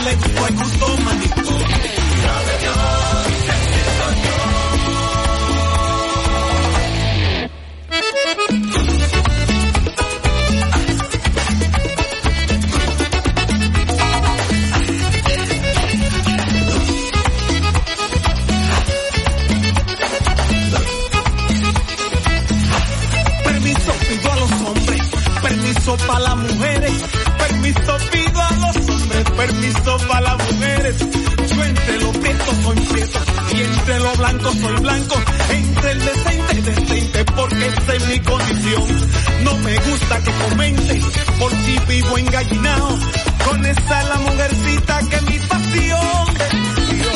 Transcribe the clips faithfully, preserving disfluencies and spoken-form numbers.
le gustó el gusto manico. Sabe Dios que así soy yo. Permiso pido a los hombres, permiso para las mujeres, permiso pido a los hombres, permiso para las mujeres. Yo entre los prietos soy prieto y entre los blancos soy blanco, entre el decente decente porque esa es mi condición. No me gusta que comenten por si vivo engallinado, con esa es la mujercita que mi pasión descubrió.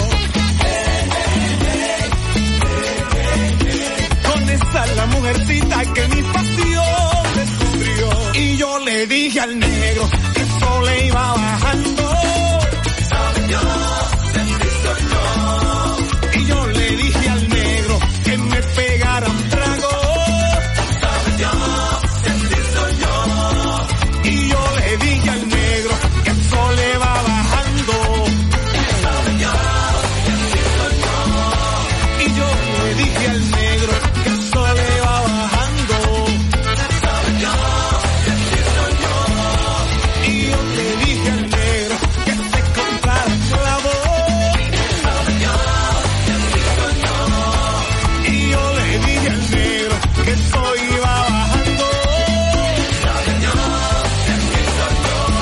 Con esa es la mujercita que mi pasión descubrió. Y yo le dije al negro que eso le iba bajando. Sabe Dios, así soy yo. Y yo le dije al negro que me pegara un trago. Sabe Dios, así soy yo. Y yo le dije al negro que eso le va bajando. Sabe Dios, así soy yo. Y yo le dije al negro que eso le va bajando. Sabe Dios, así soy yo. Y yo le dije al negro que se comprara un clavo. Sabe Dios, así soy yo. Y yo le dije al negro que eso iba bajando. Sabe Dios, así soy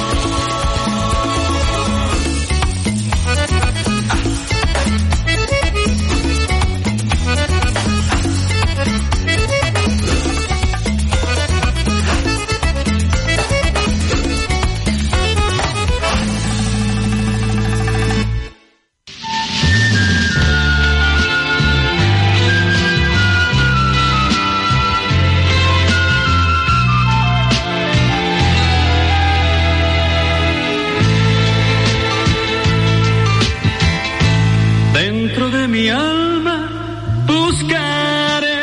dentro de mi alma buscaré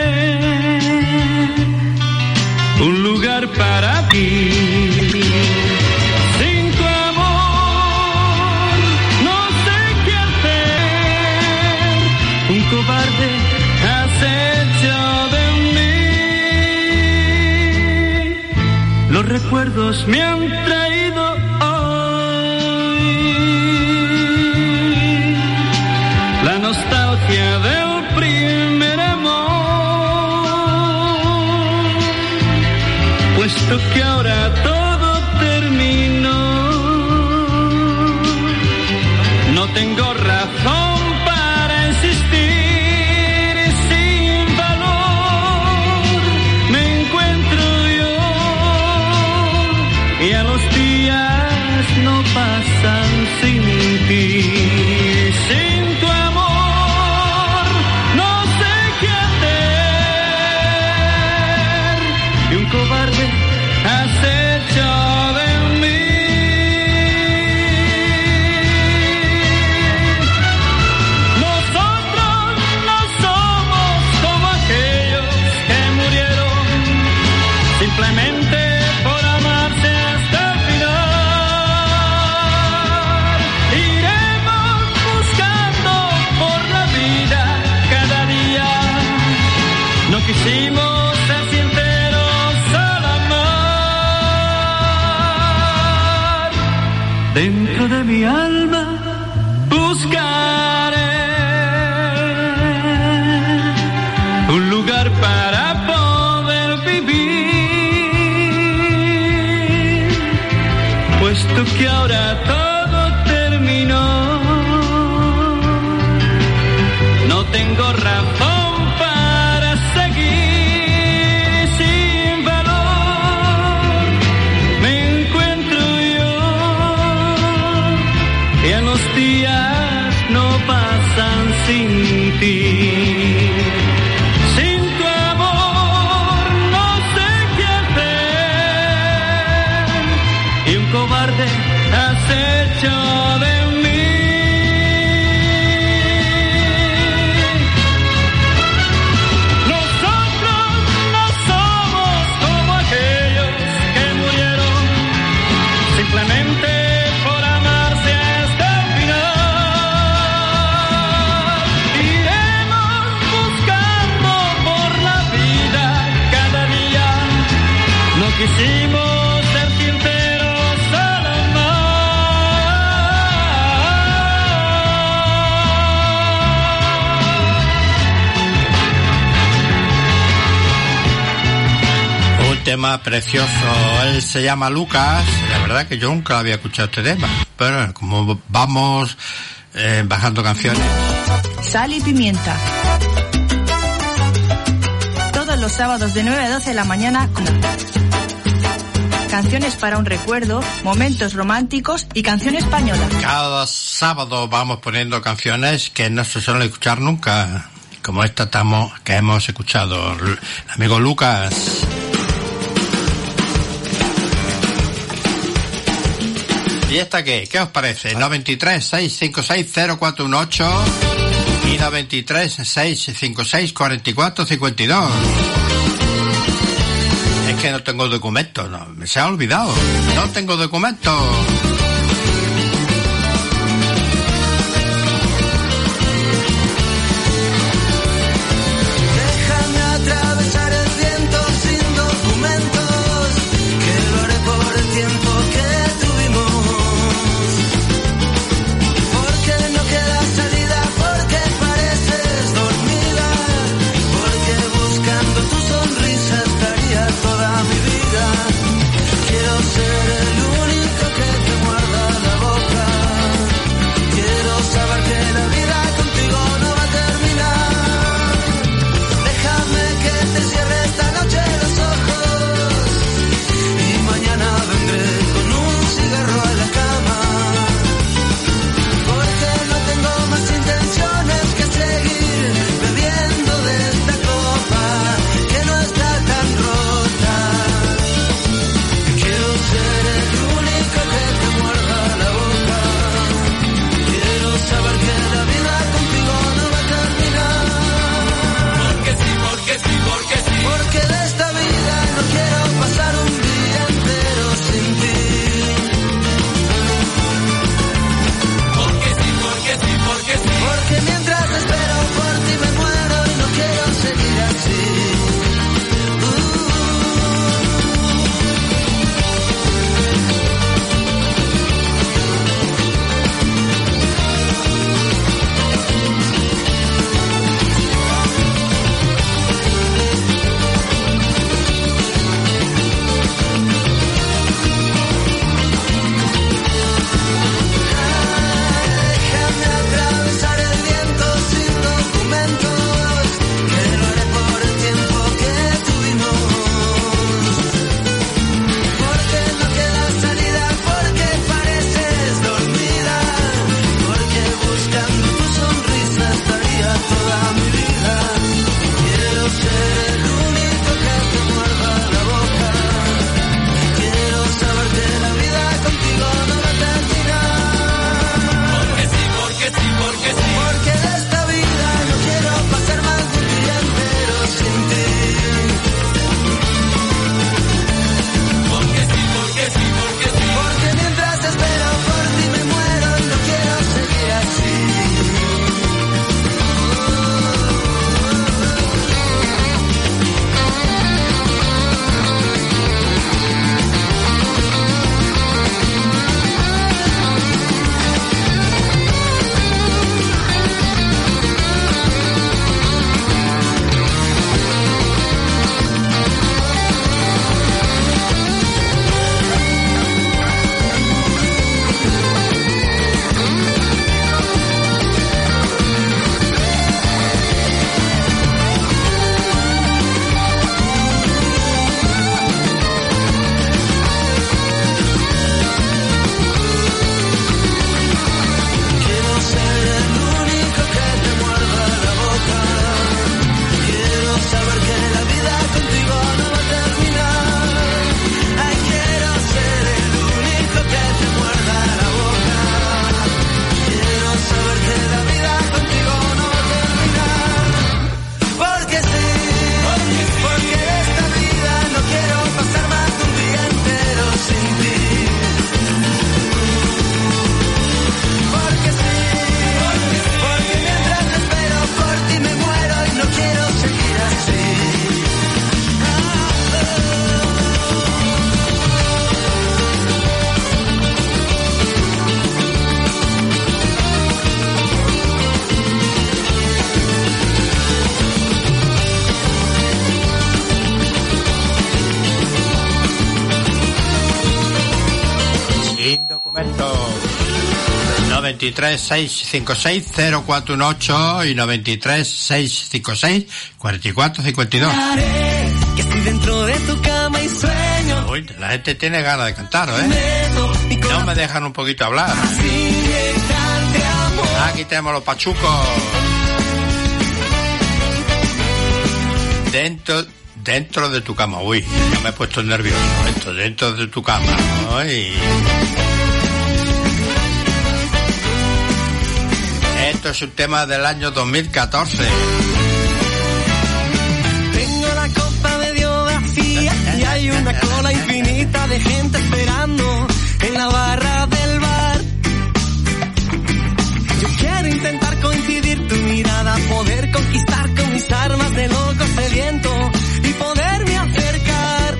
un lugar para ti. Sin tu amor no sé qué hacer. Un cobarde acecho de mí. Los recuerdos me han traído hoy la nostalgia del primer amor, puesto que ahora todo terminó. No tengo razón para insistir, sin valor me encuentro yo, y a los días no pasan sin ti. Sin tu amor no sé qué hacer, y un cobarde acecho de mí. Nosotros no somos como aquellos que murieron simplemente por amarse hasta el final. Iremos buscando por la vida cada día. No quisimos ser sinceros al amar. Dentro de mi alma buscaré un lugar para poder vivir, puesto que ahora todo terminó. No tengo razón para seguir, sin valor me encuentro yo, y en los días no pasan sin ti. Sin tu amor no sé qué hacer, y un cobarde acecho de mí. Nosotros no somos como aquellos que murieron simplemente por amarse quisimos ser sinceros al amar. Un tema precioso, él se llama Lucas, la verdad que yo nunca había escuchado este tema, pero como vamos eh, bajando canciones. Sal y pimienta. Todos los sábados de nueve a doce de la mañana, canciones para un recuerdo, momentos románticos y canción española. Cada sábado vamos poniendo canciones que no se suelen escuchar nunca, como esta estamos, que hemos escuchado, el amigo Lucas. ¿Y esta qué? ¿Qué os parece? noventa y tres, seiscientos cincuenta y seis, cero cuatro dieciocho y noventa y tres, seiscientos cincuenta y seis, cuarenta y cuatro cincuenta y dos. Es que no tengo documento, no, me se ha olvidado. No tengo documento. Toda mi vida quiero ser el único que te muerde noventa y tres, seiscientos cincuenta y seis, cero cuatro dieciocho y noventa y tres, seiscientos cincuenta y seis, cuarenta y cuatro cincuenta y dos. Que estoy dentro de tu cama y sueño. Uy, la gente tiene ganas de cantar, ¿eh? No me dejan un poquito hablar. Aquí tenemos los pachucos. Dentro, dentro de tu cama. Uy, ya me he puesto nervioso. Esto, dentro de tu cama. Uy. Esto es un tema del año dos mil catorce. Tengo la copa medio vacía y hay una cola infinita de gente esperando en la barra del bar. Yo quiero intentar coincidir tu mirada, poder conquistar con mis armas de loco sediento y poderme acercar.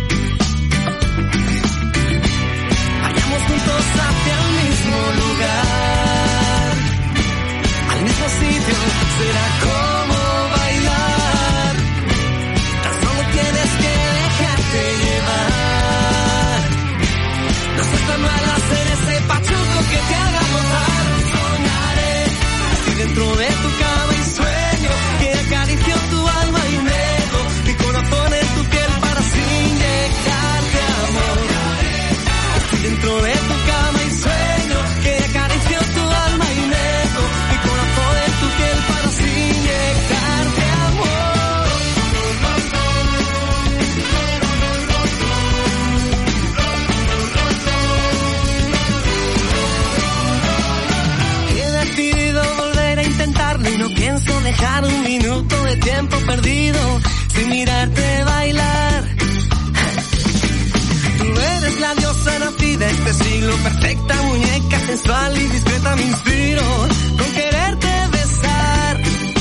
Vayamos juntos hacia el mismo lugar, al mismo sitio, será como bailar. Tan solo tienes que dejarte llevar. No seas tan mal hacer ese pachuco que te haga gozar. Soñaré, estoy dentro de tu cama y sueño que acaricio tu alma y meto mi corazón en tu piel para así inyectarte amor. Estoy dentro de tu cama y sueño que acaricio tu alma y meto mi corazón en tu piel para así inyectarte amor. He decidido volver a intentarlo y no pienso dejar un minuto de tiempo perdido sin mirarte bailar. Tú eres la diosa nacida este siglo, perfecta muñeca sensual y discreta, me inspiro con quererte besar.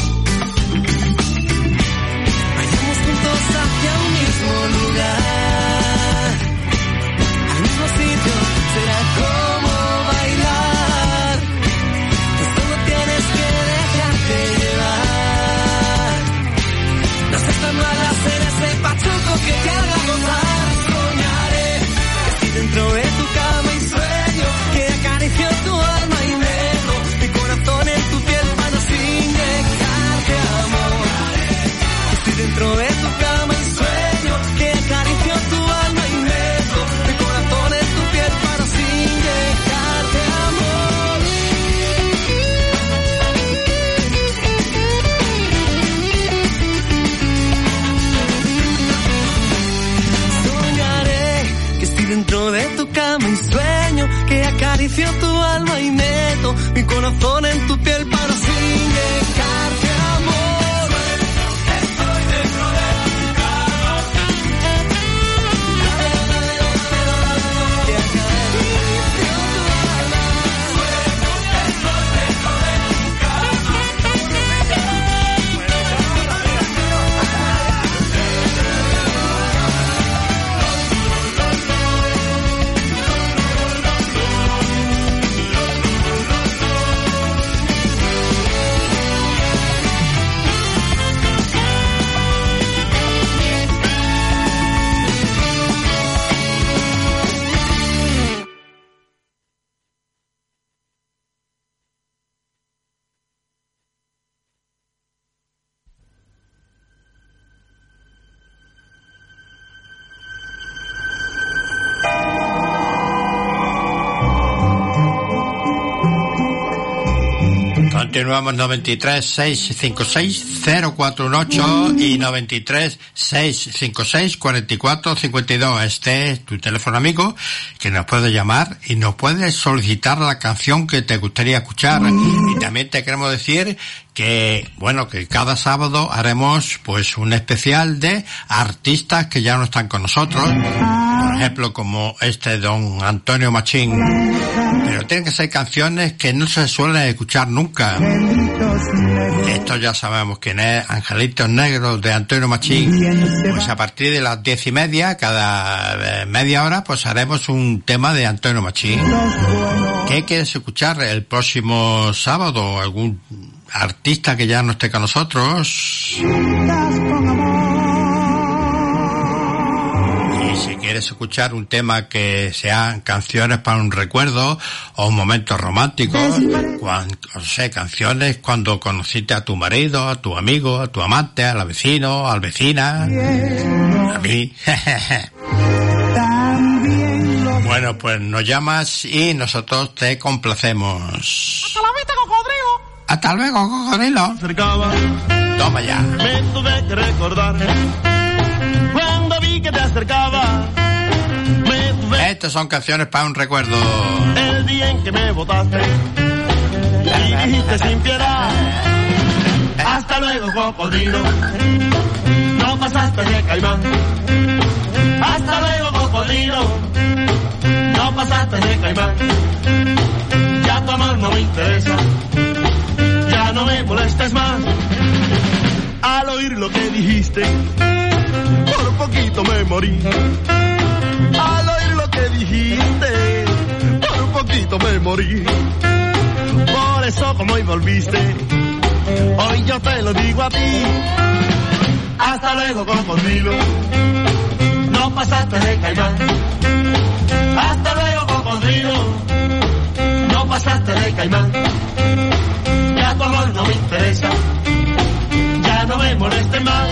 Vayamos juntos hacia un mismo lugar, al mismo sitio, será como bailar. Tú solo tienes que dejarte llevar. No seas tan mal hacer ese pachuco que te haga gozar. Soñaré que estoy dentro de tu cama y sueño que acaricio tu alma y meto mi corazón en tu piel para así inyectarte amor. Estoy dentro de tu cama y sueño que acaricio tu alma y meto mi corazón en tu piel para así inyectarte amor. Soñaré que estoy dentro de tu cama y sueño que acaricio tu alma y meto mi corazón en tu piel para así inyectarte amor. Estoy dentro de tu cama. Que acaricio tu alma. Estoy dentro de tu cama. Continuamos noventa y tres, seiscientos cincuenta y seis, cero cuatro dieciocho y noventa y tres, seiscientos cincuenta y seis, cuarenta y cuatro cincuenta y dos. Este es tu teléfono amigo que nos puedes llamar y nos puedes solicitar la canción que te gustaría escuchar. Y también te queremos decir que, bueno, que cada sábado haremos pues un especial de artistas que ya no están con nosotros. Por ejemplo, como este don Antonio Machín. Pero tienen que ser canciones que no se suelen escuchar nunca. Esto ya sabemos quién es, Angelitos Negros de Antonio Machín. Pues a partir de las diez y media, cada media hora, pues haremos un tema de Antonio Machín. ¿Qué quieres escuchar el próximo sábado? ¿Algún artista que ya no esté con nosotros? Y si quieres escuchar un tema que sean canciones para un recuerdo o momentos románticos, cuando, o sea, canciones cuando conociste a tu marido, a tu amigo, a tu amante, al vecino, al vecina, a mí. Bueno, pues nos llamas y nosotros te complacemos. Hasta la vista, cocodrilo. Hasta luego, cocodrilo. Acercaba. Toma ya. Me tuve que recordar cuando vi que te acercaba. Me tuve... Estas son canciones para un recuerdo. El día en que me botaste y dijiste sin piedad. Hasta luego, cocodrilo. No pasaste de caimán. Hasta luego, cocodrilo. No pasaste de caimán. Ya tu amor no me interesa. Ya no me molestes más. Al oír lo que dijiste, por poquito me morí. Al oír lo que dijiste, por poquito me morí. Por eso como hoy volviste, hoy yo te lo digo a ti. Hasta luego, cocodrilo. No pasaste de caimán. Hasta luego, cocodrilo. No pasaste de caimán. Ya tu amor no me interesa. Ya no me moleste más.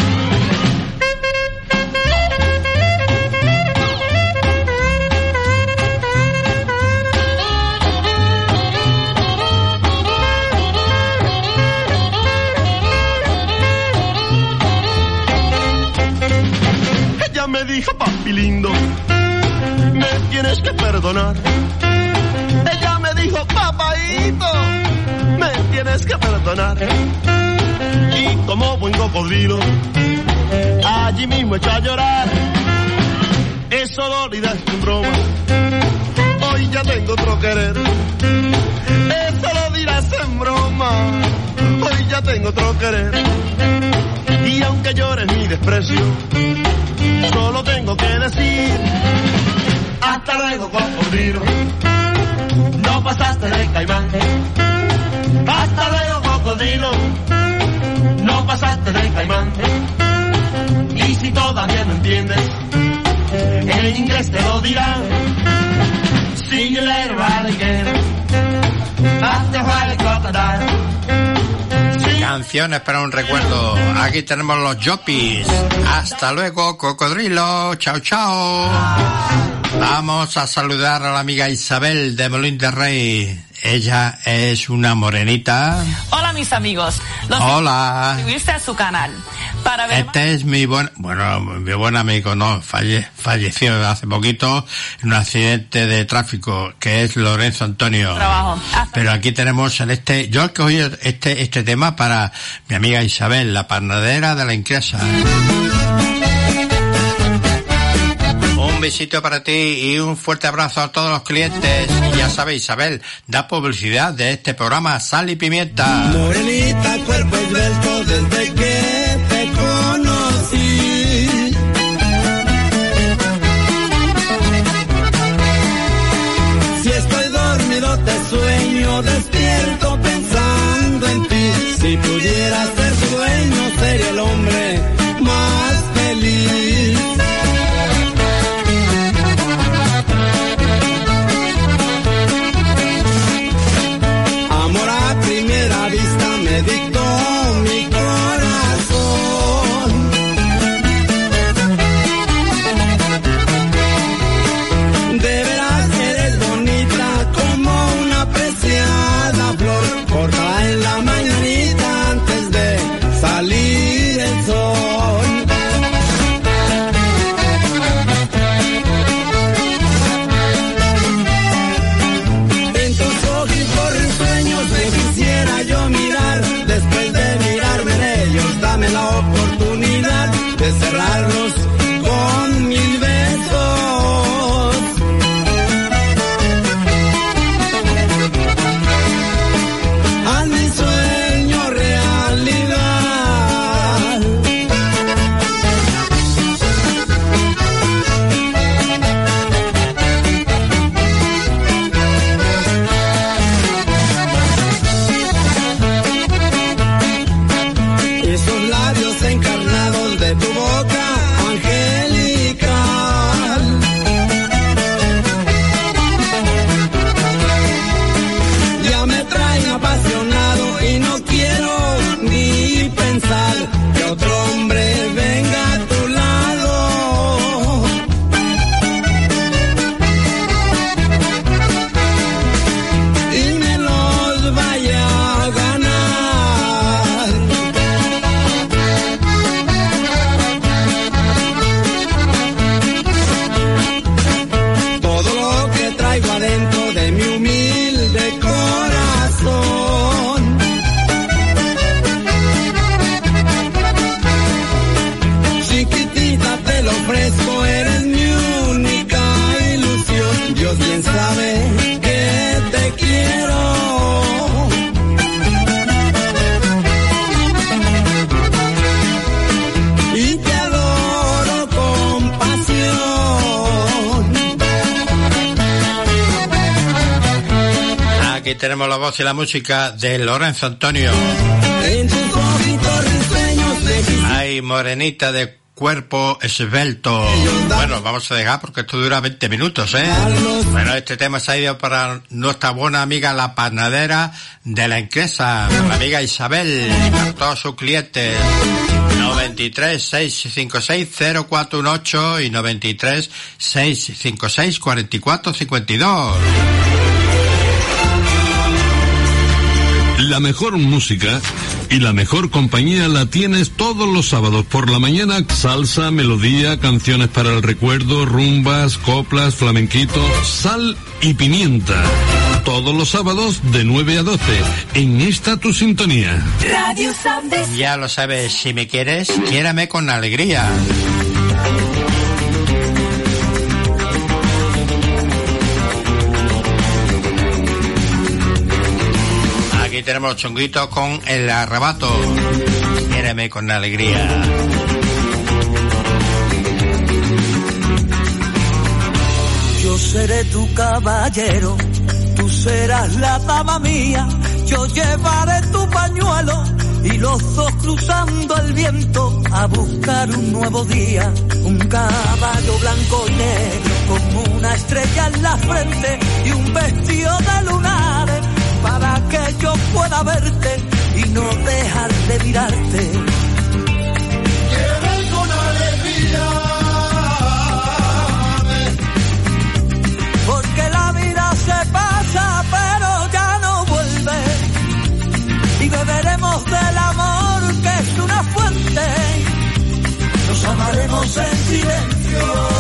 Ella me dijo, papi lindo, me tienes que perdonar. Ella me dijo, papaíto, me tienes que perdonar. Y como buen cocodrilo, allí mismo echó a llorar. Eso lo dirás en broma, hoy ya tengo otro querer. Eso lo dirás en broma, hoy ya tengo otro querer. Y aunque llores mi desprecio, solo tengo que decir, hasta luego, cocodrilo. No pasaste de caimán. Hasta luego, cocodrilo. No pasaste de caimán. Y si todavía no entiendes, en inglés te lo dirán. See you later, alligator. After a while, crocodile. Canciones para un recuerdo. Aquí tenemos los Yopis. Hasta luego, cocodrilo. Chao, chao. Vamos a saludar a la amiga Isabel de Molín de Rey. Ella es una morenita. Hola, mis amigos. Los Hola. Suscribirse a su canal. Para ver este más... es mi buen, bueno, mi buen amigo, no, falle, falleció hace poquito en un accidente de tráfico, que es Lorenzo Antonio. Trabajo. Hasta... Pero aquí tenemos en este, yo he cogido este, este tema para mi amiga Isabel, la panadera de la Incresa. Un besito para ti y un fuerte abrazo a todos los clientes. Y ya sabes, Isabel, da publicidad de este programa Sal y Pimienta. Morenita, cuerpo esbelto desde que te conocí. Si estoy dormido te sueño, despierto pensando en ti. Si pudiera ser tu dueño, sería el hombre más feliz. Me dictó mi corazón. De veras eres bonita como una preciada Aquí tenemos la voz y la música de Lorenzo Antonio. En tus ojitos risueños me quise. Ay, morenita de cuerpo esbelto. Bueno, vamos a dejar porque esto dura veinte minutos, ¿eh? Bueno, este tema se ha ido para nuestra buena amiga la panadera de la Incresa, la amiga Isabel, y para todos sus clientes. noventa y tres, seiscientos cincuenta y seis, cero cuatro dieciocho y noventa y tres, seiscientos cincuenta y seis, cuarenta y cuatro cincuenta y dos. La mejor música y la mejor compañía la tienes todos los sábados por la mañana. Salsa, melodía, canciones para el recuerdo, rumbas, coplas, flamenquito, sal y pimienta. Todos los sábados de nueve a doce en esta tu sintonía. Radio Sabes. Ya lo sabes, si me quieres, quiérame con alegría. Aquí tenemos los chunguitos con el arrebato. Quiéreme con alegría. Yo seré tu caballero, tú serás la dama mía. Yo llevaré tu pañuelo y los dos cruzando el viento a buscar un nuevo día. Un caballo blanco y negro con una estrella en la frente y un vestido de lunares para que yo pueda verte y no dejar de mirarte. Quiero con alegría, porque la vida se pasa pero ya no vuelve, y beberemos del amor que es una fuente, nos amaremos en silencio.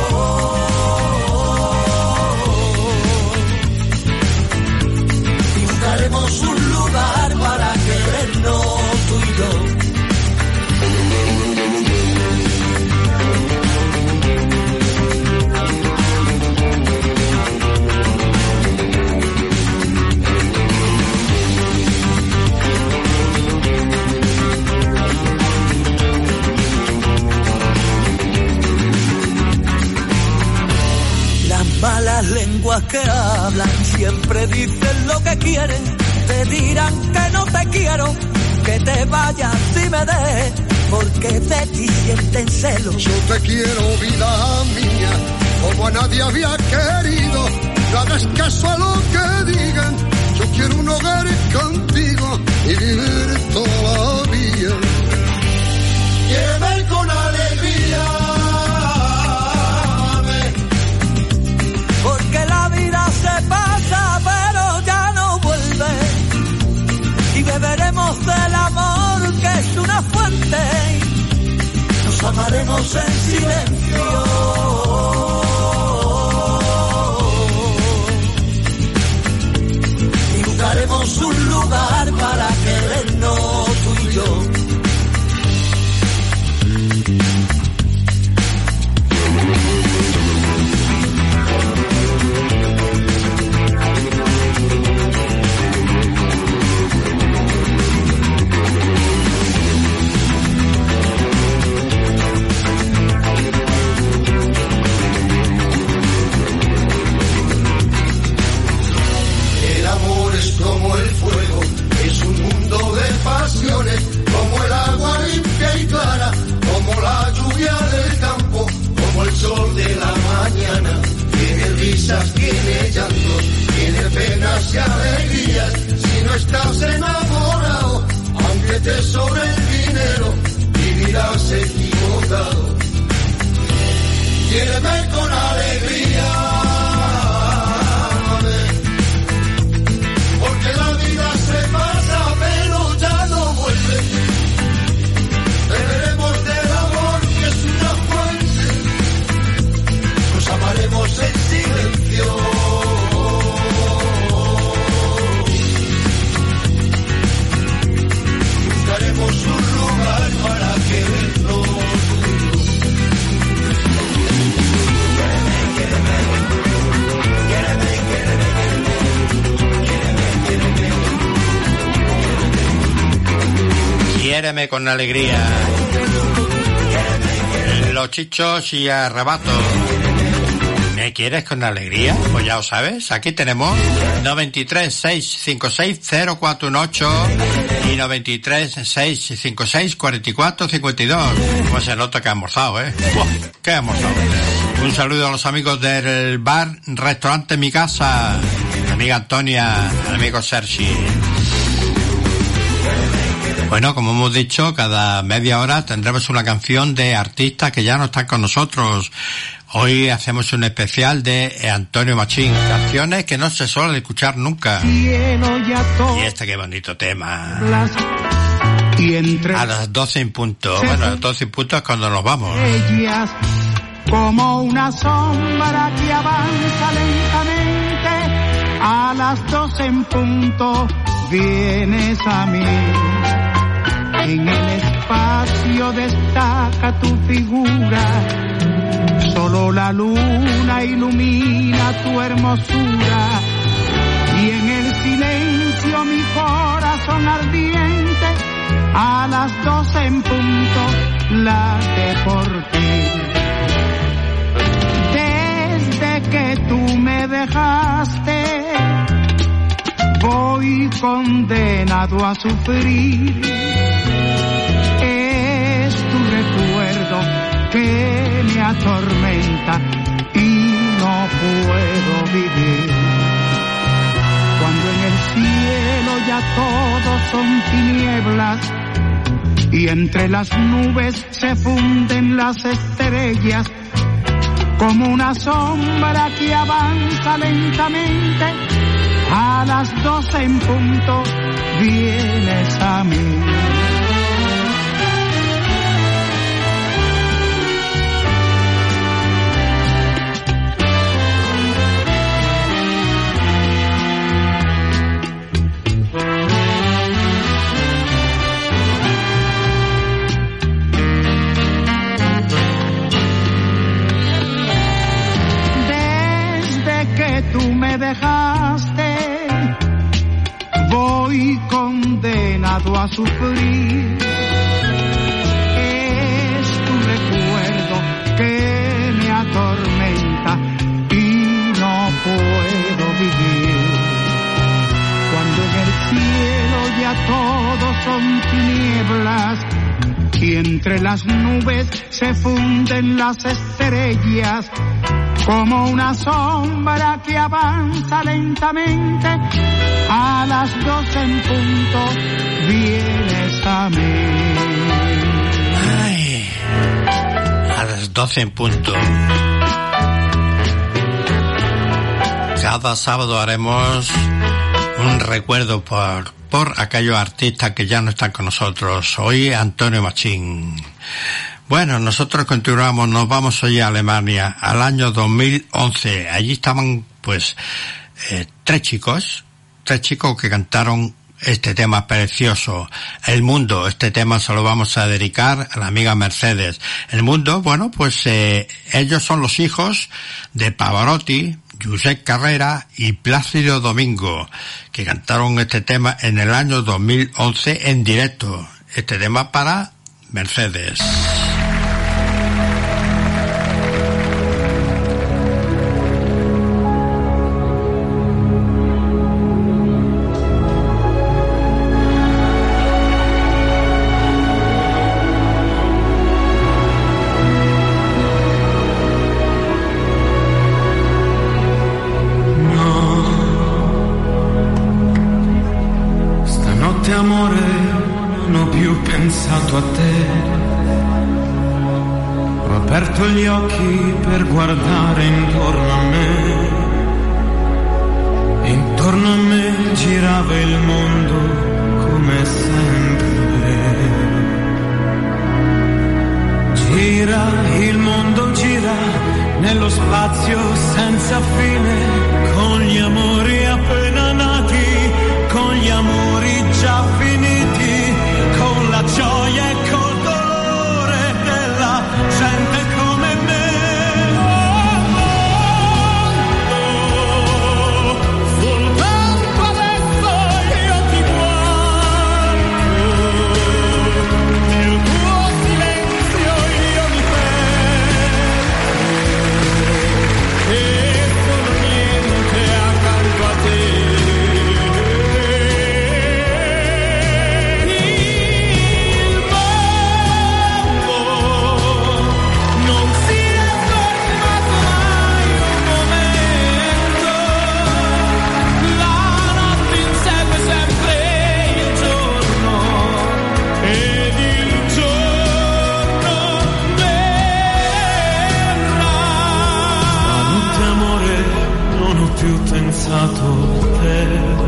Haremos un lugar para querernos tú y yo. Las malas lenguas que hablan siempre dicen lo que quieren. Te dirán que no te quiero, que te vayas y me dejes, porque de ti sienten celos. Yo te quiero, vida mía, como a nadie había querido. No hagas caso a lo que digan. Yo quiero un hogar contigo y vivir todavía. quiéreme con alegría, porque la vida se pasa pero ya no vuelve, y beberemos del amor que es una fuente, nos amaremos en silencio. Y buscaremos un lugar para querernos tú y yo. Como el fuego, es un mundo de pasiones, como el agua limpia y clara, como la lluvia del campo, como el sol de la mañana. Tiene risas, tiene llantos, tiene penas y alegrías. Si no estás enamorado, aunque te sobre el dinero, vivirás equivocado. Quiéreme con alegría, porque la vida se pasa pero ya no vuelve. Beberemos del amor que es una fuente, nos amaremos en silencio. Buscaremos un lugar para querernos. Quiéreme con alegría. Los Chichos y Arrebato. ¿Me quieres con alegría? Pues ya lo sabes, aquí tenemos noventa y tres, seiscientos cincuenta y seis, cero cuatro dieciocho y noventa y tres, seiscientos cincuenta y seis, cuarenta y cuatro cincuenta y dos. Pues se nota que ha almorzado, ¿eh? ¡Buah! ¿Qué ha almorzado? Un saludo a los amigos del bar, restaurante Mi Casa, amiga Antonia, amigo Sergi. Bueno, como hemos dicho, cada media hora tendremos una canción de artistas que ya no están con nosotros. Hoy hacemos un especial de Antonio Machín, canciones que no se suelen escuchar nunca. Y este qué bonito tema. Y entre a las doce en punto. Bueno, a las doce en punto es cuando nos vamos. Ellas, como una sombra que avanza lentamente, a las doce en punto vienes a mí. En el espacio destaca tu figura, solo la luna ilumina tu hermosura, y en el silencio mi corazón ardiente, a las doce en punto late por ti. Desde que tú me dejaste, voy condenado a sufrir. Es tu recuerdo que me atormenta y no puedo vivir. Cuando en el cielo ya todos son tinieblas y entre las nubes se funden las estrellas, como una sombra que avanza lentamente, a las doce en punto vienes a mí. Tú me dejaste, voy condenado a sufrir. Es tu recuerdo que me atormenta y no puedo vivir. Cuando en el cielo ya todos son tinieblas y entre las nubes se funden las estrellas, como una sombra que avanza lentamente, a las doce en punto vienes a mí. Ay, a las doce en punto. Cada sábado haremos un recuerdo por, por aquellos artistas que ya no están con nosotros. Hoy Antonio Machín. Bueno, nosotros continuamos, nos vamos hoy a Alemania, al año dos mil once. Allí estaban, pues, eh, tres chicos, tres chicos que cantaron este tema precioso, El Mundo. Este tema se lo vamos a dedicar a la amiga Mercedes. El Mundo, bueno, pues eh, ellos son los hijos de Pavarotti, Josep Carrera y Plácido Domingo, que cantaron este tema en el año dos mil once en directo. Este tema para Mercedes. A te ho aperto gli occhi per guardare intorno a me, e intorno a me girava il mondo come sempre. Gira, il mondo gira nello spazio senza fine, con gli amori appena nati, con gli amori già finiti, con la gioia e col dolore della gente come me. Oh, oh, soltanto adesso io ti più pensato te.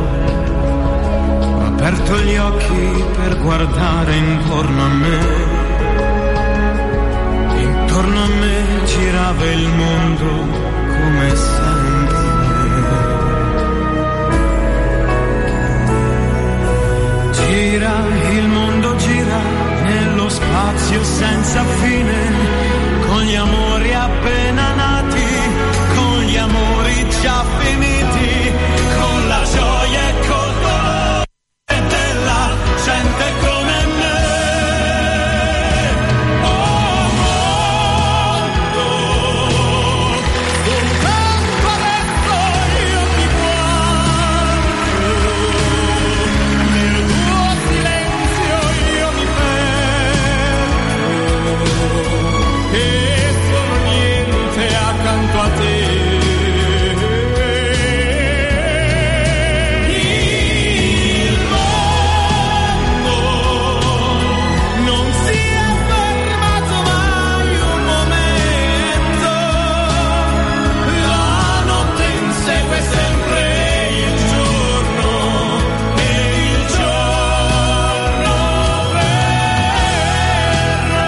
Ho aperto gli occhi per guardare intorno a me. Intorno a me girava il mondo come sempre. Gira, il mondo gira nello spazio senza fine. Con gli amori appena nati, con gli amori già finiti, con la gioia e col dolore della gente come me. Oh mondo, soltanto adesso io ti guardo, nel tuo silenzio io mi perdo. E accanto a te. Il mondo non si è fermato mai un momento, la notte insegue sempre il giorno e il giorno verrà.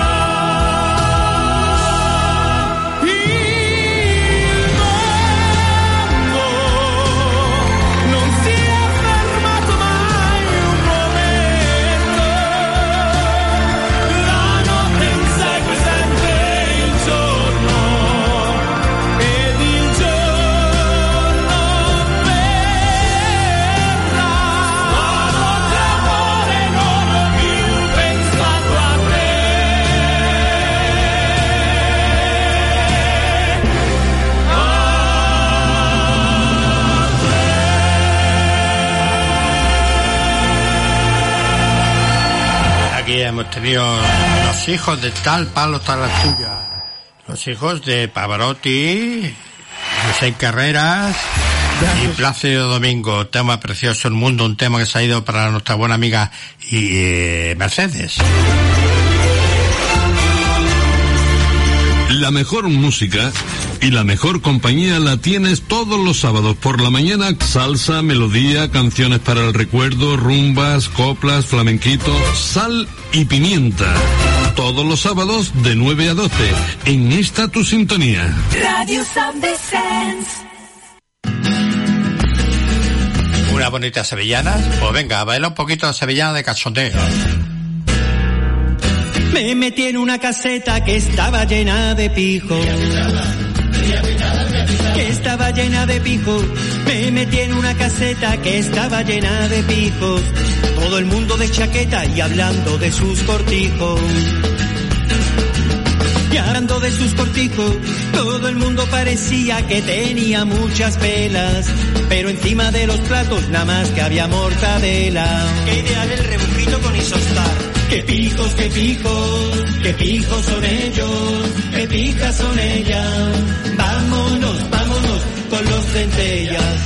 Hemos tenido los hijos de Tal Palo Tal Astilla, los hijos de Pavarotti, José Carreras y Plácido Domingo. Tema precioso, El Mundo, un tema que se ha ido para nuestra buena amiga y eh, Mercedes. La mejor música y la mejor compañía la tienes todos los sábados por la mañana. Salsa, melodía, canciones para el recuerdo, rumbas, coplas, flamenquito, sal y pimienta. Todos los sábados de nueve a doce en esta tu sintonía. Radio San Vicente. Una bonita sevillana. Pues venga, baila un poquito de sevillana de cachondeo. Me metí en una caseta que estaba llena de pijos. Que estaba llena de pijos. Me metí en una caseta que estaba llena de pijos. Todo el mundo de chaqueta y hablando de sus cortijos. Y hablando de sus cortijos, todo el mundo parecía que tenía muchas pelas. Pero encima de los platos nada más que había mortadela. Qué ideal el rebujito con isostar. Qué pijos, qué pijos, qué pijos son ellos, qué pijas son ellas. Vámonos, vámonos con los centellas.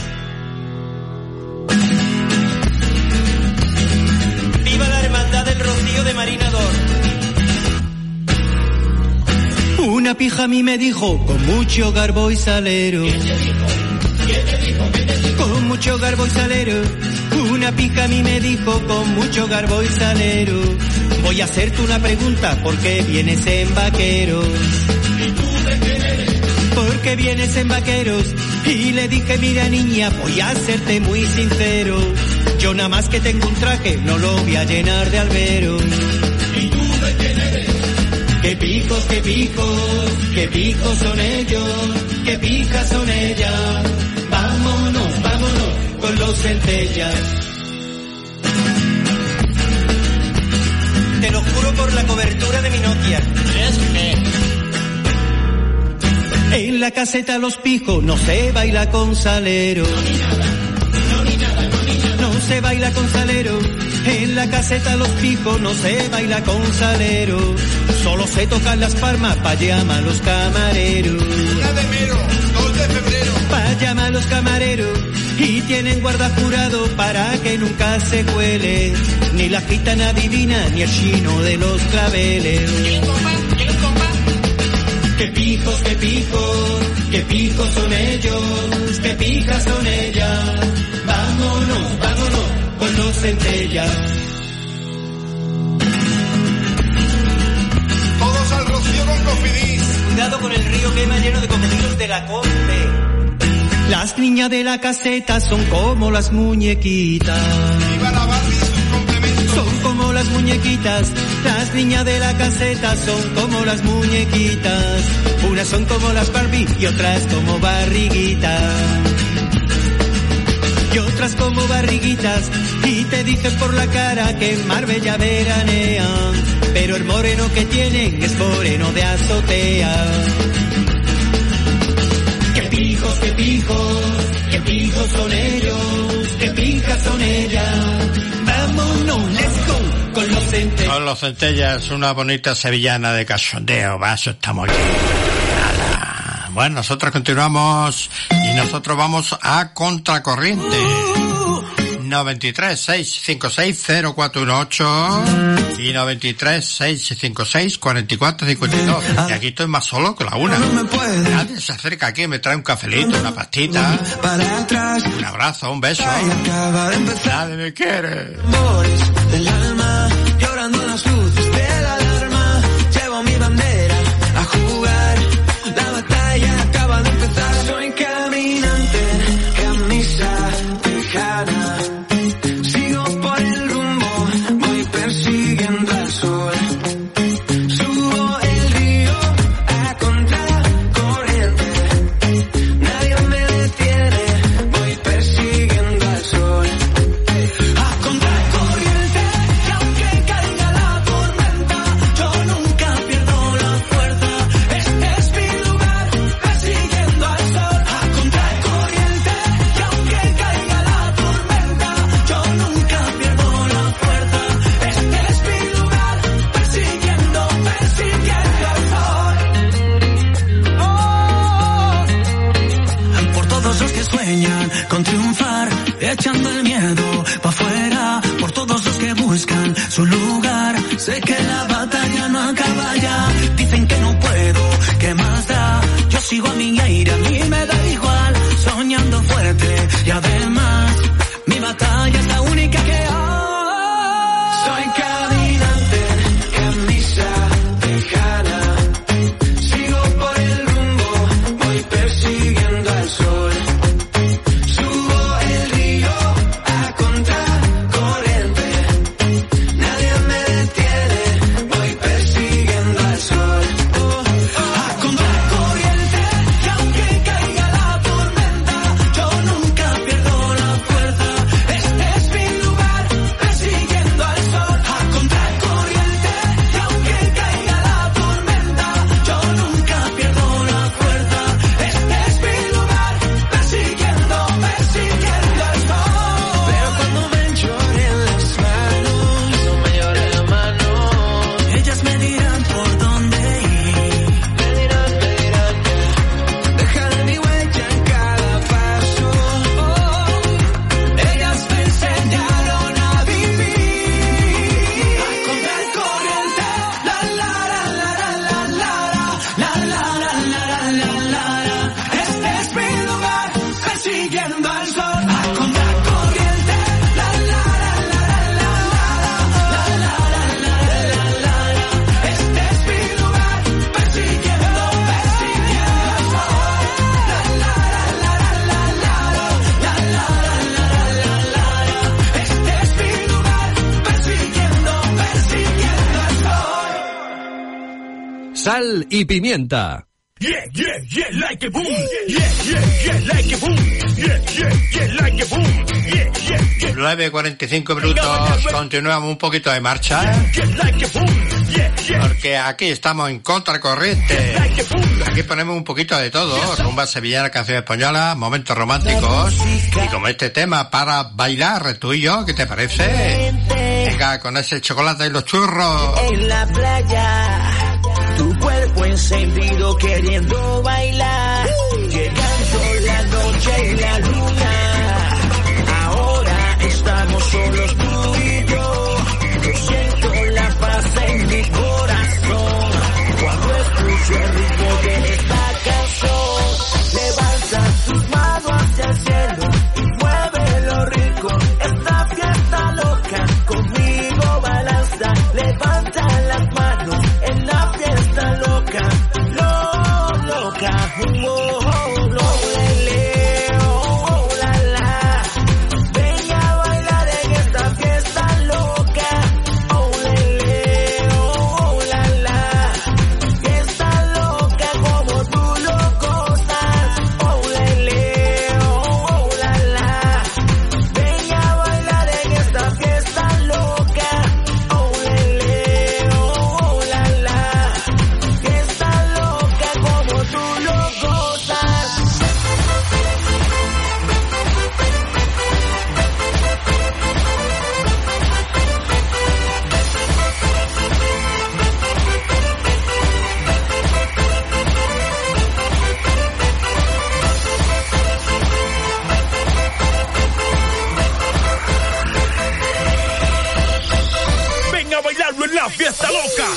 ¡Viva la hermandad del Rocío de Marinador! Una pija a mí me dijo con mucho garbo y salero. ¿Qué te dijo? ¿Qué te dijo? ¿Qué te dijo? Con mucho garbo y salero. Una pija a mí me dijo con mucho garbo y salero. Voy a hacerte una pregunta, ¿por qué vienes en vaqueros? ¿Y tú de quién eres? ¿Por qué vienes en vaqueros? Y le dije, mira niña, voy a serte muy sincero. Yo nada más que tengo un traje, no lo voy a llenar de alberos. ¿Y tú de quién eres? Qué pijos, qué pijos, qué pijos son ellos, qué pijas son ellas. Vámonos, vámonos con los centellas. Te lo juro por la cobertura de mi Nokia. ¿Crees que? En la caseta Los Pijos no se baila con salero. No ni nada, no ni nada, no ni nada. No se baila con salero. En la caseta Los Pijos no se baila con salero. Solo se tocan las palmas pa' llamar a los camareros. Una de enero, dos de febrero. Pa' llamar a los camareros. Y tienen guarda jurado para que nunca se cuele ni la gitana divina ni el chino de los claveles. qué pijos, qué pijos, qué pijos son ellos, qué pijas son ellas. Vámonos, vámonos con los centellas. Todos al rocío con Cofidis. Cuidado con el río que me lleno de cocodrilos de la corte. Las niñas de la caseta son como las muñequitas. Viva la Barbie y sus complementos. Son como las muñequitas. Las niñas de la caseta son como las muñequitas. Unas son como las Barbie y otras como barriguitas. Y otras como barriguitas. Y te dicen por la cara que en Marbella veranean. Pero el moreno que tienen es moreno de azotea. Qué pijos, qué pijos, qué pijos son ellos, qué pijas son ellas. Vámonos, let's go, con los centellas. Con los centellas, una bonita sevillana de cachondeo, va, eso está muy bien. Ala. Bueno, nosotros continuamos y nosotros vamos a contracorriente. noventa y tres, seiscientos cincuenta y seis, cero cuatro dieciocho y noventa y tres, seiscientos cincuenta y seis, cuarenta y cuatro cincuenta y dos. Y aquí estoy más solo que la una. Nadie se acerca aquí, me trae un cafelito, una pastita, un abrazo, un beso. Nadie me quiere. Del alma, llorando las luces de la alarma. Llevo mi bandera a jugar. La batalla acaba de empezar. Soy caminante, camisa tejana. Con triunfar, echando el miedo pa' afuera, por todos los que buscan su lugar. Sé que la batalla no acaba ya, dicen que no puedo, ¿qué más da? Yo sigo a mi aire, a mí me da igual, soñando fuerte y además, mi batalla es la única que hay. Soy caminante, camisa tejana, sigo por el rumbo, voy persiguiendo al sol. Sal y pimienta. Yeah, yeah, yeah, like a boom. Yeah, yeah, yeah, like a boom. Yeah, yeah, yeah, like a boom. Yeah, yeah, yeah. nueve cuarenta y cinco minutos, continuamos un poquito de marcha, porque aquí estamos en contracorriente. Aquí ponemos un poquito de todo, rumba sevillana, canción española, momentos románticos, y como este tema para bailar, tú y yo, ¿qué te parece? Venga, con ese chocolate y los churros. En la playa, tu cuerpo encendido queriendo bailar, llegando la noche y la luna. Ahora estamos solos tú y yo. Yo siento la paz en mi corazón cuando escucho el ritmo de la fiesta loca.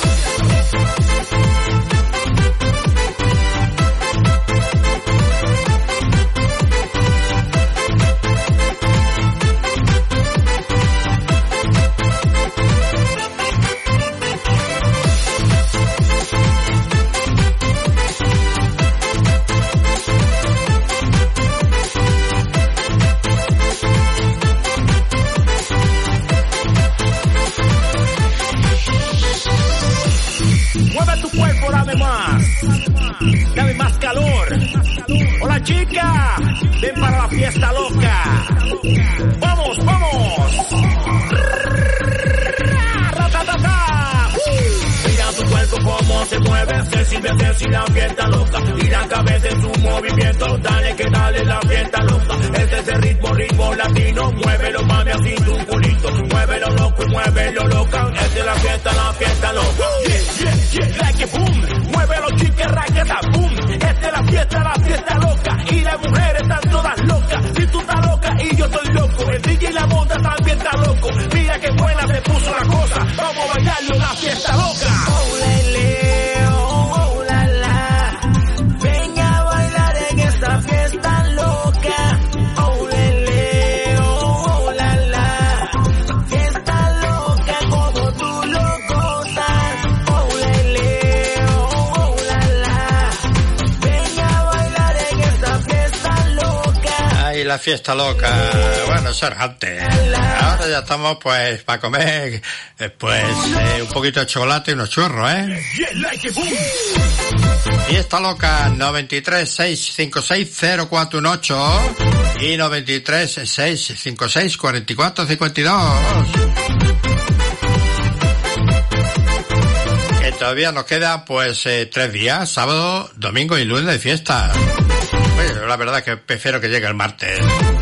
Dame más calor. Hola chica, ven para la fiesta loca. Vamos, vamos. Mira tu cuerpo cómo se mueve, se sirve, se sirve la fiesta loca. Y la cabeza en su movimiento, dale que dale la fiesta loca. Este es el ritmo, ritmo latino. Muévelo mami así tu culito. Muévelo loco y muévelo loca. Esta es la fiesta, la fiesta loca. Yeah, yeah, yeah, like it boom. Muévelo chica, raqueta, boom. Esta es la fiesta, la fiesta loca. Y las mujeres están todas locas. Si tú estás loca y yo estoy loco. El D J y la monta también está loco. Mira qué buena se puso la cosa. Vamos a bailarle una fiesta loca. Oh, lele, oh, oh, la, la. Ven a bailar en esta fiesta loca. Oh, lele, oh, oh, la, la. Fiesta loca como tú lo gozas. Oh, lele, oh, oh, la, la. Ven a bailar en esta fiesta loca. Ay, la fiesta loca. Bueno, eso era antes. Ahora ya estamos, pues, para comer, eh, pues, eh, un poquito de chocolate y unos churros, ¿eh? Fiesta loca, noventa y tres, seiscientos cincuenta y seis, cero cuatro dieciocho y noventa y tres, seiscientos cincuenta y seis, cuarenta y cuatro cincuenta y dos. Que todavía nos queda, pues, eh, tres días, sábado, domingo y lunes de fiesta. Bueno, la verdad que prefiero que llegue el martes.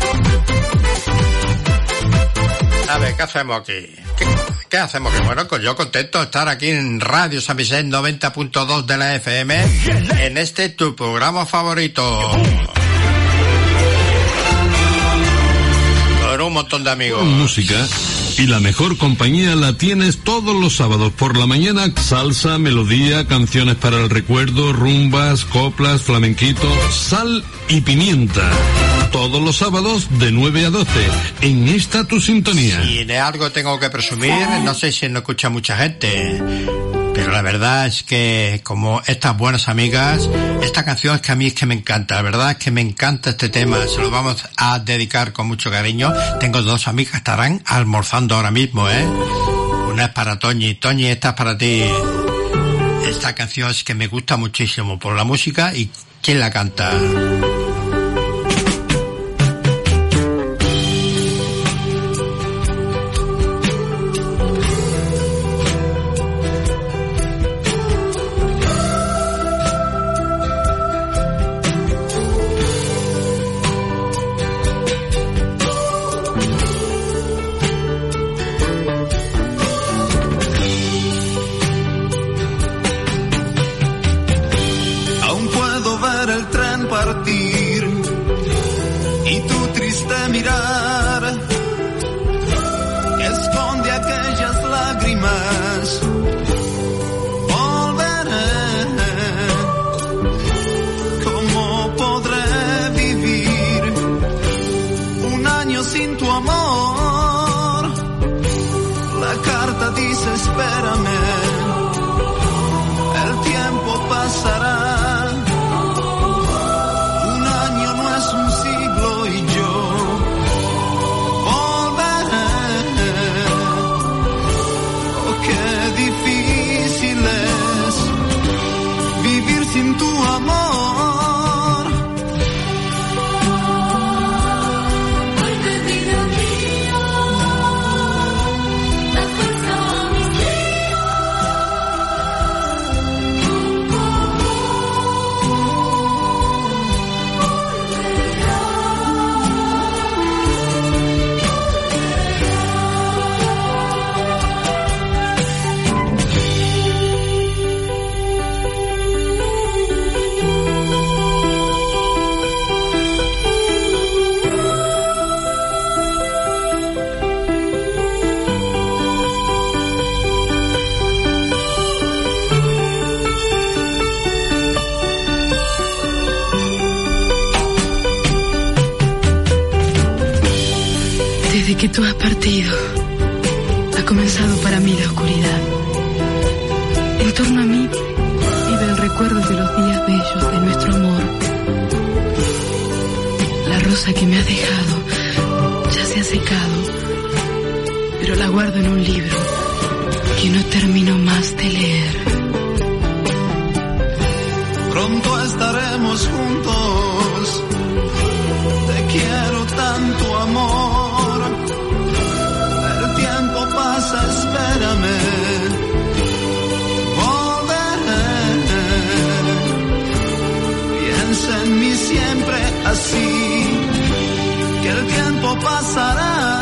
A ver, ¿qué hacemos aquí? ¿Qué, qué hacemos aquí? Bueno, pues yo contento de estar aquí en Radio San Vicente noventa punto dos de la F M, en este tu programa favorito. Con un montón de amigos. Música. Y la mejor compañía la tienes todos los sábados por la mañana. Salsa, melodía, canciones para el recuerdo, rumbas, coplas, flamenquito, sal y pimienta. Todos los sábados de nueve a doce, en esta tu sintonía. Si de algo tengo que presumir, no sé si no escucha mucha gente, pero la verdad es que, como estas buenas amigas, esta canción es que a mí es que me encanta, la verdad es que me encanta este tema, se lo vamos a dedicar con mucho cariño. Tengo dos amigas que estarán almorzando ahora mismo, ¿eh? Una es para Toñi. Toñi, esta es para ti. Esta canción es que me gusta muchísimo por la música y quién la canta. Vida mía, la fuerza a mis días. Desde que tú has partido, ha comenzado para mí la oscuridad. En torno a mí vive el recuerdo de los días bellos de nuestro amor. La rosa que me has dejado ya se ha secado, pero la guardo en un libro que no termino más de leer. Pronto estaremos juntos, te quiero tanto, amor. El tiempo pasa, espérame, volveré. Piensa en mí siempre así, que el tiempo pasará.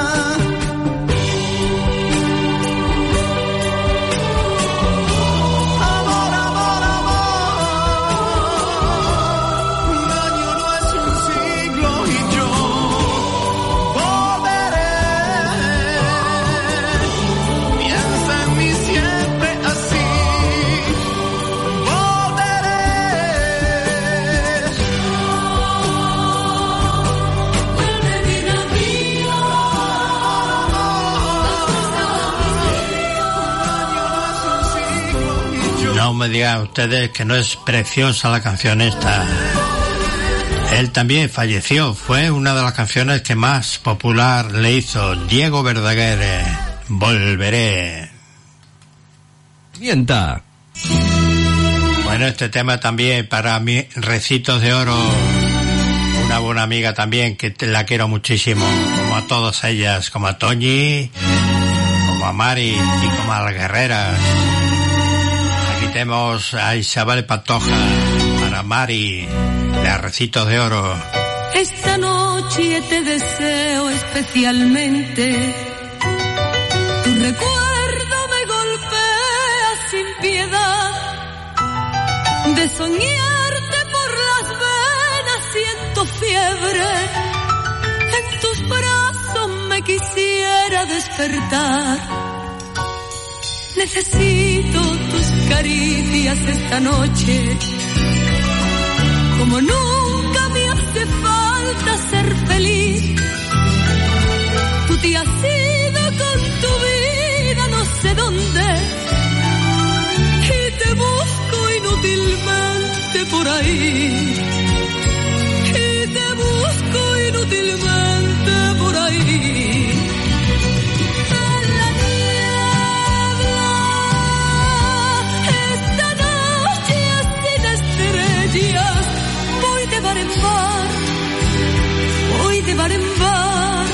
No me digan ustedes que no es preciosa la canción esta. Él también falleció, fue una de las canciones que más popular le hizo Diego Verdaguer. eh, Volveré. Mienta. Bueno, este tema también para mí, Recitos de Oro, una buena amiga también que te, la quiero muchísimo, como a todas ellas, como a Toñi, como a Mari y como a las guerreras. Aquí tenemos a Isabel Pantoja para Mari, de Recitos de Oro. Esta noche te deseo especialmente, tu recuerdo me golpea sin piedad, de soñarte por las venas siento fiebre, en tus brazos me quisiera despertar, necesito tus caricias esta noche, como nunca me hace falta ser feliz, tú te has ido con tu vida no sé dónde, y te busco inútilmente por ahí, y te busco inútilmente por ahí. En la niebla, esta noche sin estrellas, voy de bar en bar, voy de bar en bar,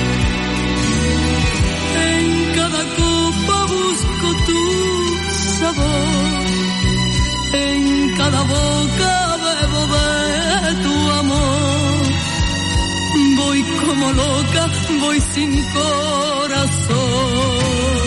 en cada copa busco tu sabor, en cada boca bebo de tu amor, voy como loca, voy sin corazón.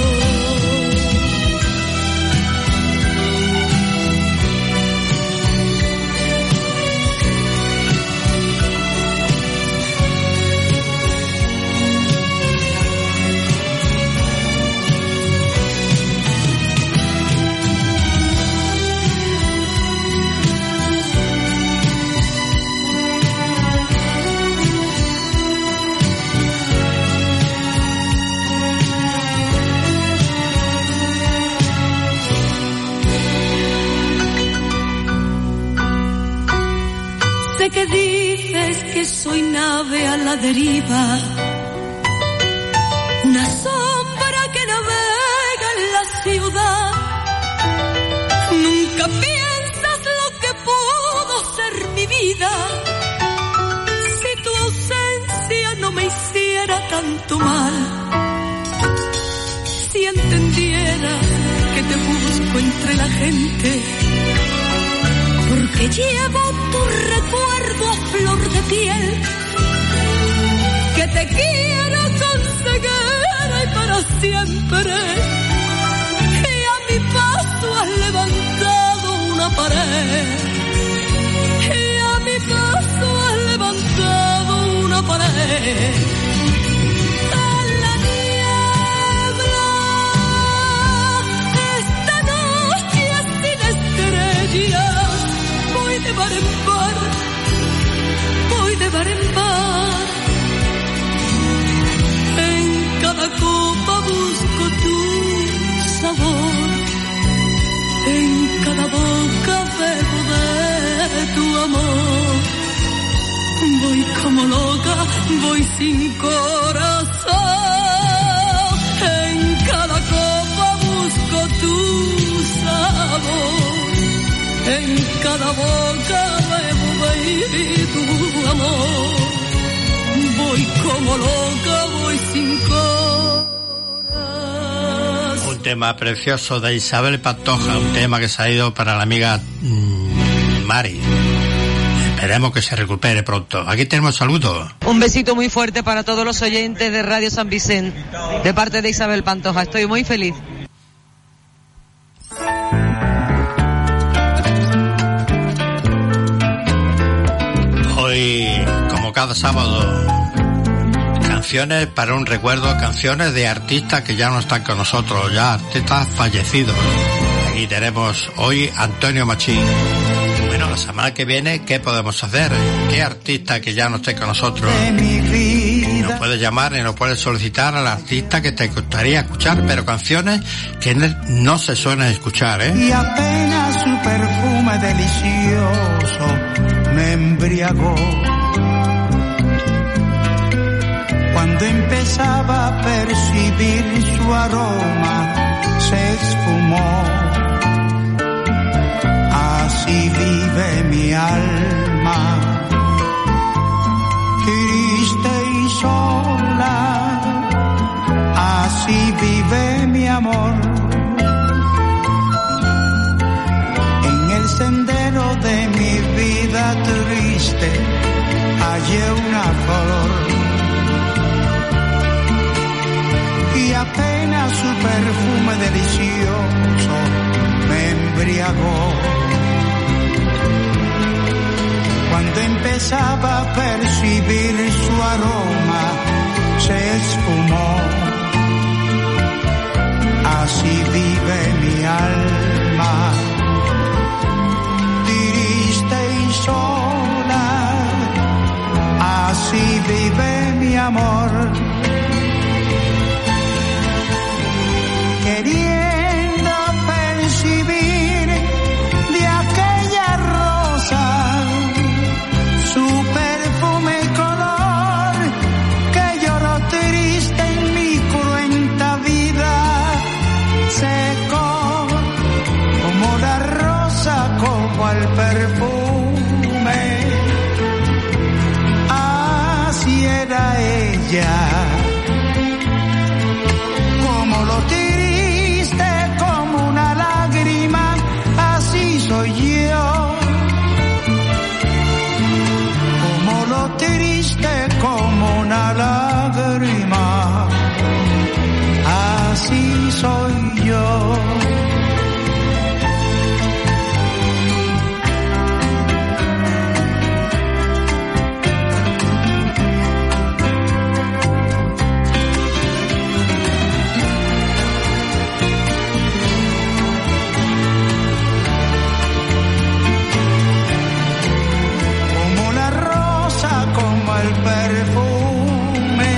Sé que dices que soy nave a la deriva, una sombra que navega en la ciudad. Nunca piensas lo que pudo ser mi vida, si tu ausencia no me hiciera tanto mal. Si entendieras que te busco entre la gente, porque llevo tu recuerdo a flor de piel, que te quiero con ceguera y para siempre, y a mi paso has levantado una pared, y a mi paso has levantado una pared. En la niebla, esta noche sin estrellas, voy de bar en bar, voy de bar en bar, voy sin corazón. En cada copa busco tu sabor. En cada boca bebo, baby, tu amor. Voy como loca, voy sin corazón. Un tema precioso de Isabel Pantoja, un tema que se ha ido para la amiga mmm, Mari. Esperemos que se recupere pronto. Aquí tenemos saludos. Un besito muy fuerte para todos los oyentes de Radio San Vicente, de parte de Isabel Pantoja. Estoy muy feliz. Hoy, como cada sábado, canciones para un recuerdo, canciones de artistas que ya no están con nosotros, ya artistas fallecidos. Aquí tenemos hoy Antonio Machín. Bueno, la semana que viene, ¿qué podemos hacer? ¿Qué artista que ya no esté con nosotros? Nos puedes llamar y nos puedes solicitar al artista que te gustaría escuchar, pero canciones que no se suelen escuchar, ¿eh? Y apenas su perfume delicioso me embriagó. Cuando empezaba a percibir su aroma, se esfumó. Así vive mi alma, triste y sola. Así vive mi amor. En el sendero de mi vida triste hallé una flor. Y apenas su perfume delicioso me embriagó. Cuando empezaba a percibir su aroma, se esfumó. Así vive mi alma, triste y sola. Así vive mi amor. Queriendo percibir de aquella rosa su perfume y color, que lloró triste en mi cruenta vida, secó como la rosa, como el perfume. Así era ella, como lo triste como una lágrima, así soy yo. Como lo triste como una lágrima, así soy yo. El perfume,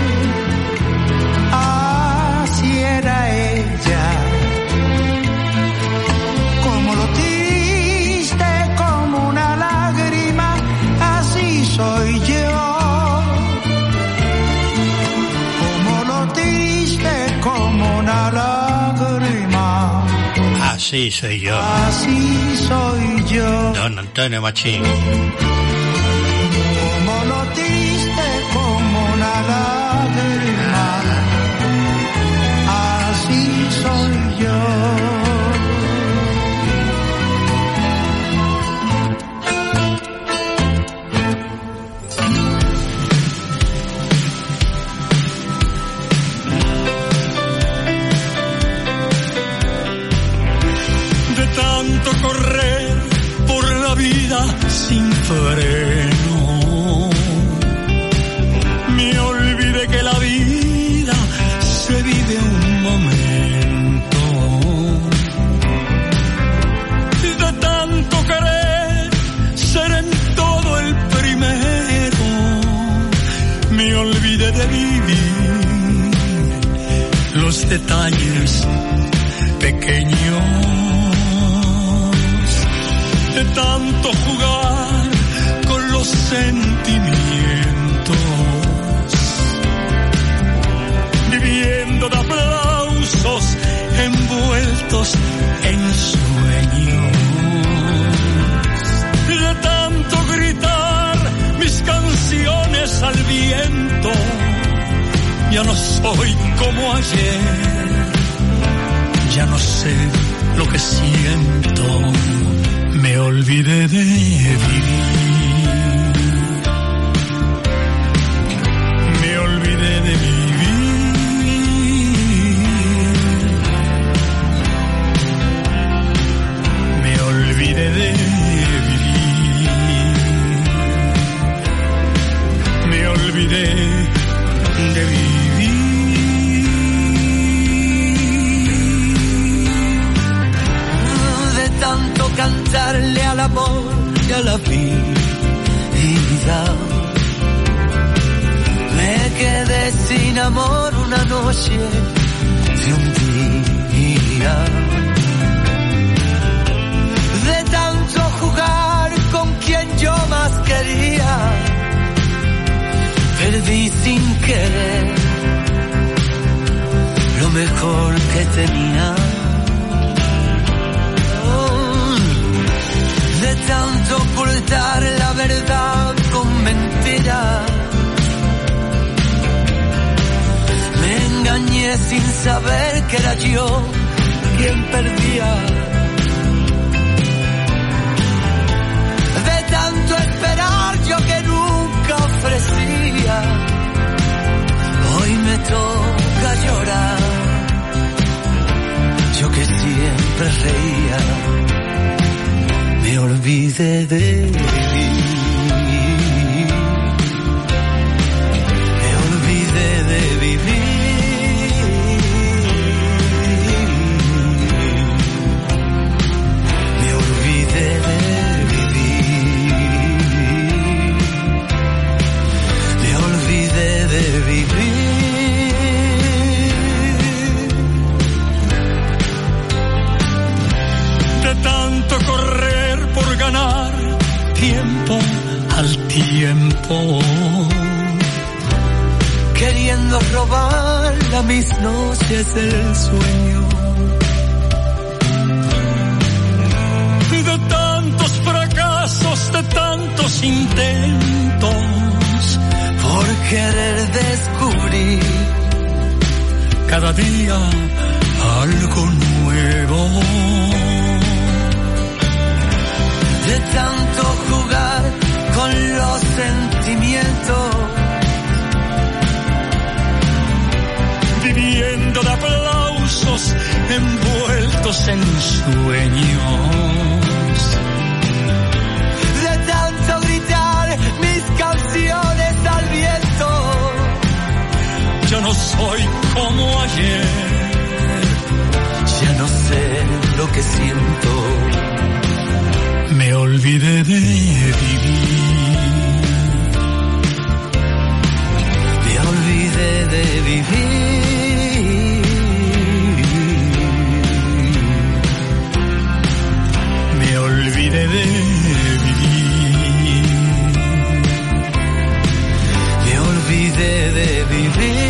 así era ella, como lo triste como una lágrima, así soy yo, como lo triste como una lágrima, así soy yo, así soy yo, Don Antonio Machín. Lo triste como una lágrima, así soy yo. De tanto correr por la vida sin freno, me olvidé que la vida se vive un momento. De tanto querer ser en todo el primero, me olvidé de vivir los detalles pequeños. De tanto jugar con los sentimientos, perdimos en sueños. De tanto gritar mis canciones al viento, ya no soy como ayer, ya no sé lo que siento, me olvidé de vivir, me olvidé de vivir, me olvidé de vivir, me olvidé de vivir. Tanto cantarle al amor y a la vida, me quedé sin amor una noche de un día. De tanto jugar con quien yo más quería, perdí sin querer lo mejor que tenía. De tanto ocultar la verdad con mentiras, me engañé sin saber que era yo quien perdía. De tanto esperar yo que nunca ofrecía, hoy me toca llorar, yo que siempre reía. Me olvidé de vivir, me olvidé de vivir, me olvidé de vivir, me olvidé de vivir. De tanto correr por ganar tiempo al tiempo, queriendo robar a mis noches el sueño. De tantos fracasos, de tantos intentos, por querer descubrir cada día algo nuevo. De tanto jugar con los sentimientos, viviendo de aplausos envueltos en sueños. De tanto gritar mis canciones al viento, yo no soy como ayer, ya no sé lo que siento. Me olvidé de vivir, me olvidé de vivir, me olvidé de vivir, me olvidé de vivir.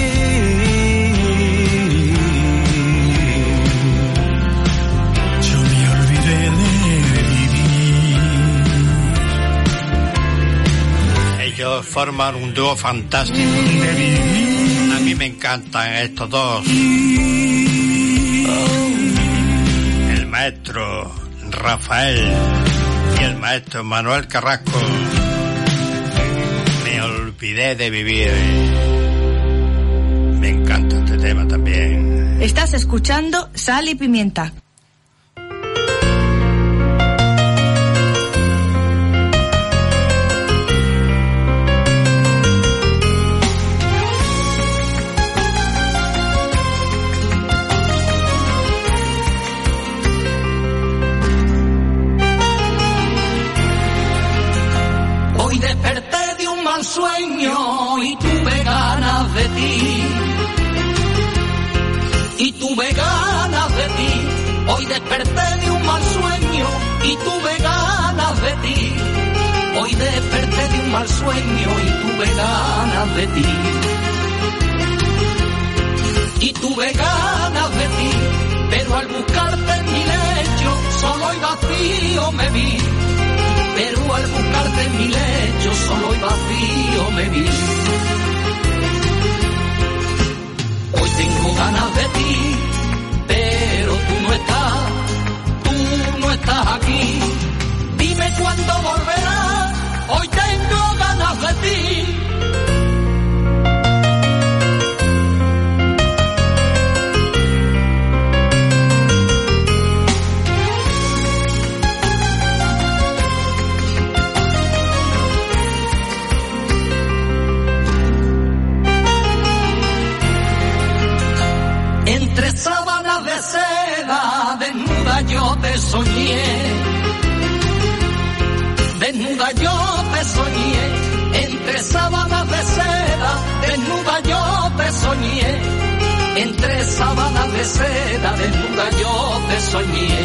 Ellos forman un dúo fantástico. A mí me encantan estos dos. El maestro Rafael y el maestro Manuel Carrasco. Me olvidé de vivir. Me encanta este tema también. Estás escuchando Sal y Pimienta. Sueño y tuve ganas de ti, y tuve ganas de ti. Hoy desperté de un mal sueño y tuve ganas de ti. Hoy desperté de un mal sueño y tuve ganas de ti. Y tuve ganas de ti, pero Pero al buscarte en mi lecho, solo y vacío me vi. Pero al buscarte en mi lecho, solo y vacío me vi. Hoy tengo ganas de ti, pero tú no estás, tú no estás aquí. Dime cuándo volverás, hoy tengo ganas de ti. Entre sábanas de seda, desnuda yo te soñé. Desnuda yo te soñé. Entre sábanas de seda, desnuda yo te soñé. Entre sábanas de seda, desnuda yo te soñé.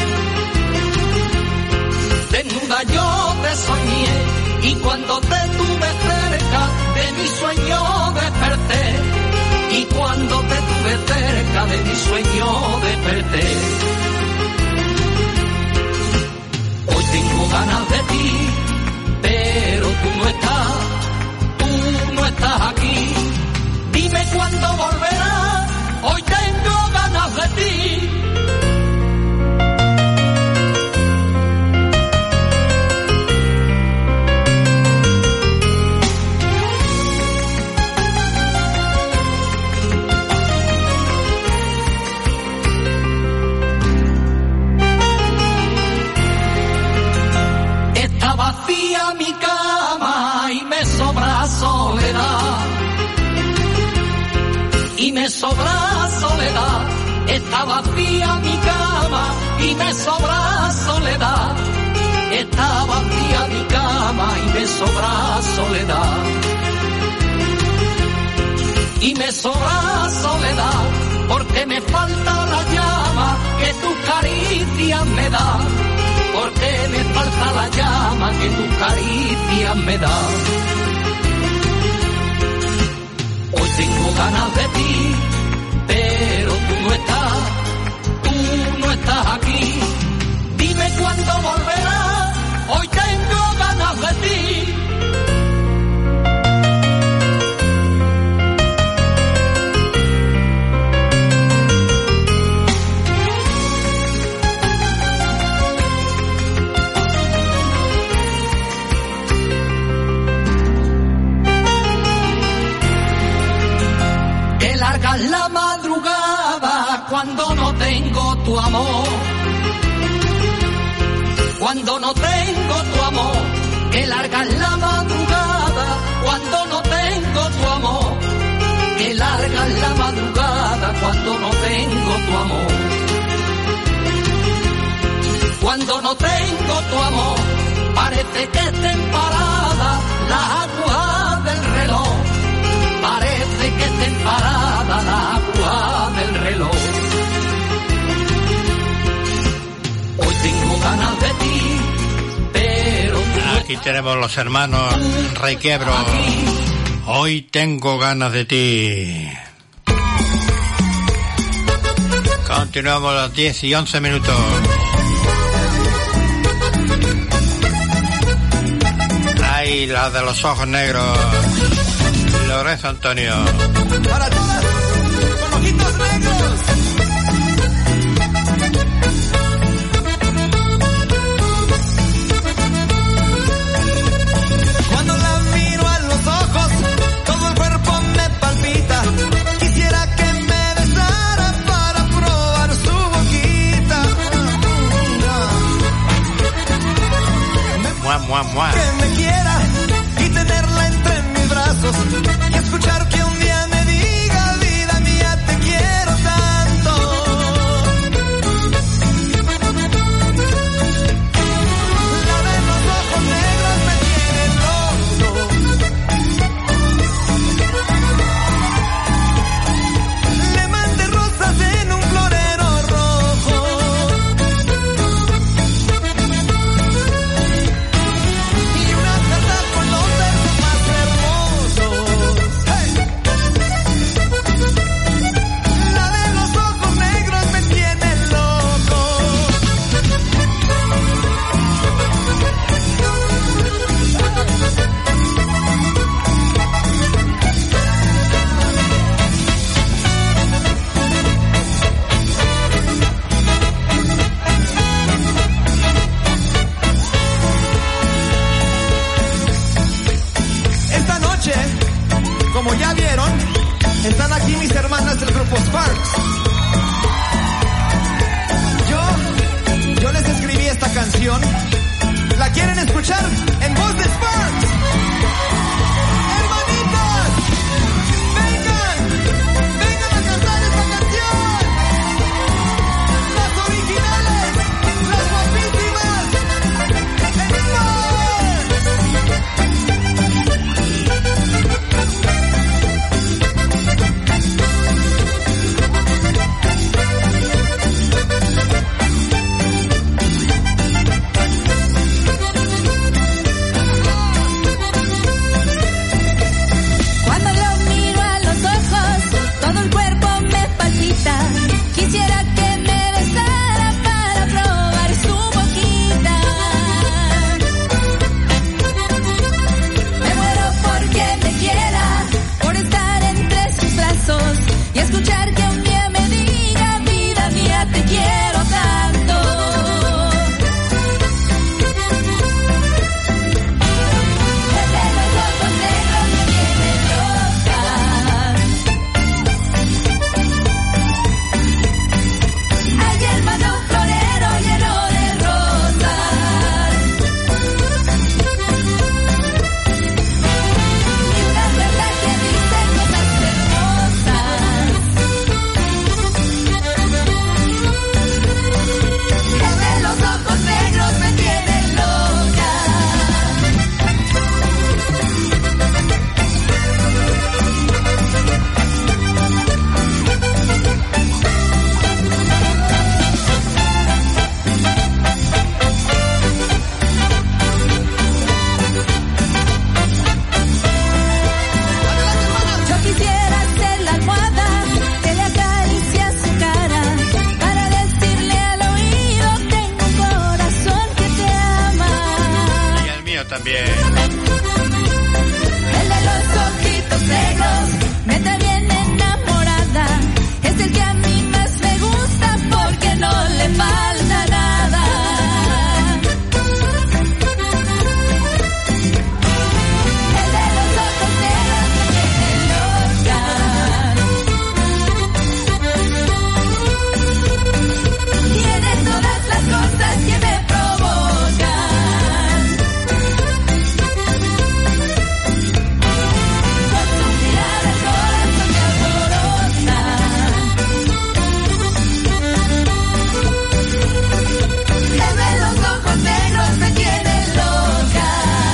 Desnuda yo te soñé. Y cuando te tuve cerca, de mi sueño desperté. Y cuando te tuve cerca de mi sueño desperté. Hoy tengo ganas de ti, pero tú no estás, tú no estás aquí. Dime cuándo volverás, hoy tengo ganas de ti. Vacía mi cama y me sobra soledad. Y me sobra soledad. Está vacía mi cama y me sobra soledad. Está vacía mi cama y me sobra soledad. Y me sobra soledad porque me falta la llama que tus caricias me dan. Porque me falta la llama que tus caricias me dan. Hoy tengo ganas de ti, pero tú no estás, tú no estás aquí. Dime cuándo volverás, hoy tengo ganas de ti. Larga la madrugada cuando no tengo tu amor. Cuando no tengo tu amor. Que larga la madrugada cuando no tengo tu amor. Que larga la madrugada cuando no tengo tu amor. Cuando no tengo tu amor, parece que estén paradas las agujas del reloj. Parece que estén paradas las agujas del reloj. Hoy tengo ganas de ti, pero tú aquí tenemos los hermanos Requiebro. Hoy tengo ganas de ti. Continuamos a las diez y once minutos. Ay, la de los ojos negros. Lorenzo Antonio. Para todas, con ojitos negros. Cuando la miro a los ojos, todo el cuerpo me palpita. Quisiera que me besara para probar su boquita. Mua, mua, mua. Que me quiera y tenerla entre mis brazos. Y escuchar que un día me diga, vida mía, te quiero tanto. Están aquí mis hermanas del grupo Sparks. Yo, yo les escribí esta canción. ¿La quieren escuchar? En voz de Sparks. ¡Hermanitas! ¡Vengan! ¡Vengan a cantar esta canción! ¡Las originales! ¡Las guapísimas! Cuando lo miro a los ojos, todo el cuerpo me palpita. Quisiera que me besara para probar su boquita. Me muero porque me quiera, por estar entre sus brazos y escuchar que un día me diga, vida mía, te quiero tanto. Desde los ojos negros me tienen loca. Hay hermano florero lleno de rosas y una verdad que dice cosas hermosas. Desde los ojos negros me tienen loca. Yo quisiera ser la almohada que le acaricia su cara para decirle al oído, tengo un corazón que te ama. Y el mío también. El de los ojitos negros me trae bien enamorada. Es el que a mí más me gusta porque no le falta nada. El de los ojos negros me tiene loca. Tiene todas las cosas que me provocan. Con su mirada el corazón me alborota. Desde los ojos negros me tiene loca.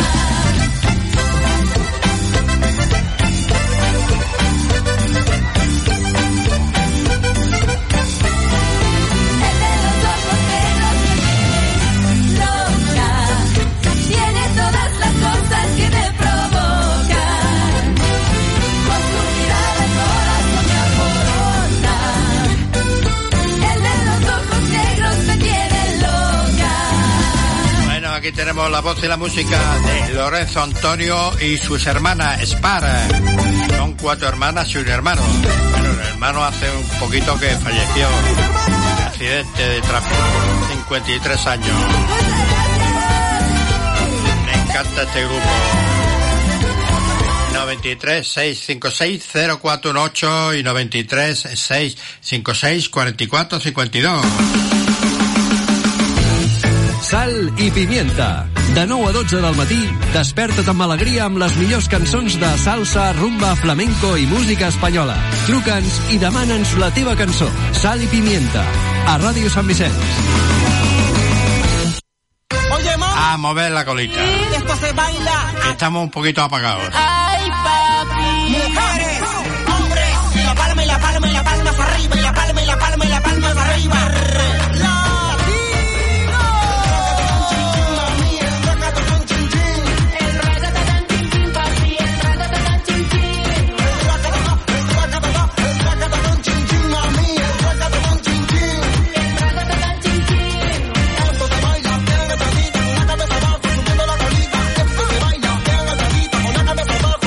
Desde los ojos negros me tiene loca. Tiene todas las cosas que me provocan. Con su mirada el corazón me alborota. El de los ojos negros me tiene loca. Bueno, aquí tenemos la voz y la música de Lorenzo Antonio y sus hermanas Spar. Son cuatro hermanas y un hermano. Bueno, el hermano hace un poquito que falleció en accidente de tráfico. cincuenta y tres años. Me encanta este grupo. noventa y tres, seiscientos cincuenta y seis, cero cuatro dieciocho y noventa y tres, seiscientos cincuenta y seis, cuarenta y cuatro cincuenta y dos. Sal i pimienta. De nou a dotze del matí, desperta't amb alegria amb les millors cançons de salsa, rumba, flamenco i música espanyola. Truca'ns i demana'ns la teva cançó. Sal i pimienta. A Ràdio Sant Vicenç. Oye, ma, A mover la colita. esto se baila. Estamos un poquito apagados. Ay, papi. Mujeres, hombres, la palma y la palma y la palma para arriba, y la palma y la palma y la palma para arriba. Latino.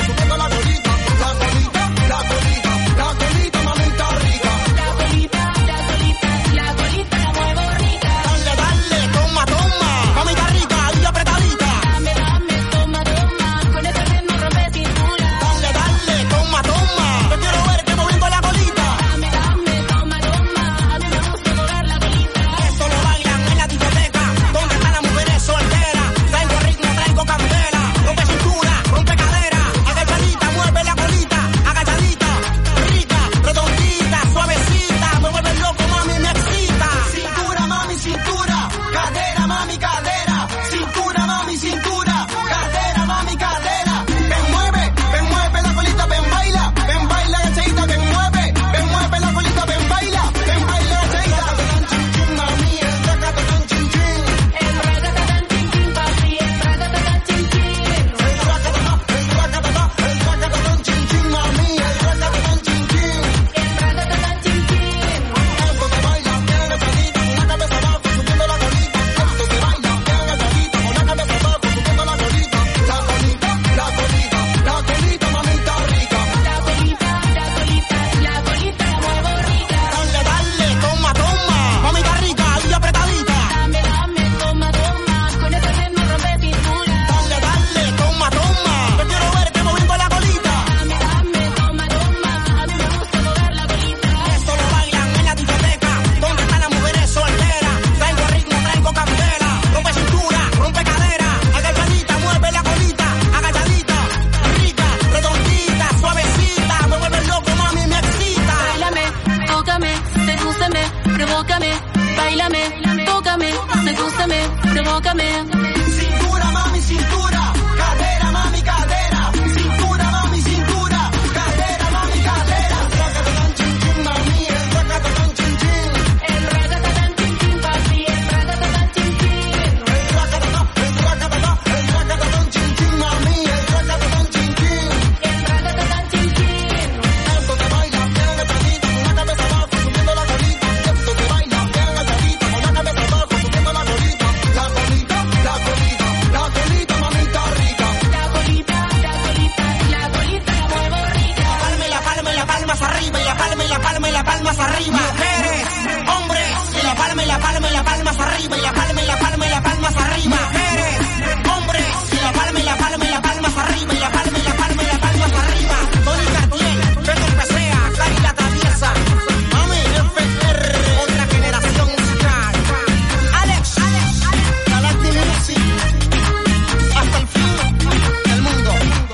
tócame. Cintura, mami, cintura, cadera, mami, cadera. Cintura, mami, cintura, cadera, mami, cadera. Racatán, chin, chin, mami, el racatán, chin, chin. El racatán, chin, chin, papi, el racatán, chin, chin. El racatán, el racatán, el racatán, chin, chin, mami, el racatán, chin, chin. El racatán, chin, chin. Esto te baila bien apretadito, con la cabeza abajo, subiendo la colita. Esto te baila bien apretadito, con la cabeza abajo, subiendo la colita. La colita, la colita, la colita, mamita rica. La colita, la colita, la colita la muevo rica. Palma y la palma y la palmas arriba, y la palma y la palma y la palmas arriba. Mujeres, hombres, y la palma y la palma y la palmas arriba, y la palma y la palma y la palmas arriba. Mujeres, hombres, y la palma y la palma y la palmas arriba, y la palma y la palma y la palmas arriba. Tony Cartier, Peter Pesea, Cari la Traviesa, Mami F R, otra generación musical. Alex, Galactic Music, hasta el fin del mundo.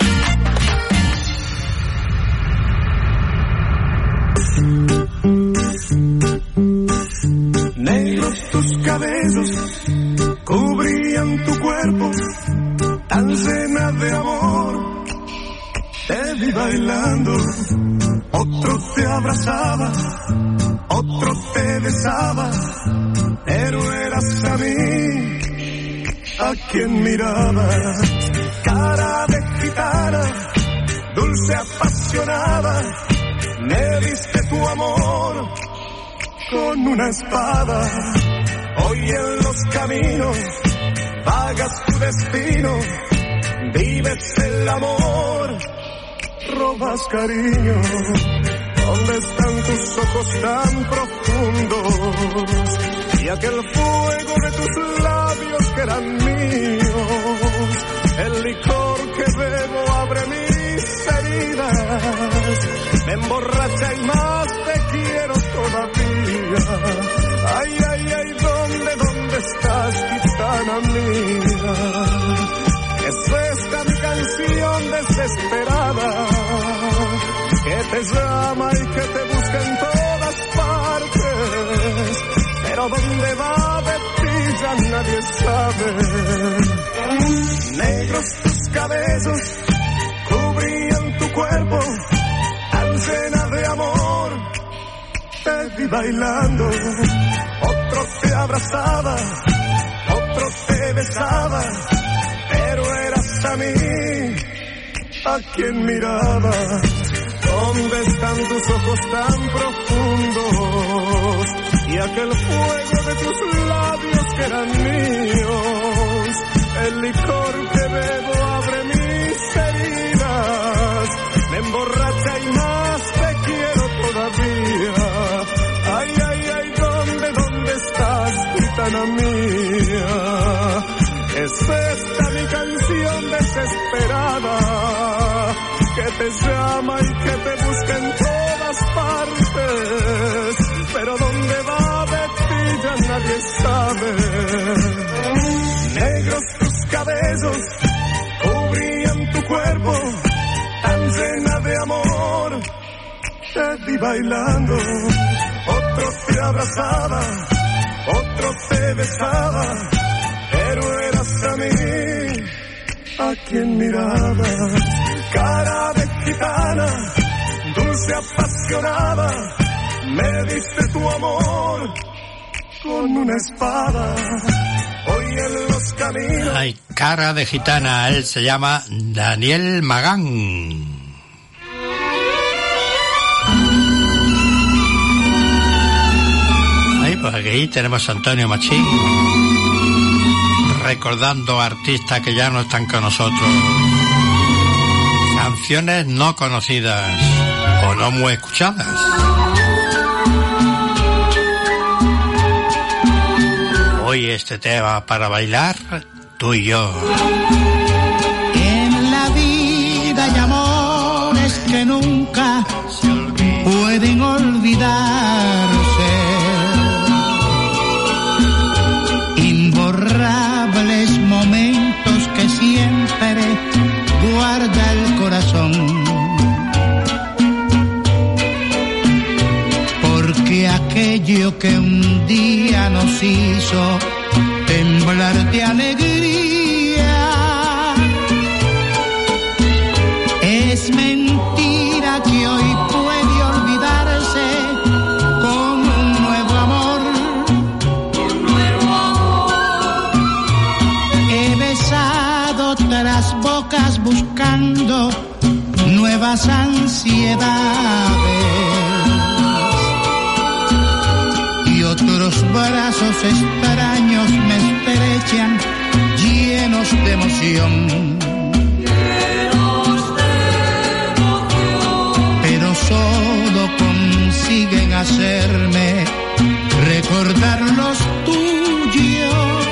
Negros tus cabellos cubrían tu cuerpo, tan llena de amor. Te vi bailando, otro te abrazaba, otro te besaba, pero eras a mí a quien miraba. Cara de gitana, dulce apasionada, me diste tu amor con una espada. Hoy en los caminos vagas tu destino, vives el amor, robas cariño. ¿Dónde están tus ojos tan profundos y aquel fuego de tus labios que eran míos? El licor que bebo abre mis heridas, me emborracha y más te quiero todavía. Ay, ay, ay, ¿dónde, dónde estás, gitana mía? Es esta mi canción desesperada, que te llama y que te busca en todas partes, pero dónde va de ti ya nadie sabe. Negros tus cabellos cubrían tu cuerpo, tan llena de amor. Te vi bailando, otro te abrazaba, otro te besaba, pero eras a mí a quien mirabas. ¿Dónde están tus ojos tan profundos y aquel fuego de tus labios que eran míos? El licor que bebo abre mis heridas, me emborracha y más te quiero todavía. Ay, ay, ay, ¿dónde, dónde estás, gitana mía? Es esta mi canción desesperada, que te llama y que te busca en todas partes, pero dónde va de ti ya nadie sabe. Negros tus cabellos cubrían tu cuerpo, tan llena de amor. Te vi bailando, otro te abrazaba, otro te besaba, pero eras a mí a quien mirabas. Cara de gitana, dulce apasionada, me diste tu amor con una espada. Hoy en los caminos. Ay, cara de gitana, él se llama Daniel Magán. Ay, pues aquí tenemos a Antonio Machín, recordando artistas que ya no están con nosotros. Canciones no conocidas o no muy escuchadas. Hoy este tema para bailar, tú y yo. En la vida hay amores que nunca pueden olvidarse, imborrables momentos que siempre guarda el corazón, porque aquello que un día nos hizo temblar de alegría. Es mentira que hoy puede olvidarse con un nuevo amor. Un nuevo amor. He besado otras bocas buscando nuevas ansiedades. Otros brazos extraños me estrechan, llenos de emoción. Llenos de emoción. Pero solo consiguen hacerme recordar los tuyos,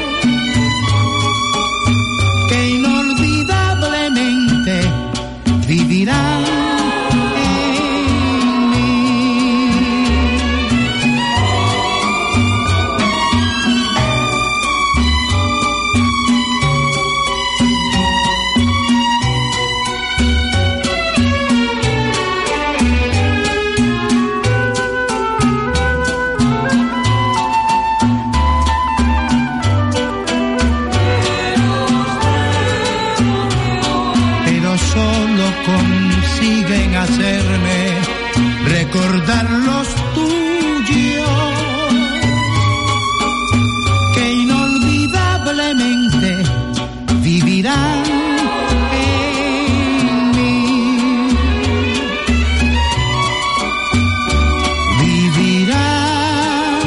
que inolvidablemente vivirán. Consiguen hacerme recordar los tuyos, que inolvidablemente vivirán en mí. Vivirán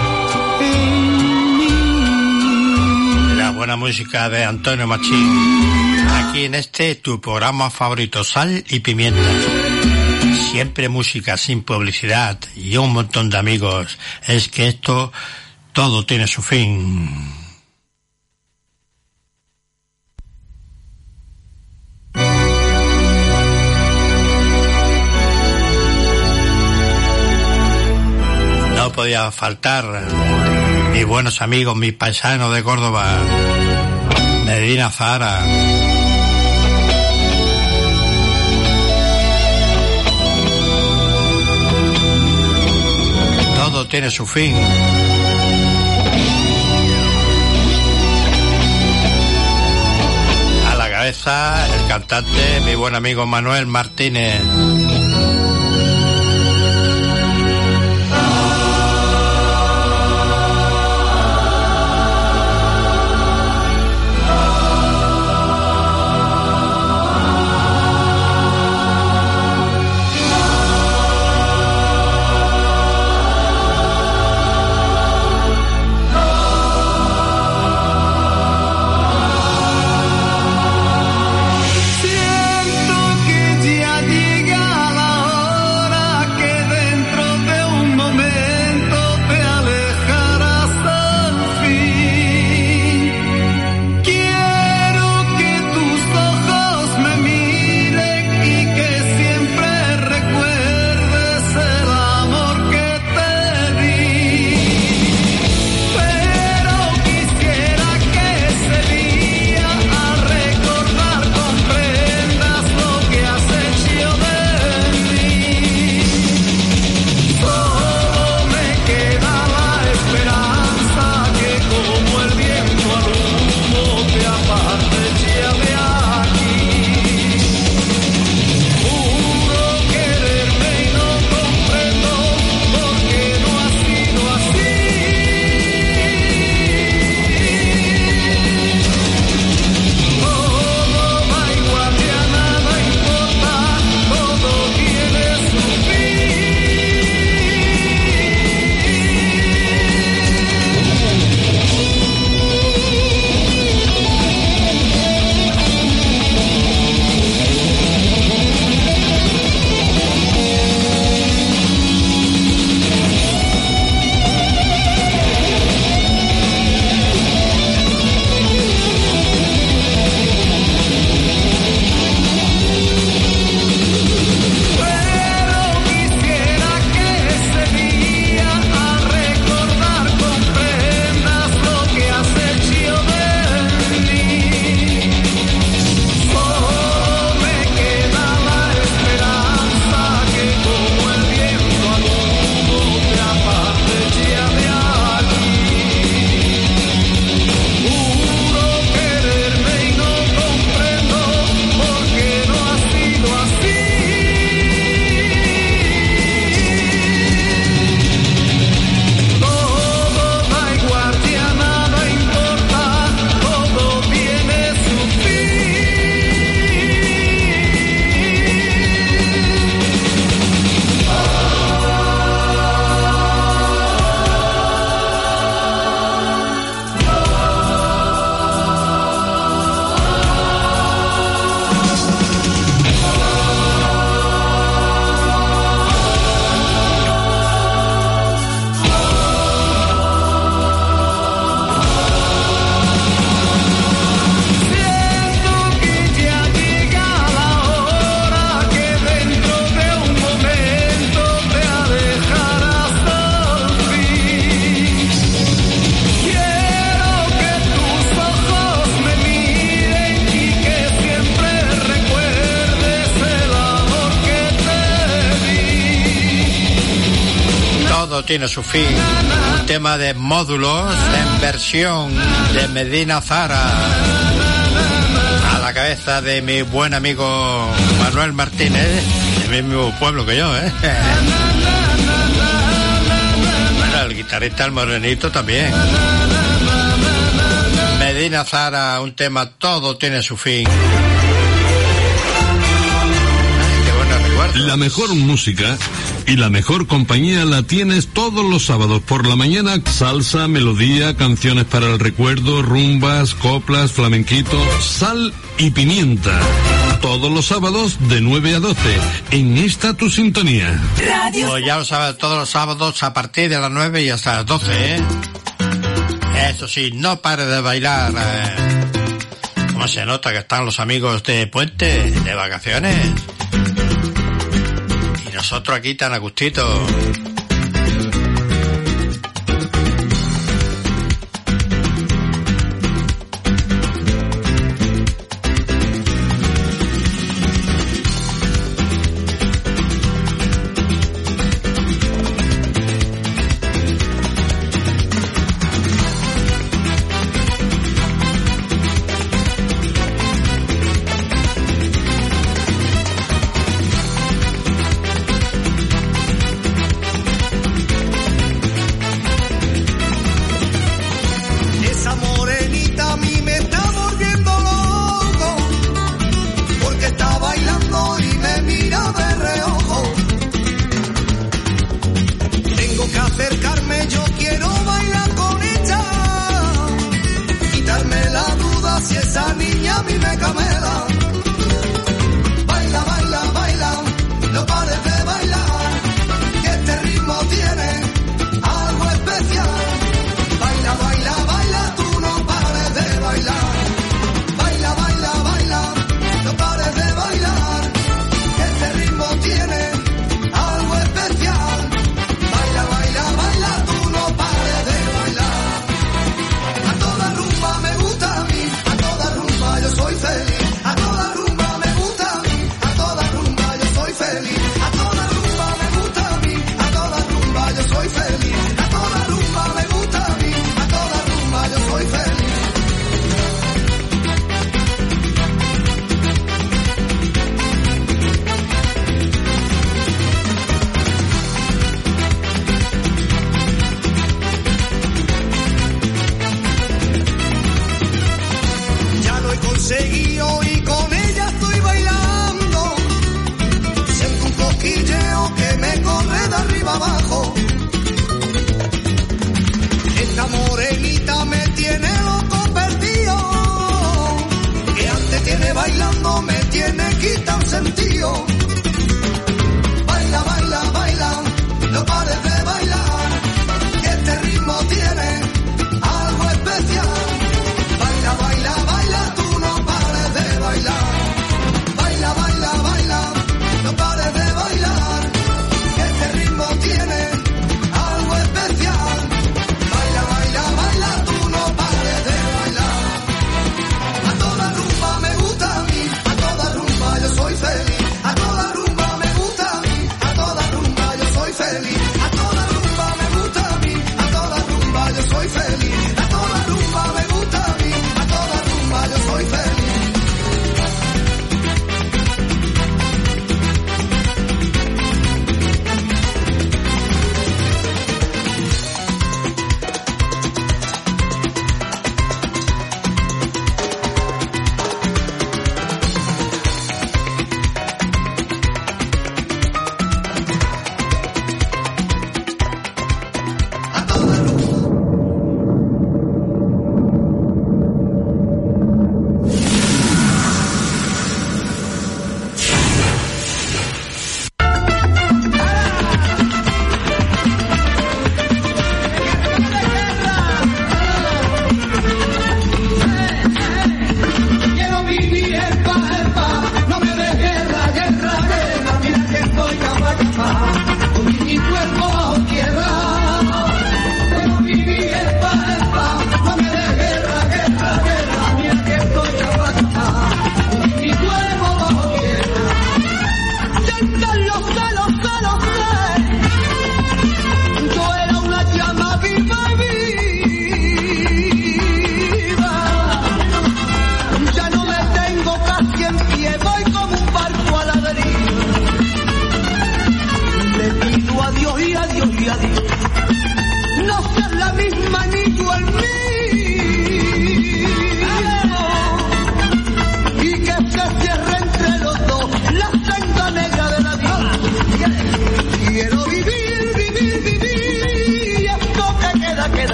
en mí. La buena música de Antonio Machín. Aquí en este, tu programa favorito, Sal y Pimienta. Siempre música sin publicidad y un montón de amigos. Es que esto, todo tiene su fin. No podía faltar mis buenos amigos, mis paisanos de Córdoba, Medina Zahara. Todo tiene su fin. A la cabeza, el cantante, mi buen amigo Manuel Martínez. Siento que ya llega todo tiene su fin. Un tema de Módulos en versión de Medina Zara, a la cabeza de mi buen amigo Manuel Martínez, del mismo pueblo que yo, ¿eh? Bueno, el guitarrista, el morenito también. Medina Zara, un tema, todo tiene su fin. La mejor música y la mejor compañía la tienes todos los sábados por la mañana. Salsa, melodía, canciones para el recuerdo, rumbas, coplas, flamenquito, sal y pimienta. Todos los sábados de nueve a doce en esta tu sintonía. Pues ya lo sabes, todos los sábados a partir de las nueve y hasta las doce, ¿eh? Eso sí, no pare de bailar. Eh. ¿Cómo se nota que están los amigos de puente, de vacaciones? Nosotros aquí tan a gustito. Soy feliz.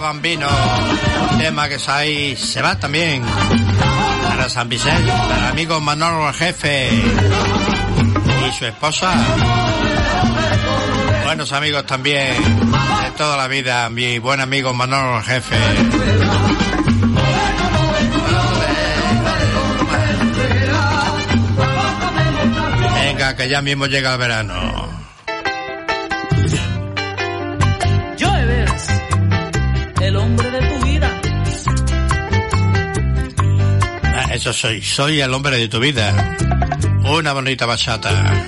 Bambino, tema que ahí se va también para San Vicente, para el amigo Manolo el Jefe y su esposa. Buenos amigos también de toda la vida, mi buen amigo Manolo el Jefe. Venga, que ya mismo llega el verano. Llueves, el hombre de tu vida. Ah, eso soy, soy el hombre de tu vida. Una bonita bachata.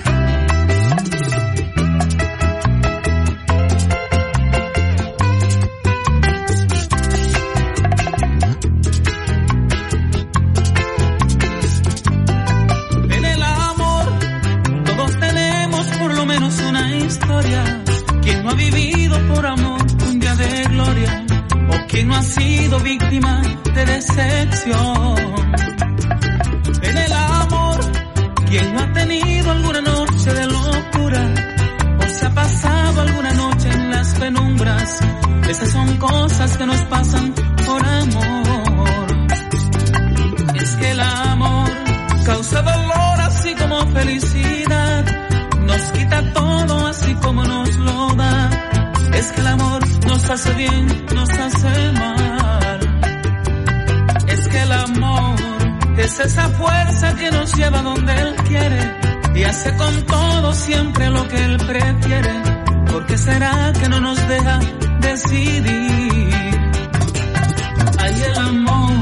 ¿Quién no ha vivido por amor un día de gloria? ¿O quién no ha sido víctima de decepción? En el amor, ¿quién no ha tenido alguna noche de locura? ¿O se ha pasado alguna noche en las penumbras? Esas son cosas que nos pasan por amor. Es que el amor causa dolor así como felicidad. Nos quita todo así como nos lo da. Es que el amor nos hace bien, nos hace mal. Es que el amor es esa fuerza que nos lleva donde Él quiere y hace con todo siempre lo que Él prefiere. ¿Por qué será que no nos deja decidir? Ay, el amor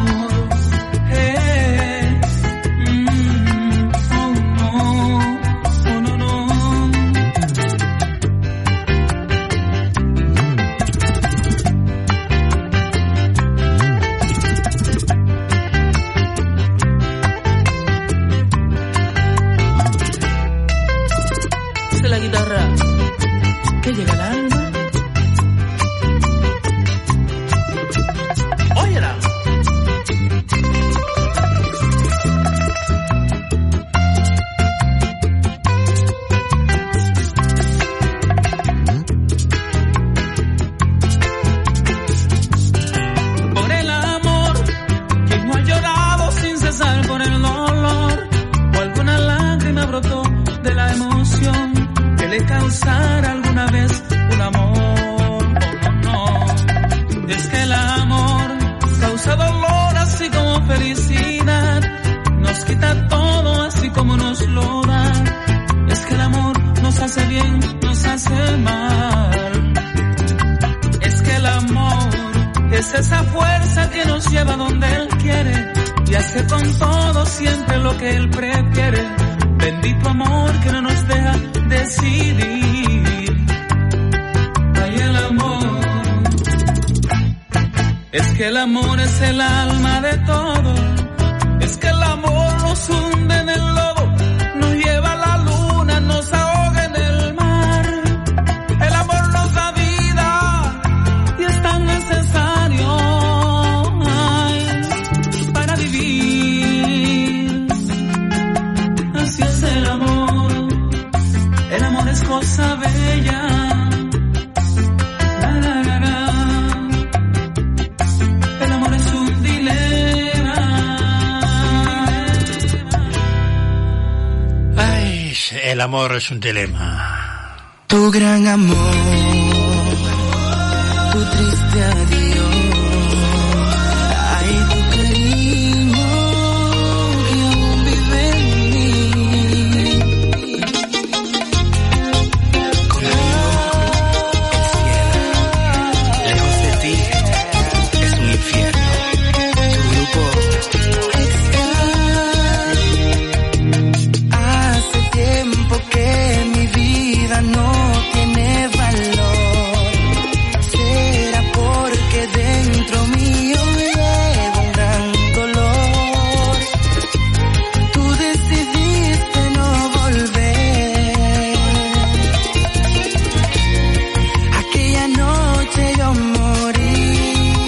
el amor es el alma de todo. Es que el amor nos hunde en el lodo, nos lleva a la luna, nos ahoga en el mar. El amor nos da vida y es tan necesario, ay, para vivir. Así es el amor, el amor es cosa bella. El amor es un dilema. Tu gran amor, tu triste adiós, ay, tu cariño que aún vive en mí. Con el cielo, lejos de ti, es un infierno. Tu grupo que mi vida no tiene valor. Será porque dentro mío llevo un gran dolor. Tú decidiste no volver. Aquella noche yo morí.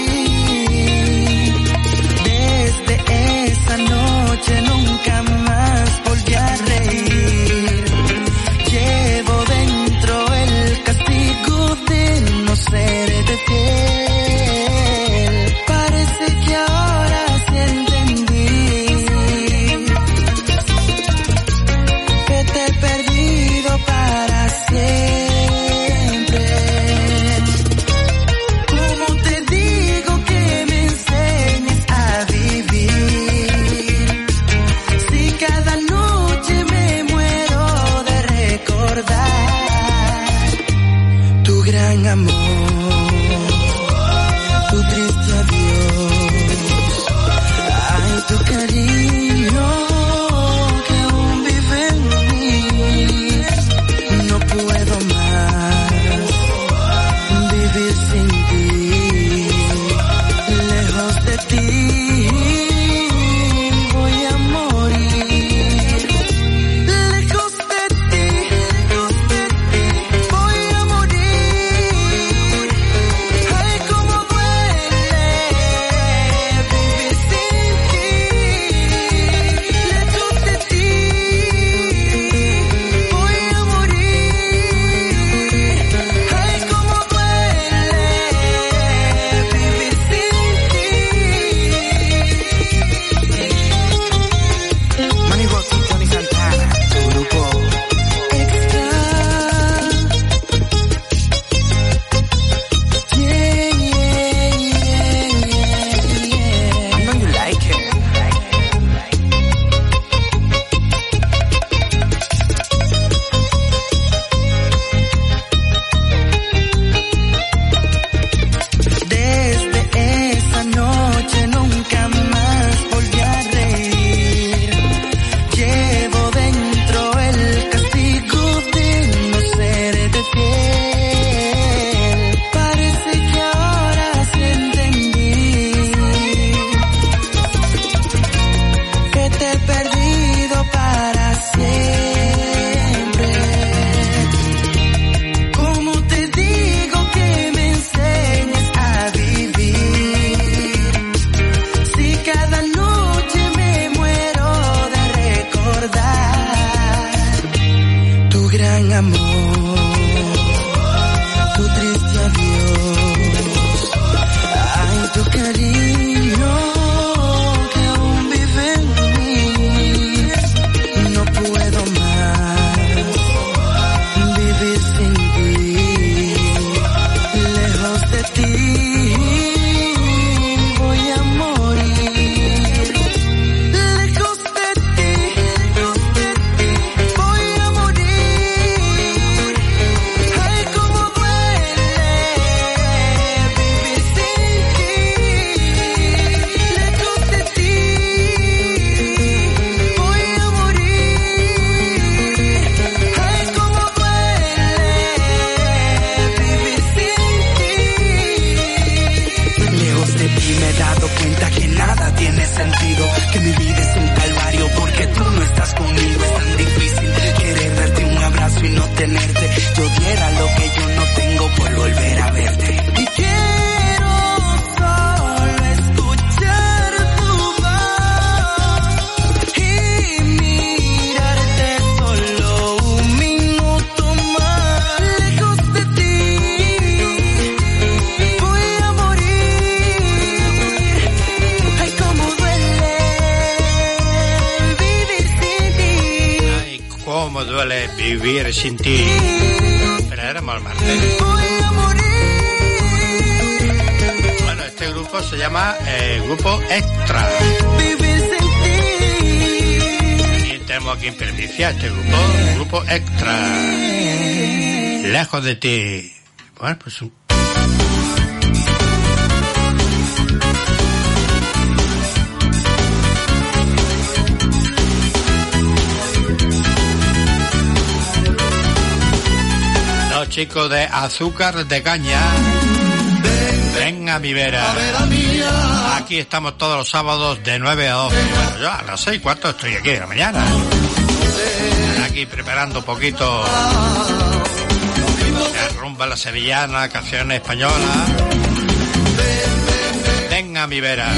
Desde esa noche nunca más volví a reír. Llevo dentro el castigo de no ser de fiel. he dado cuenta que nada tiene sentido, que mi vida es un calvario porque tú no estás conmigo. Es tan difícil querer darte un abrazo y no tenerte. Yo diera lo que yo no tengo por volver a verte. Y quiero solo escuchar tu voz y mirarte solo un minuto más lejos de ti. Voy a morir. Ay, cómo duele vivir sin ti. Ay, cómo duele vivir sin ti. Pero éramos el martes. Bueno, este grupo se llama eh, Grupo Extra. Y tenemos aquí en primicia este grupo, Grupo Extra. Lejos de ti. Bueno, pues un... Los chicos de Azúcar de Caña. Ven a mi vera. Aquí estamos todos los sábados de nueve a doce. Bueno, yo a las seis y cuarto estoy aquí de la mañana. Aquí preparando un poquito de rumba a la sevillana, canciones españolas. Ven a mi vera.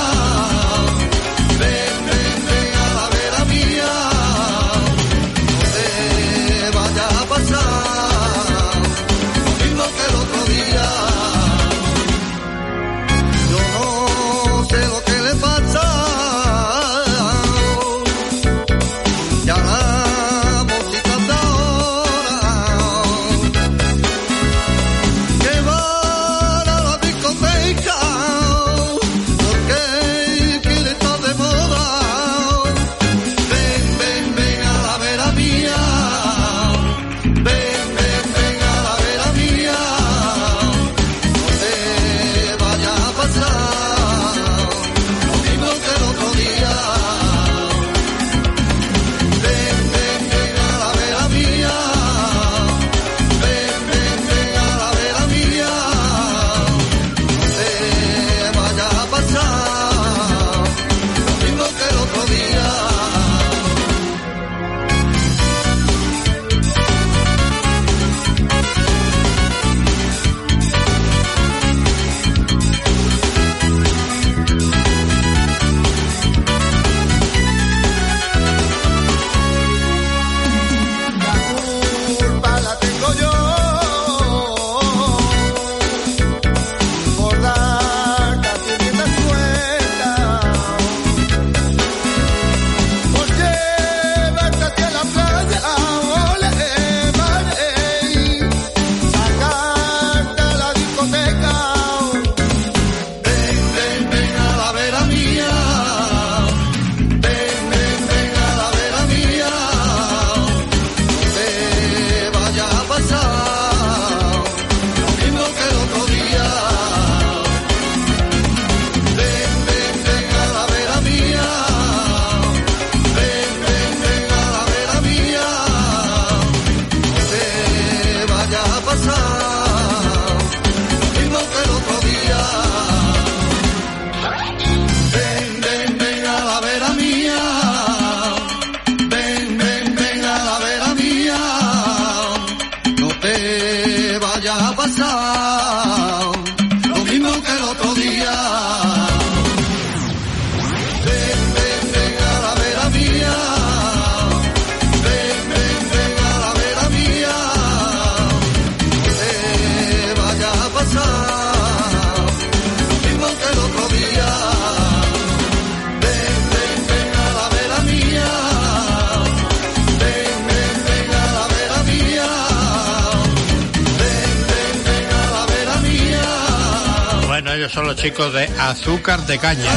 Son los chicos de Azúcar de Caña.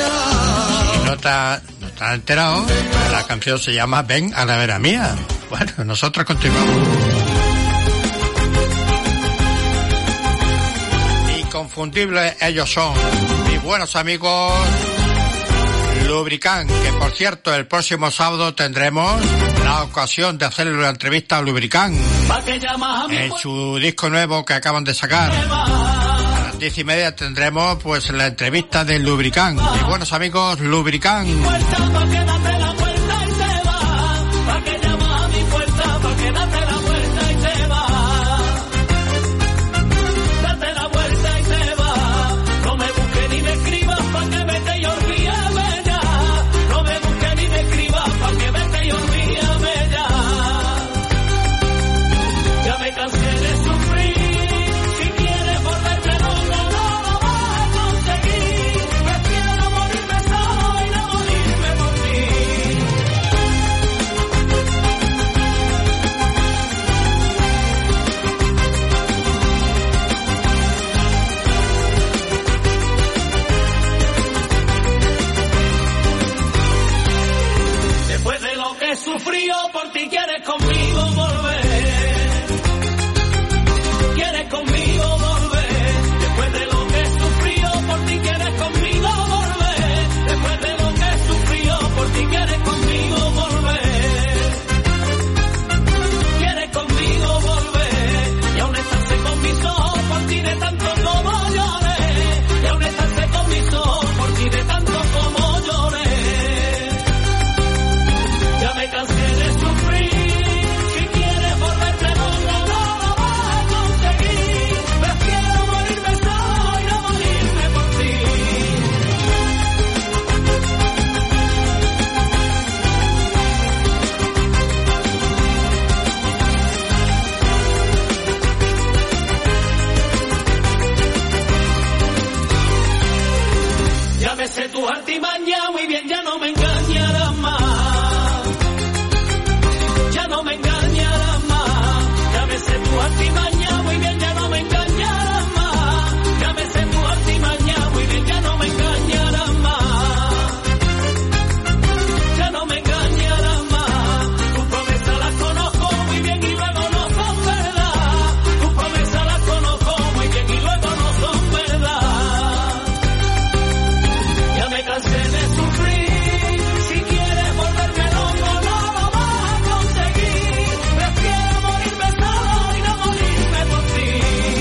Si no te has no enterado, la canción se llama Ven a la vera mía. Bueno, nosotros continuamos. Inconfundibles ellos son mis buenos amigos Lubricant, que por cierto el próximo sábado tendremos la ocasión de hacerle una entrevista a Lubricant en su disco nuevo que acaban de sacar. diez y media tendremos pues la entrevista del Lubricán. Mis buenos amigos Lubricán. Fuerza pa' que date la vuelta y se va. Pa' que llama a mi fuerza, pa' que date la vuelta y se va. Date la vuelta y se va. No me busques ni me escribas pa' que vete y olvídame ya. No me busques ni me escribas pa' que vete y olvídame ya. Ya me cansé de sufrir. Si quieres volverme loca no lo vas a conseguir. Prefiero morirme solo y no morirme por ti. Después de lo que he sufrido por ti quieres conmigo volver. Quieres conmigo volver. Después de lo que he sufrido por ti quieres conmigo volver. Después de lo que he sufrido por ti quieres conmigo volver. Quieres conmigo volver. Y aún estás con mis ojos por ti de tanto como lloré. Y aún estás con mis ojos por ti de tanto como lloré. Ya me cansé de sufrir. Si quieres volverte loca no lo vas a conseguir. Prefiero morirme solo y no morirme por ti. Ya me sé tu artimaña muy bien, ya no me engañarás más. Ya no me engañarás más. Ya me sé tu artimaña muy bien, ya no me engañarás más. Ya me sé tu artimaña muy bien, ya no me engañarás más. Ya no me engañarás más. Tus promesas las conozco muy bien y luego no son verdad. Tus promesas las conozco muy bien y luego no son verdad. Ya me cansé de sufrir. Si quieres volverme loco no lo vas a conseguir. Prefiero morirme solo y no morirme por ti.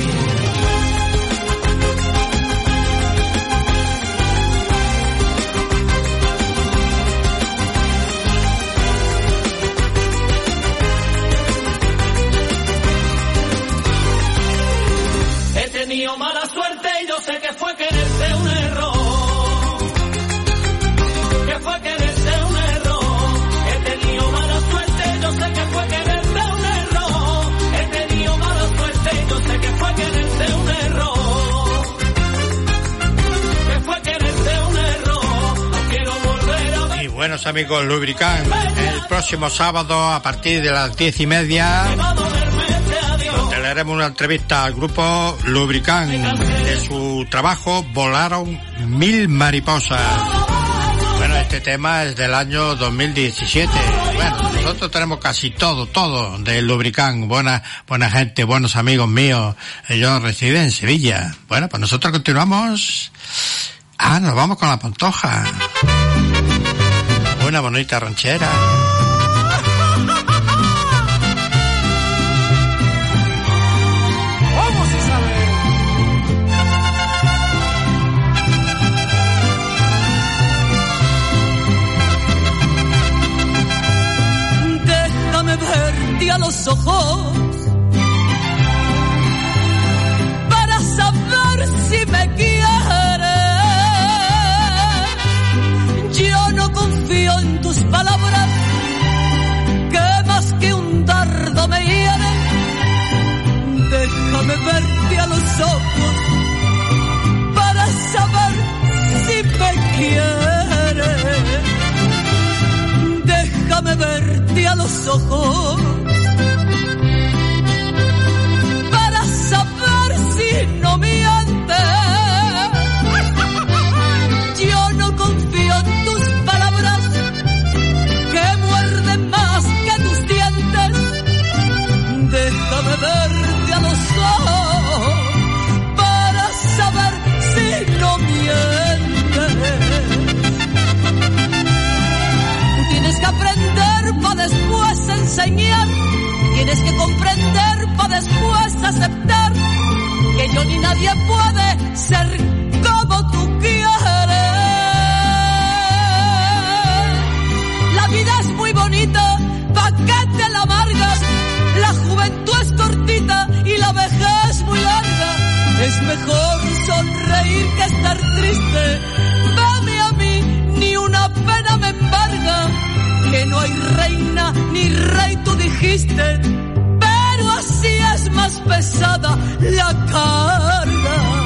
He tenido mala suerte y yo sé que fue quererte un error. Que fue quererte un error. He tenido mala suerte, yo sé que fue quererte un error. He tenido mala suerte, yo sé que fue quererte un error. Que fue quererte un error. No quiero volver a ver. Y buenos amigos Lubricán, el próximo sábado a partir de las diez y media donde le haremos una entrevista al grupo Lubricán de su trabajo Volaron Mil Mariposas. Bueno, este tema es del año dos mil diecisiete. Bueno, nosotros tenemos casi todo, todo de Lubricán. Buena, buena gente, buenos amigos míos. Ellos residen en Sevilla. Bueno, pues nosotros continuamos. Ah, nos vamos con la Pantoja. Una bonita ranchera. ¡Vamos, Isabel! Déjame verte a los ojos para saber si me quieres. Yo no confío en tus palabras, que más que un dardo me hieren. Déjame verte a los ojos para saber si me quieres. Déjame verte a los ojos para saber si no mientes. Yo no confío en tus palabras, que muerden más que tus dientes. Déjame verte a los ojos para saber si no mientes. Tú tienes que aprender para después enseñar. Tienes que comprender para después aceptar que yo ni nadie puede ser como tú quieres. La vida es muy bonita, ¿pa' qué te la amargas? La juventud es cortita y la vejez muy larga. Es mejor sonreír que estar triste. Dame a mí, ni una pena me embarga. Que no hay reina ni rey, tú dijiste, pero así es más pesada la carga.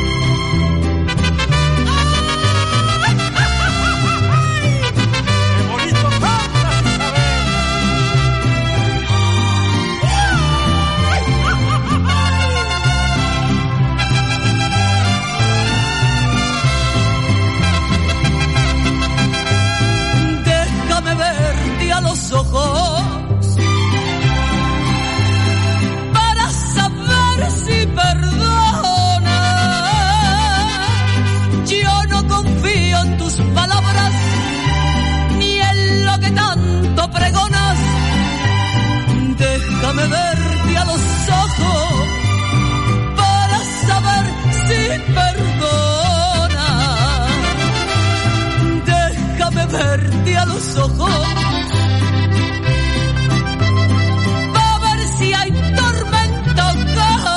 Los ojos para saber si perdonas. Yo no confío en tus palabras ni en lo que tanto pregonas. Déjame verte a los ojos para saber si perdonas. Déjame verte a los ojos si hay tormenta o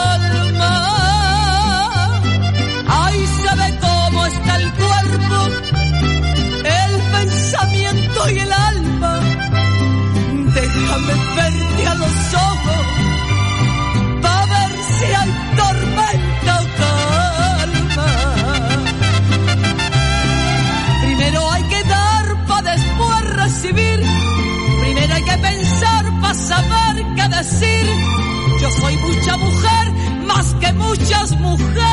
calma. Ahí se ve cómo está el cuerpo, el pensamiento y el alma. Déjame verte a los ojos para ver si hay tormenta o calma. Primero hay que dar para después recibir. Primero hay que pensar para saber qué decir. Yo soy mucha mujer, más que muchas mujeres.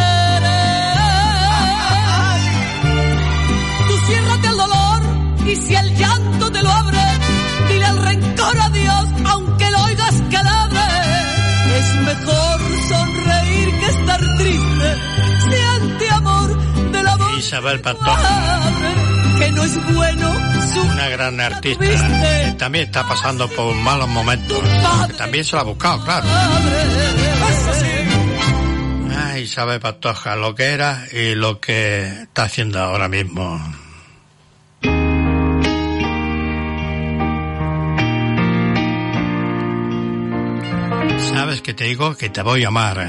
Tú ciérrate al dolor y si el llanto te lo abre, dile el rencor a Dios, aunque lo oigas que ladre. Es mejor sonreír que estar triste. Siente amor del amor. Isabel Pantoja, que no es bueno. Una gran artista, que también está pasando por malos momentos, que también se lo ha buscado, claro. Ay, Isabel Pantoja, lo que era y lo que está haciendo ahora mismo. ¿Sabes qué te digo? Que te voy a amar.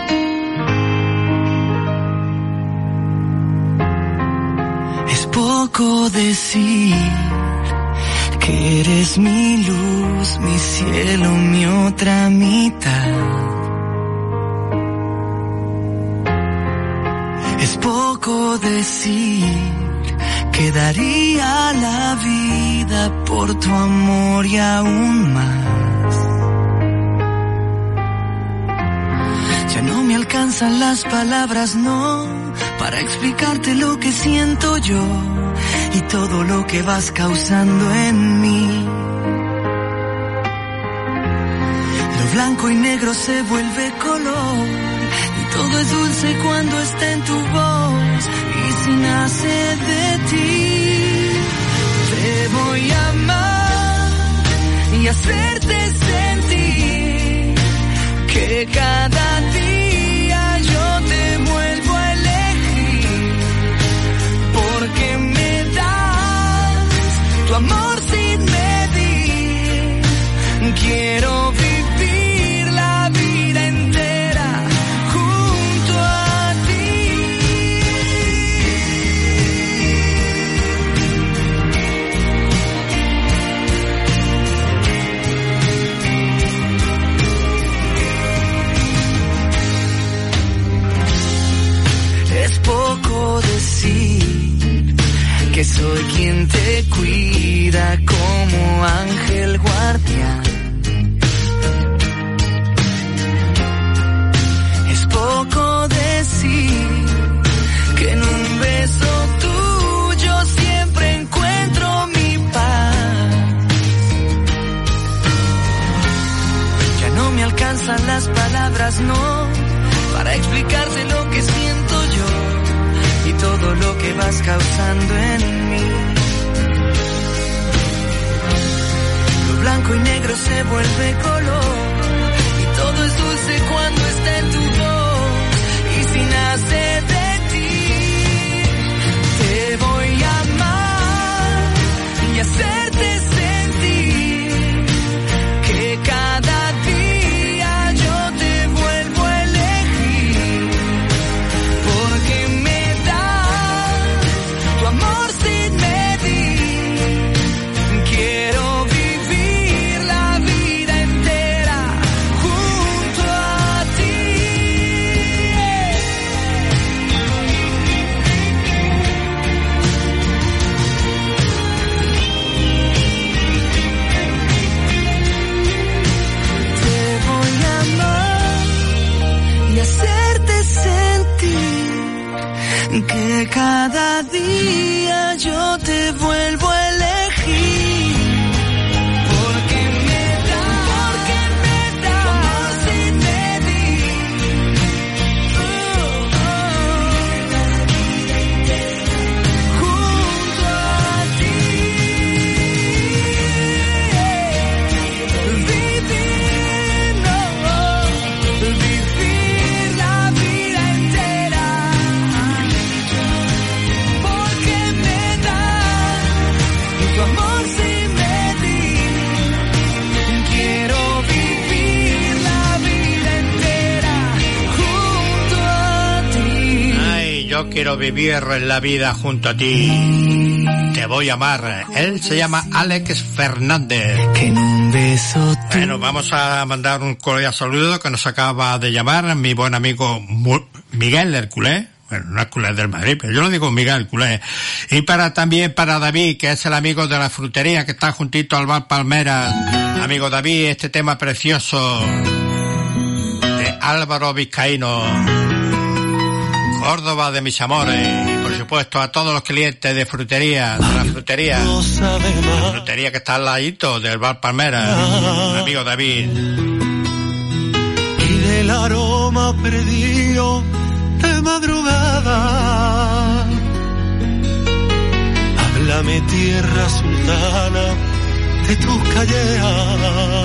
Es poco decir que eres mi luz, mi cielo, mi otra mitad. Es poco decir que daría la vida por tu amor y aún más. Ya no me alcanzan las palabras, no, para explicarte lo que siento yo y todo lo que vas causando en mí. Lo blanco y negro se vuelve color y todo es dulce cuando está en tu voz y si nace de ti. Te voy a amar y hacerte sentir que cada día yo te vuelvo a elegir, porque me das tu amor sin medir. Quiero vivir la vida entera junto a ti. Es poco decir que soy quien te cuida como ángel guardián. Es poco decir que en un beso tuyo siempre encuentro mi paz. Ya no me alcanzan las palabras, no, para explicarte lo que siento yo y todo lo que vas causando en mí. Lo blanco y negro se vuelve color y todo es dulce cuando está en tu voz y si nace que cada día yo te vuelvo a elegir. Porque me da, porque me da, tu amor sin medir. Oh, oh. Junto a ti, vivir, no, vivir la vida entera. Porque me da tu amor sin medir. Quiero vivir la vida entera junto a ti. Ay, yo quiero vivir la vida junto a ti. Te voy a amar. Él se llama Alex Fernández. Que en un beso tú. Bueno, vamos a mandar un cordial saludo que nos acaba de llamar mi buen amigo Mu- Miguel Herculé. Bueno, no Herculé del Madrid, pero yo lo digo Miguel Herculé. Y para también para David, que es el amigo de la frutería que está juntito al bar Palmera. Amigo David, este tema precioso de Álvaro Vizcaíno, Córdoba de mis amores. Y por supuesto a todos los clientes de frutería, de la frutería, la frutería que está al ladito del bar Palmera. Mi amigo David. Y del aroma perdido de madrugada, háblame tierra sultana de tus callejas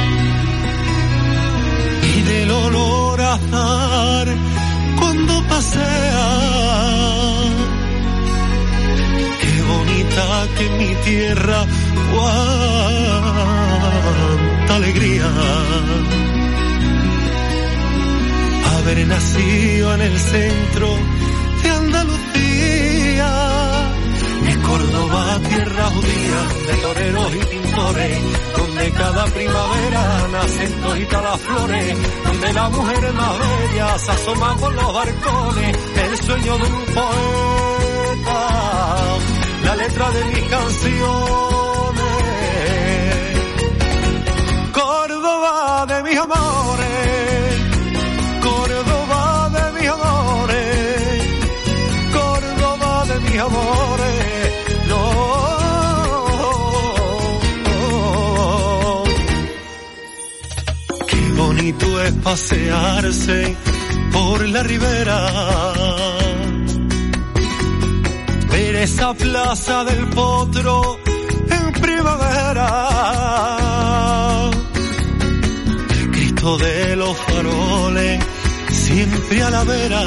y del olor a azahar cuando pasea. Qué bonita que es mi tierra, cuánta alegría haber nacido en el centro de Andalucía. Es Córdoba, tierra judía de toreros y pintores, donde cada primavera nacen toditas las flores, donde la mujer más bella se asoma por los balcones, el sueño de un poeta, la letra de mis canciones. Córdoba de mis amores, Córdoba de mis amores, Córdoba de mis amores, no, no. Qué bonito es pasearse por la ribera, ver esa plaza del Potro en primavera, el Cristo de los faroles siempre a la vera,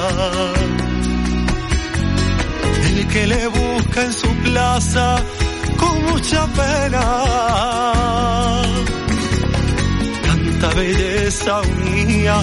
el que le busca en su plaza con mucha pena, tanta belleza unía,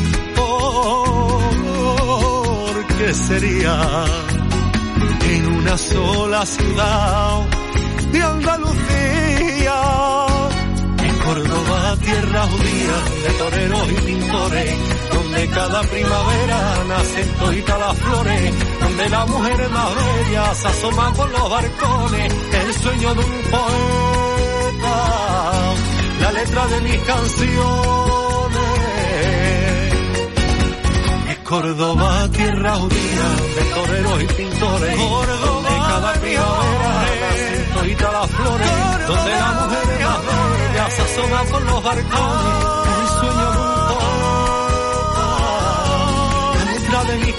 ¿por qué sería en una sola ciudad de Andalucía? En Córdoba, tierra judía de toreros y pintores, donde cada primavera nacen toditas las flores, donde la mujer más bella se asoma por los balcones, el sueño de un poeta, la letra de mis canciones. Es Córdoba, tierra judía de toreros y pintores, donde cada primavera nacen toditas las flores, donde la mujer más bella se asoma por los balcones, el sueño de un de mis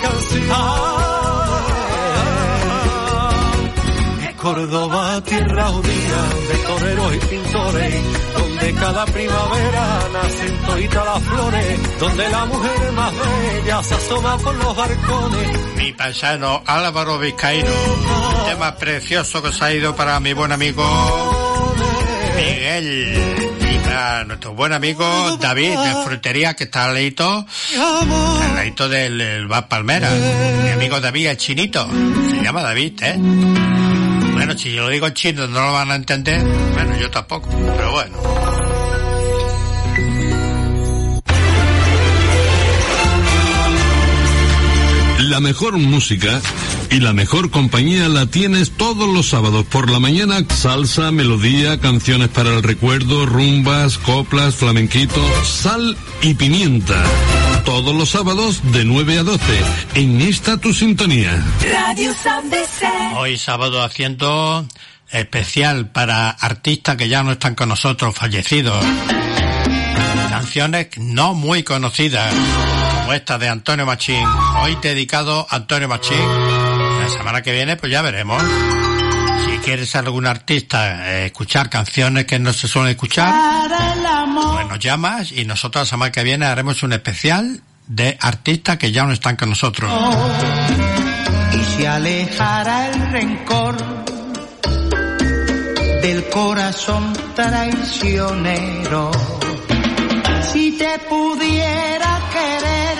canciones. Córdoba, tierra judía de toreros y pintores, donde cada primavera nacen toditas las flores, donde la mujer más bella se asoma por los balcones. Mi paisano Álvaro Vizcaíno, un tema precioso que se ha ido para mi buen amigo Miguel. A nuestro buen amigo David de frutería que está al ladito, al ladito del, del bar Palmera. Mi amigo David, el chinito, se llama David, ¿eh? Bueno, si yo lo digo en chino no lo van a entender, bueno, yo tampoco, pero bueno. La mejor música y la mejor compañía la tienes todos los sábados por la mañana. Salsa, melodía, canciones para el recuerdo, rumbas, coplas, flamenquito, sal y pimienta. Todos los sábados de nueve a doce, en esta tu sintonía. Radio San Vicente. Hoy sábado haciendo especial para artistas que ya no están con nosotros, fallecidos. Canciones no muy conocidas, como esta de Antonio Machín. Hoy dedicado a Antonio Machín. La semana que viene pues ya veremos. Si quieres algún artista eh, escuchar canciones que no se suelen escuchar, pues nos llamas y nosotros la semana que viene haremos un especial de artistas que ya no están con nosotros. Y se alejará el rencor del corazón traicionero. Si te pudiera querer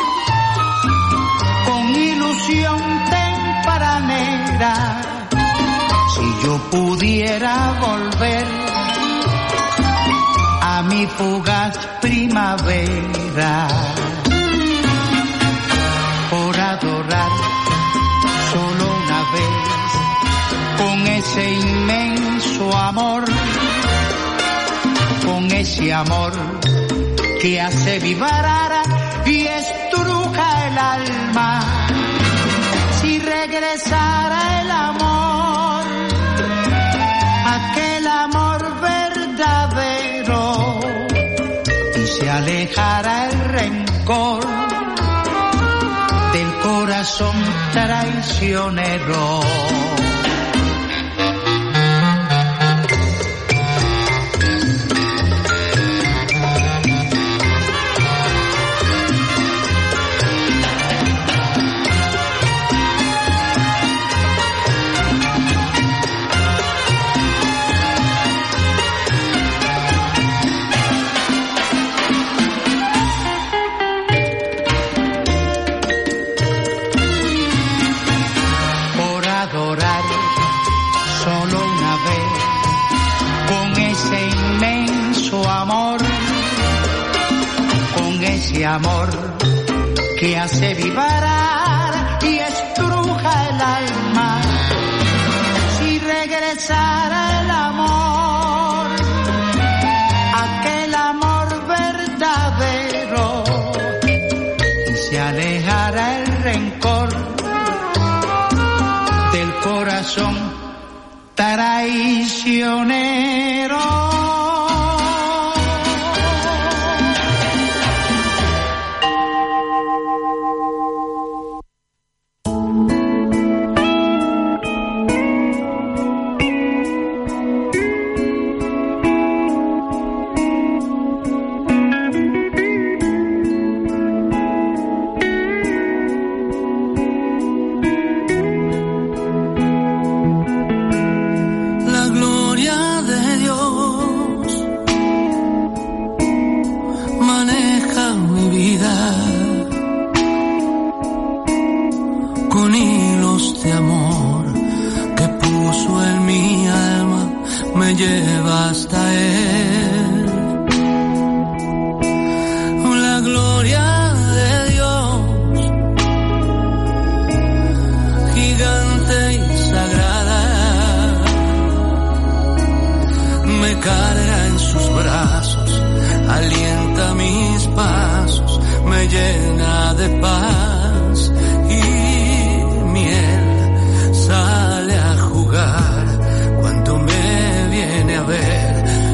con ilusión tempranera, si yo pudiera volver a mi fugaz primavera, por adorar solo una vez con ese inmenso amor, con ese amor que hace vibrar y estruja el alma. Si regresara el amor, aquel amor verdadero, y se alejara el rencor del corazón traicionero. Amor que hace vibrar y estruja el alma. Si regresara el amor, aquel amor verdadero, y se alejara el rencor del corazón traicionero. Sale a jugar cuando me viene a ver.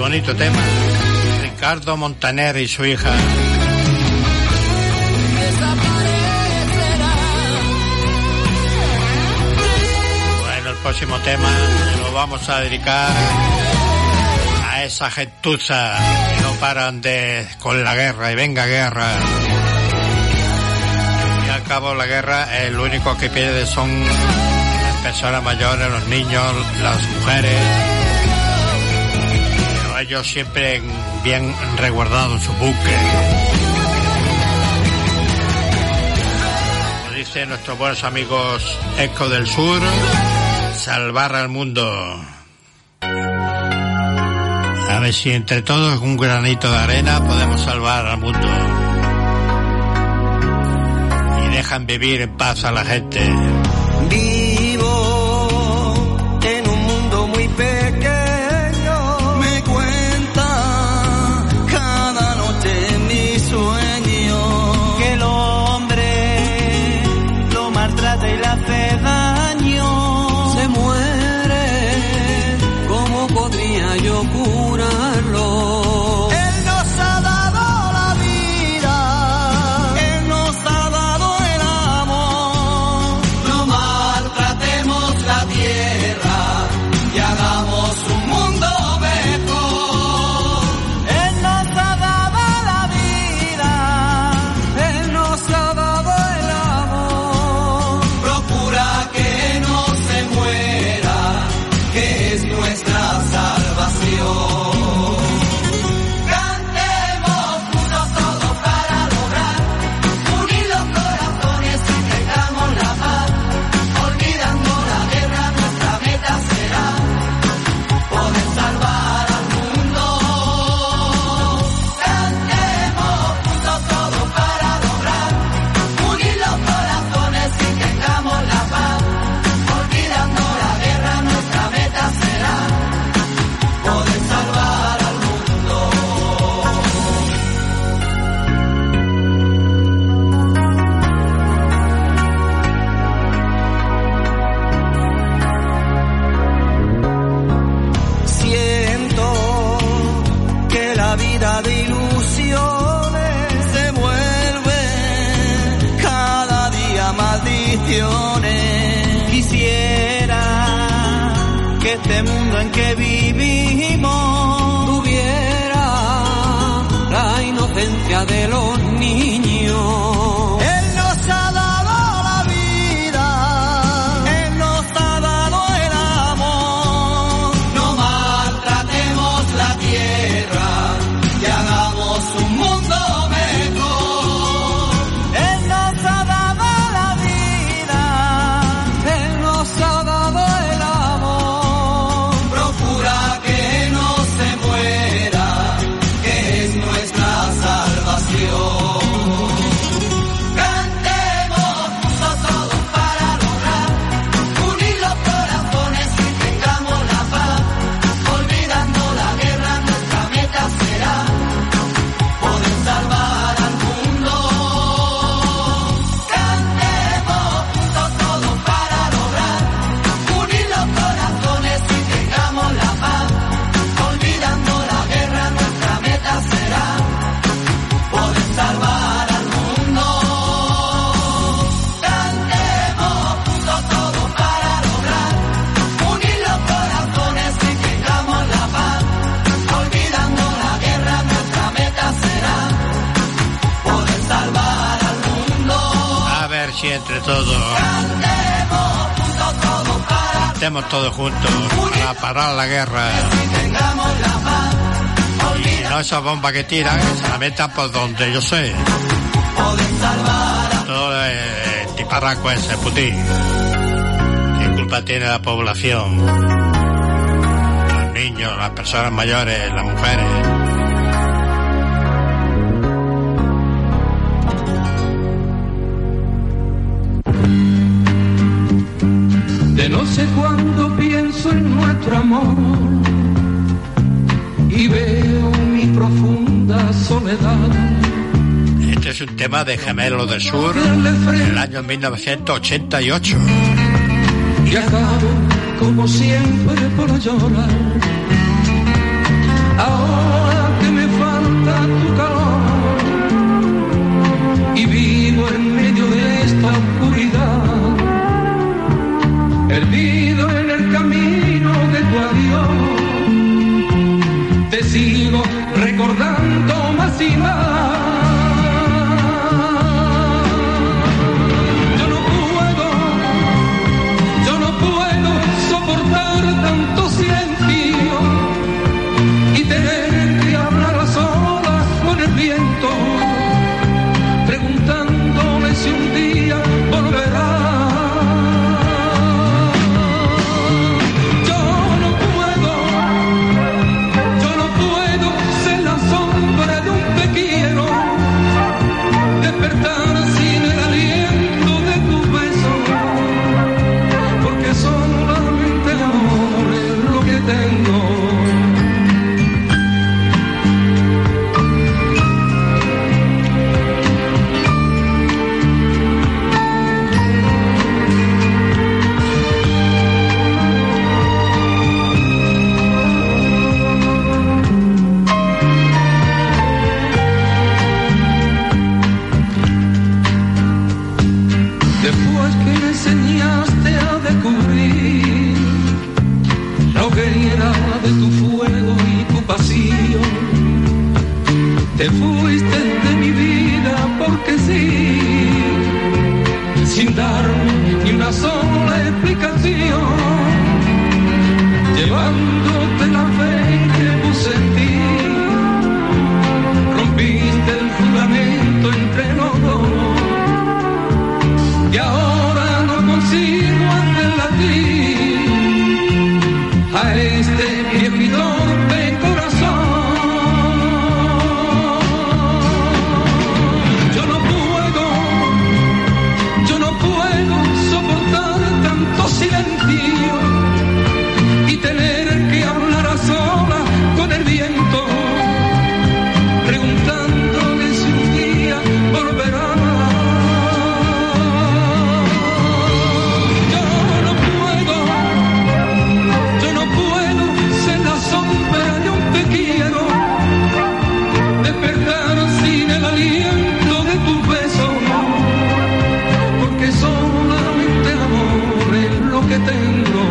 bonito tema. Ricardo Montaner y su hija. Bueno, el próximo tema lo vamos a dedicar a esa gentuza que no paran de con la guerra y venga guerra. Y al cabo la guerra, el único que pierde son las personas mayores, los niños, las mujeres. Pero ellos siempre bien resguardados en su buque. Como dicen nuestros buenos amigos Eco del Sur, salvar al mundo. A ver si entre todos, un granito de arena, podemos salvar al mundo. Y dejan vivir en paz a la gente. Vivo en un mundo muy pequeño. Me cuenta cada noche mi sueño que el hombre lo maltrata y le hace daño. Se muere, ¿cómo podría yo curarlo? Él nos ha dado la vida, Él nos ha dado el amor. No maltratemos la tierra y hagamos un mundo mejor. Él nos ha dado la vida, Él nos ha dado el amor. Procura que no se muera, que es nuestra salvación. Cantemos juntos todos para lograr unir los corazones y tengamos la paz. Olvidando la guerra, nuestra meta será poder salvar al mundo. Cantemos juntos todos para lograr unir los corazones y tengamos la paz. Olvidando la guerra, nuestra meta será poder salvar al mundo. Siento que la vida de ilusiones se vuelve cada día maldiciones. Quisiera que este mundo en que vivimos tuviera la inocencia de los niños. Él nos ha dado la vida, Él nos ha dado el amor. No maltratemos la tierra y hagamos un mundo mejor. Él nos ha dado la vida, Él nos ha dado el amor. Procura que no se muera, que es nuestra salvación. Cantemos juntos todos para lograr unir los corazones y tengamos la paz. Olvidando la guerra, nuestra meta será poder salvar al mundo. Cantemos juntos todos para lograr unir los corazones y tengamos la paz. Olvidando la guerra, nuestra meta será poder salvar al mundo. Cantemos juntos todos para lograr unir los corazones y tengamos la paz. Olvidando la guerra, nuestra meta será poder salvar al mundo. A ver si entre todos Cantemos juntos todos para estemos todos juntos para parar la guerra. tengamos la paz. Y no esas bombas que tiran, que se la metan por donde yo sé. Poder salvar Todo el tiparraco ese, Putin. ¿Qué culpa tiene la población? Los niños, las personas mayores, las mujeres. De no sé cuándo pienso en nuestro amor y veo mi profunda soledad. Este es un tema de Gemelos del Sur del año mil novecientos ochenta y ocho. Y acabo como siempre por llorar. ahora que me falta tu calor y vivo en medio de esta oscuridad, perdido en el camino de tu adiós, te sigo recordando más y más. Yo no puedo, yo no puedo soportar tanto silencio y tener que hablar a solas con el viento, preguntándome si un día volverá. Te fuiste de mi vida porque sí, sin darme ni una sola explicación, llevándote la fe que puse en ti, rompiste el juramento entre los dos, y ahora no consigo hacer latir a este viejo y torpe corazón. Silencio y tener que hablar a solas con el viento, preguntándole si un día volverá. Yo no puedo, yo no puedo ser la sombra de un te quiero, despertar sin el aliento de tus besos, porque solamente el amor es lo que tengo.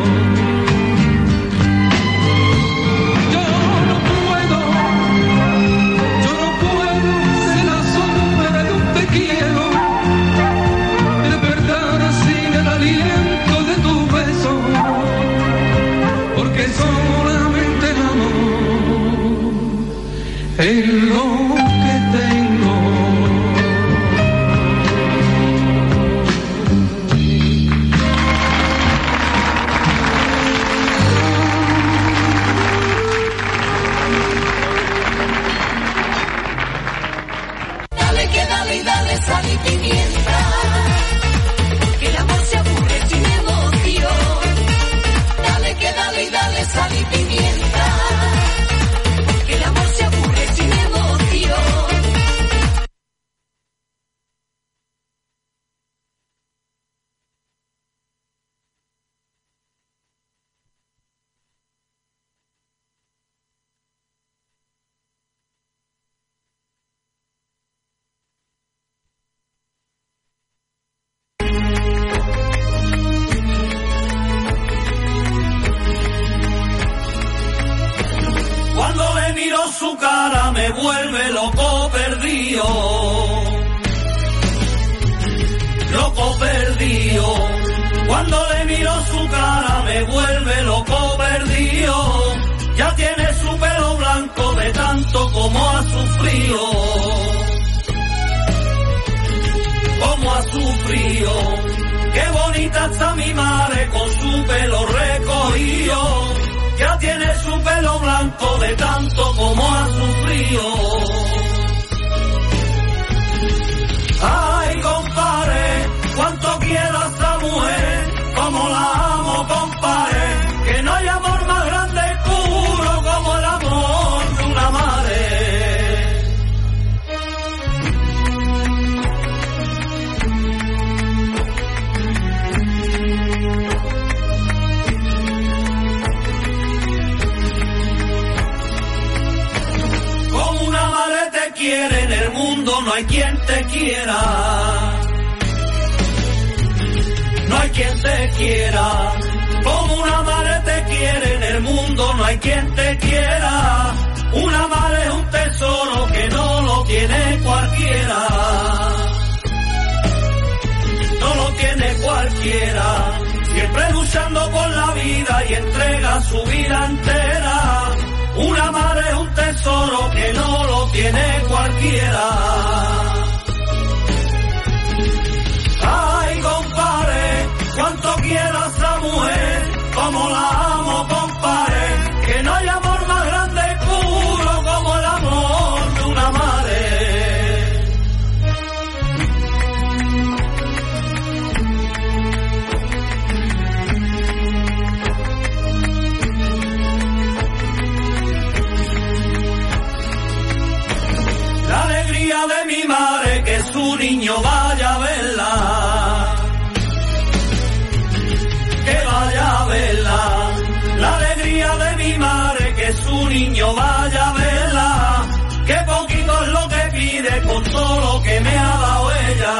Yo no puedo, yo no puedo ser la sombra de un te quiero, despertar sin el aliento de tu beso, porque solamente el amor es lo que tengo. Sal y pimienta, que el amor se aburre sin emoción. Dale que dale y dale sal y pimienta, que el amor se aburre sin emoción. Su cara me vuelve loco perdido, loco perdido. Cuando le miro su cara me vuelve loco perdido. Ya tiene su pelo blanco de tanto como ha sufrido, como ha sufrido. Qué bonita está mi madre con su pelo recogido. Ya tiene su pelo blanco de tanto como ha sufrido. Ay, compadre, cuánto quiero a esta mujer, como la amo, compadre, que no hay amor más grande y puro como el amor de una madre. quiere en el mundo, no hay quien te quiera. No hay quien te quiera. Como una madre te quiere en el mundo, no hay quien te quiera. Una madre es un tesoro que no lo tiene cualquiera. No lo tiene cualquiera. Siempre luchando por la vida y entrega su vida entera. Una madre es un tesoro que no lo tiene cualquiera. Ay, compadre, cuánto quiero a esa mujer, como la amo, compadre, que no hay amor más grande y puro como el amor de una madre. La alegría de mi madre, que su niño vaya a verla. Que vaya a verla, la alegría de mi madre, que su niño vaya a verla, que poquito es lo que pide con todo lo que me ha dado ella,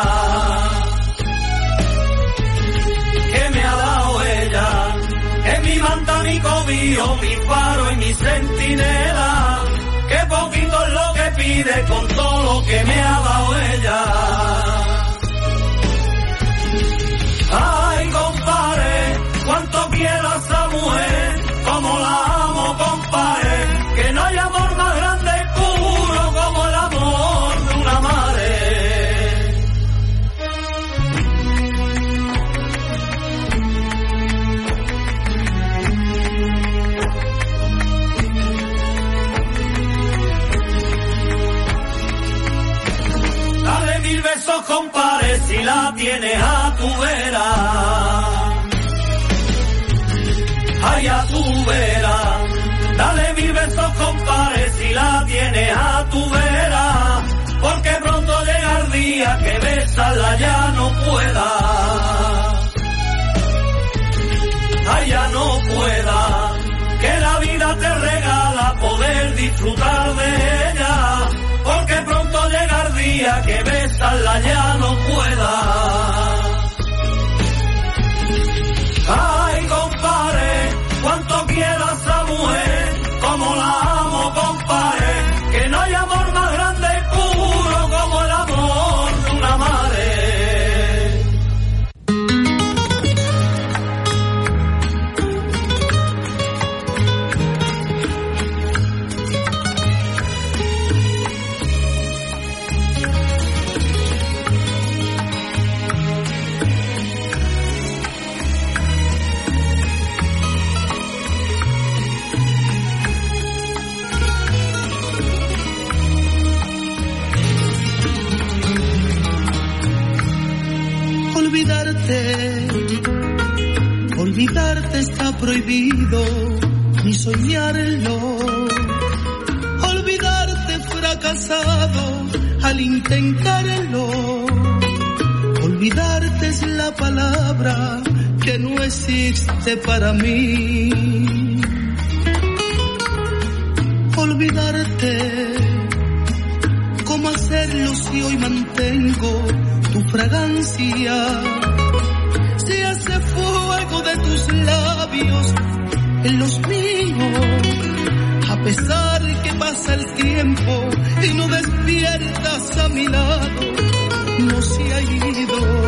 que me ha dado ella, que mi manta, mi cobijo, mi faro y mi centinela, que poquito es lo que pide con todo lo que me ha dado ella. Ay, compadre, cuánto quiero a esa mujer, como la amo, compadre, que no hay amor más grande y puro como el amor de una madre. Dale mil besos, compadre, si la tienes a tu vera. Ay, a tu vera. Dale mil besos, compadre, si la tienes a tu vera. Porque pronto llega el día que besarla ya no pueda. Ay, ya no pueda. Que la vida te regala poder disfrutar de ella. Porque pronto llega el día que besarla ya no pueda. Ay, compadre, cuánto quiero a esa mujer, como la amo, compadre, que no hay amor más grande y puro como el amor de una madre. Olvidarte, olvidarte está prohibido, ni soñarlo. Olvidarte fracasado al intentarlo. Olvidarte es la palabra que no existe para mí. Olvidarte, ¿cómo hacerlo si hoy mantengo tu fragancia? Si hace fuego de tus labios en los míos, a pesar que pasa el tiempo y no despiertas a mi lado, no se ha ido.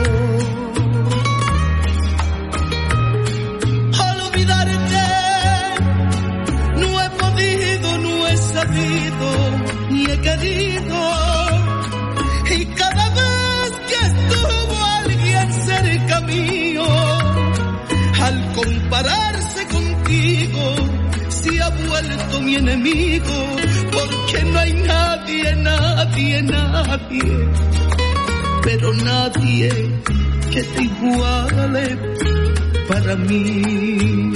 Al olvidarte no he podido, no he sabido, ni he querido. Y cada vez que estuvo alguien cerca mío, al compararse contigo, se ha vuelto mi enemigo, porque no hay nadie, nadie, nadie, pero nadie que te iguale para mí.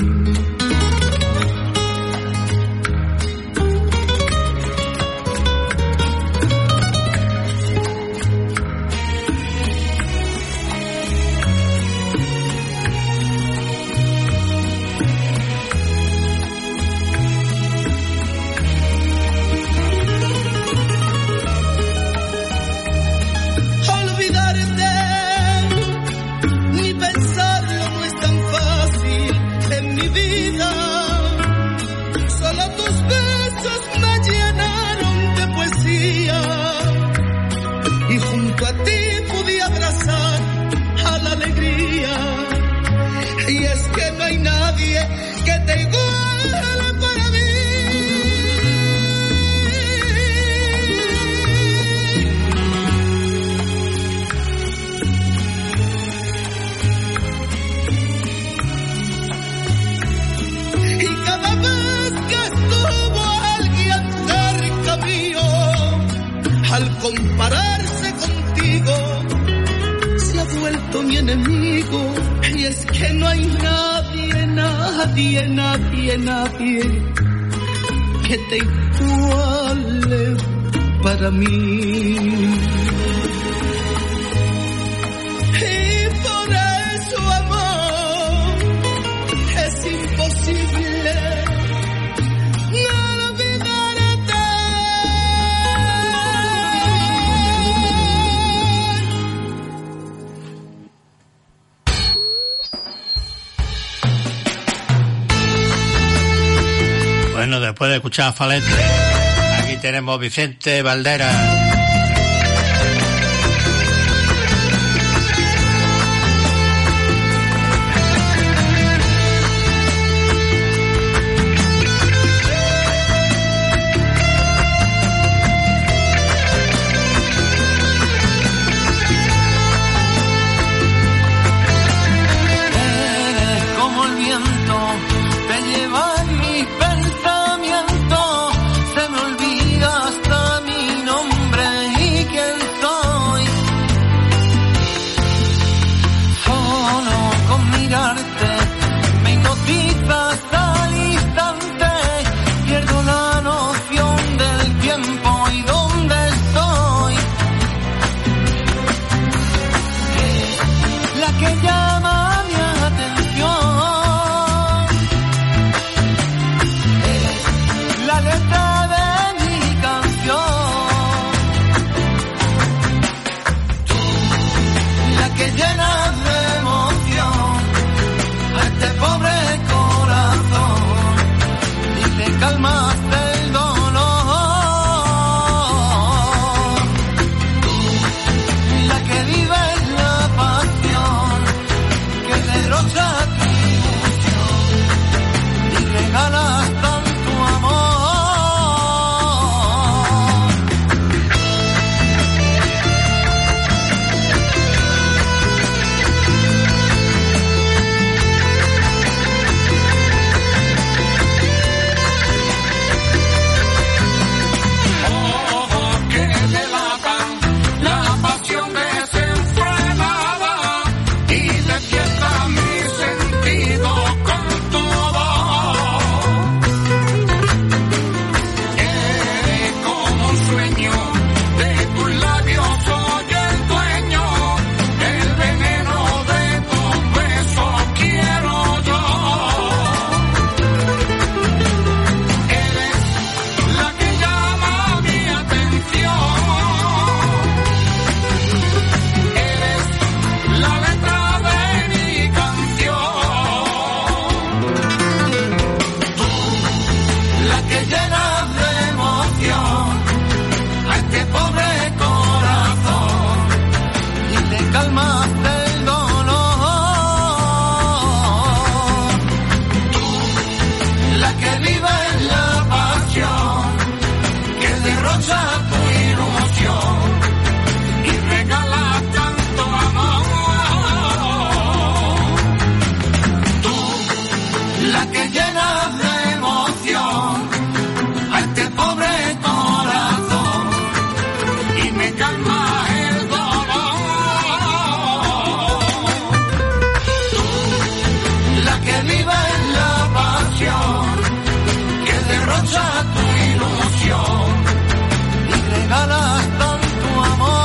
al compararse contigo se ha vuelto mi enemigo. Y es que no hay nadie, nadie, nadie, nadie que te iguale para mí. Y por eso, amor, es imposible no olvidarte. Bueno, después de escuchar a Falete, aquí tenemos Vicente Valdera. Como el viento te lleva en mis pensamientos, se me olvida hasta mi nombre y quién soy. Solo con mirarte me hipnotizas al instante, pierdo la noción del tiempo y dónde estoy. La que llama mi atención, la letra de mi canción, tú, la que llena de emoción a este pobre corazón y le calmas el dolor, tú, la que vive en la pasión que derrocha tu ilusión y regalas tanto amor. Ojos que delatan la pasión desenfrenada y despierta mi sentido con tu voz. Eres como un sueño, de tus labios soy el dueño, el veneno de tus besos quiero yo. Eres la que llama mi atención, eres la letra de mi canción, tú, la que llena de emoción a este pobre corazón y le calmas el dolor, tú, la que vive en la pasión que derrocha tu ilusión y regala tanto amor, tú, la que llena de emoción a este pobre corazón y me calma el dolor, tú, la que vive en la pasión que derrocha tu ilusión y regalas tanto amor.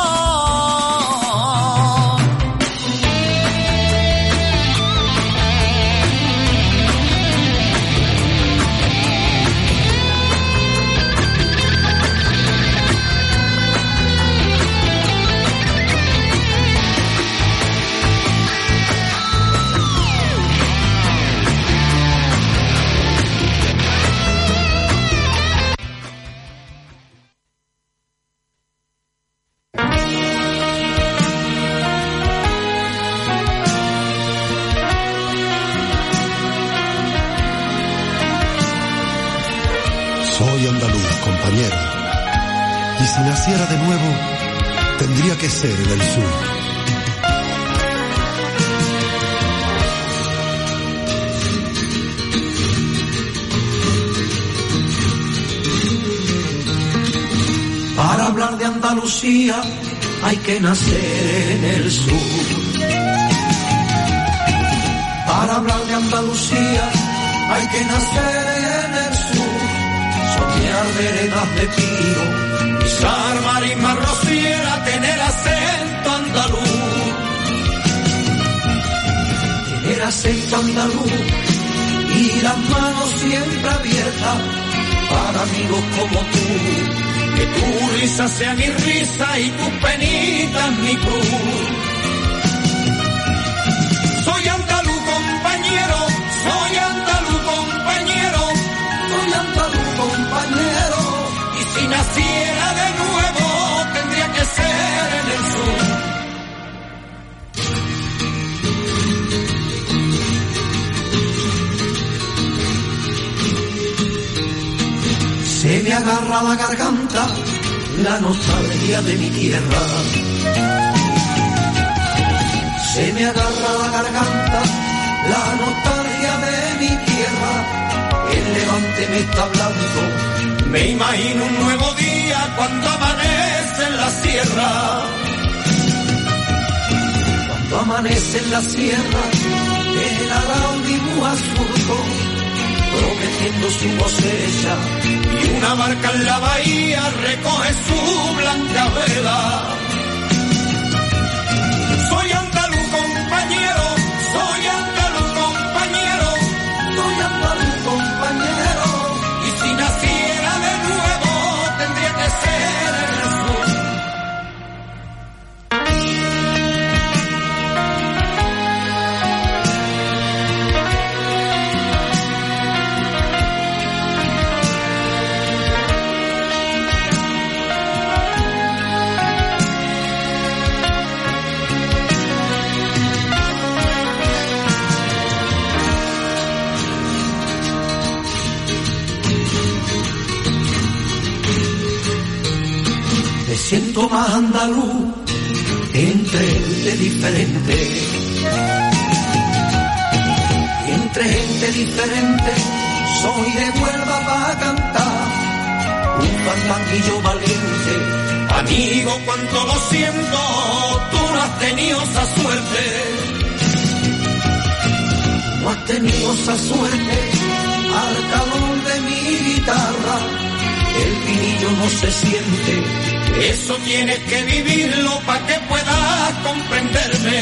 Soy andaluz, compañero. Y si naciera de nuevo, tendría que ser en el sur. Para hablar de Andalucía hay que nacer en el sur. Para hablar de Andalucía hay que nacer en el sur. Soñar veredas de tiro, pisar marisma rociera, tener acento andaluz. Tener acento andaluz y las manos siempre abiertas para amigos como tú. Que tu risa sea mi risa y tu penita mi cruz. Soy andaluz compañero, soy andaluz compañero, soy andaluz compañero. Y si naciera de nuevo tendría que ser en el sur. Se me agarra la garganta la nostalgia de mi tierra. Se me agarra la garganta la nostalgia de mi tierra. El levante me está hablando. Me imagino un nuevo día cuando amanece en la sierra. Cuando amanece en la sierra, el arao dibuja surco, prometiendo su cosecha, y una barca en la bahía recoge su blanca vela. Soy andaluz compañero, soy andaluz compañero, soy andaluz compañero, y si naciera de nuevo tendría que ser en el sur. Me siento más andaluz entre gente diferente, entre gente diferente. Soy de Huelva para cantar un fandanguillo valiente. Amigo, cuánto lo siento, tú no has tenido esa suerte. No has tenido esa suerte al calor de mi guitarra. El vinillo no se siente. Eso tienes que vivirlo para que puedas comprenderme.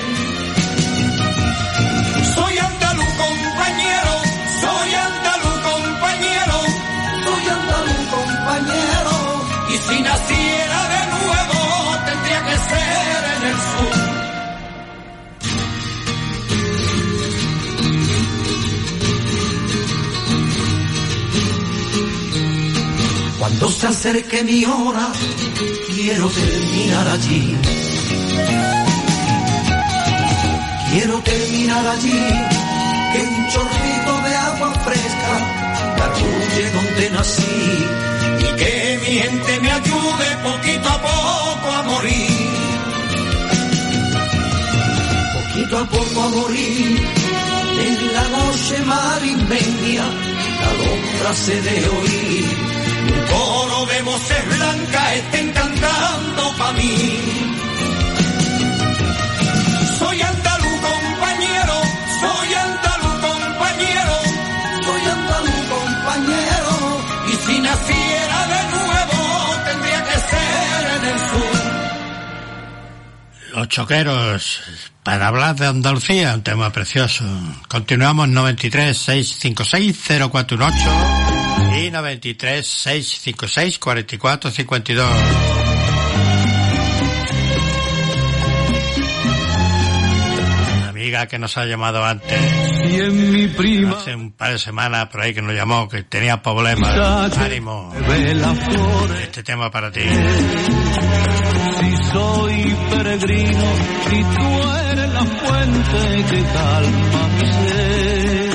Soy andaluz compañero, soy andaluz compañero, soy andaluz compañero. Y si naciera de nuevo tendría que ser en el sur. Cuando se acerque mi hora, quiero terminar allí. Quiero terminar allí, que un chorrito de agua fresca me arrulle donde nací. Y que mi gente me ayude poquito a poco a morir. Poquito a poco a morir. En la noche marismeña, la alondra se de oír. Un coro de voces blancas estén cantando pa' mí. Soy andaluz compañero, soy andaluz compañero, soy andaluz compañero. Y si naciera de nuevo tendría que ser en el sur. Los Choqueros, para hablar de Andalucía, un tema precioso. Continuamos noventa y tres, seiscientos cincuenta y seis, cero cuatro dieciocho y noventa y tres, seiscientos cincuenta y seis, cuarenta y cuatro cincuenta y dos. Una amiga que nos ha llamado antes, y en mi prima, hace un par de semanas por ahí que nos llamó, que tenía problemas. Ánimo, este tema para ti. Si soy peregrino y tú eres la fuente que calma mi sed,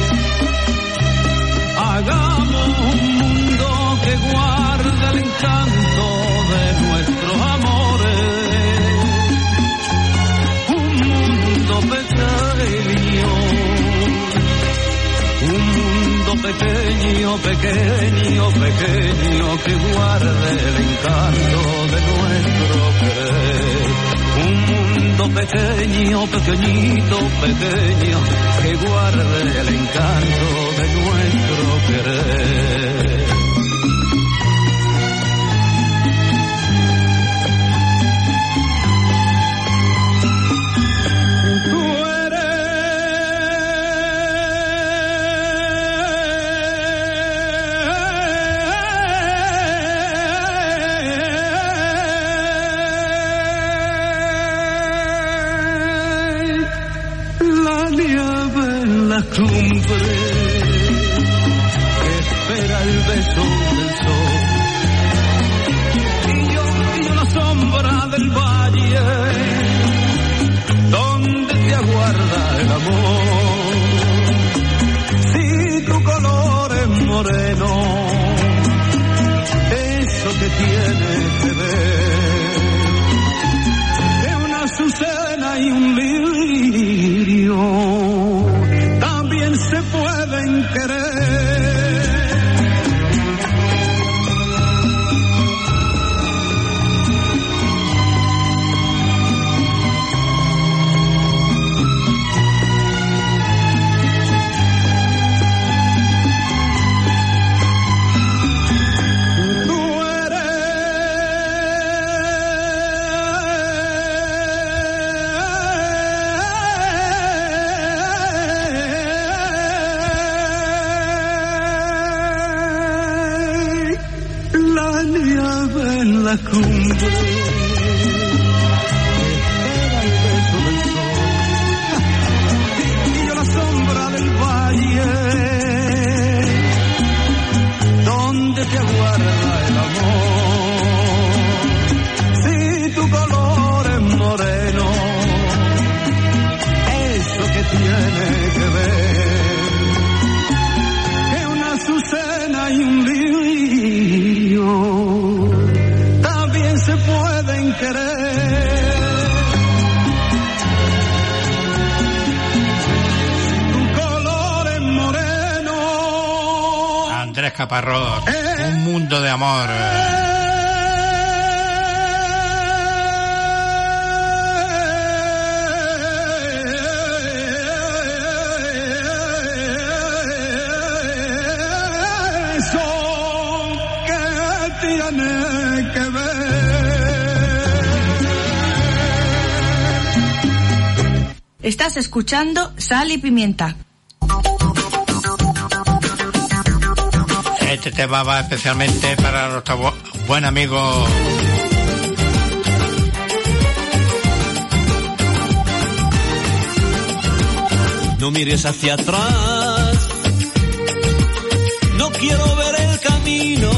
hagamos un mundo que guarde el encanto de nuestros amores, un mundo pequeño, un mundo pequeño pequeño, pequeño, pequeño, que guarde el encanto de nuestro querer. Un mundo pequeño, pequeñito, pequeño, que guarde el encanto de nuestro querer. Cumbre que espera el beso del sol y yo, y yo la sombra del valle donde te aguarda el amor. Si tu color es moreno, eso que tiene que ver es una azucena y un lirio, se pueden querer. La cumbre espera el beso del sol y yo la sombra del valle donde te aguarda el amor. Si tu color es moreno, eso que tiene que ver que una azucena y un lirio se pueden querer. Tu color es moreno. Andrés Caparrós, eh, Un mundo de amor. Eso que tiene que ver. Estás escuchando Sal y Pimienta. Este tema va especialmente para nuestro bu- buen amigo No mires hacia atrás, no quiero ver el camino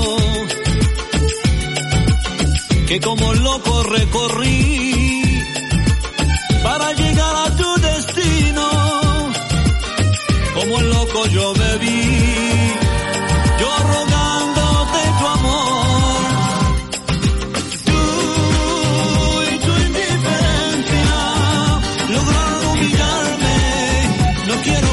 que como loco recorrí para llegar a tu destino. Como el loco yo bebí, yo rogándote tu amor. Tú y tu indiferencia lograron humillarme, no quiero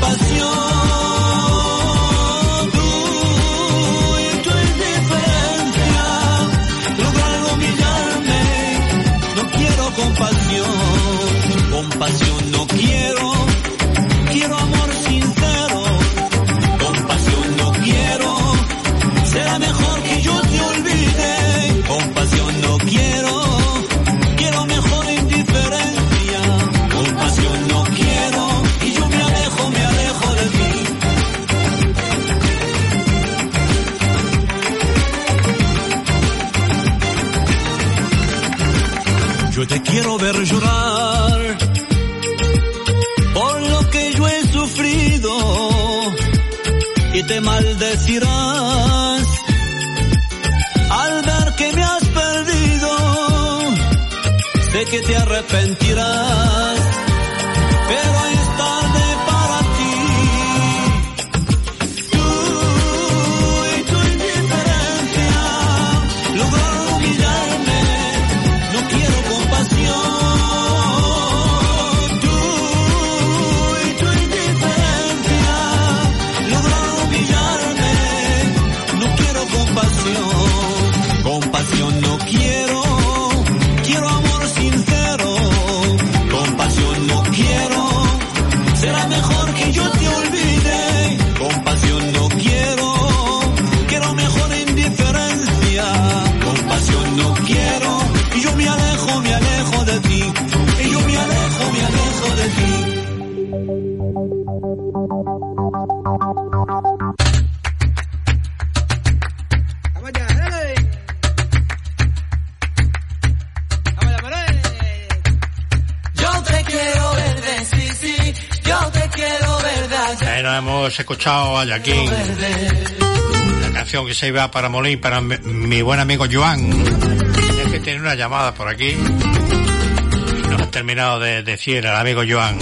compasión. Tú y tu indiferencia lograron humillarme, no quiero compasión. Compasión no quiero, quiero amor sincero. Compasión no quiero, será mejor que yo te olvide. Compasión no quiero, quiero mejor indiferencia. Compasión no quiero, y yo me alejo, me alejo de ti. Yo te quiero ver llorar por lo que yo he sufrido y te maldecirás al ver que me has perdido. Sé que te arrepentirás, pero es tarde para ti. Tú y tu indiferencia lograron humillarme, no quiero compasión. Tú y tu indiferencia lograron humillarme, nos hemos escuchado a Joaquín, la canción que se iba para Molín, para mi, mi buen amigo Joan. Es que tiene una llamada por aquí. Nos ha terminado de decir el amigo Joan.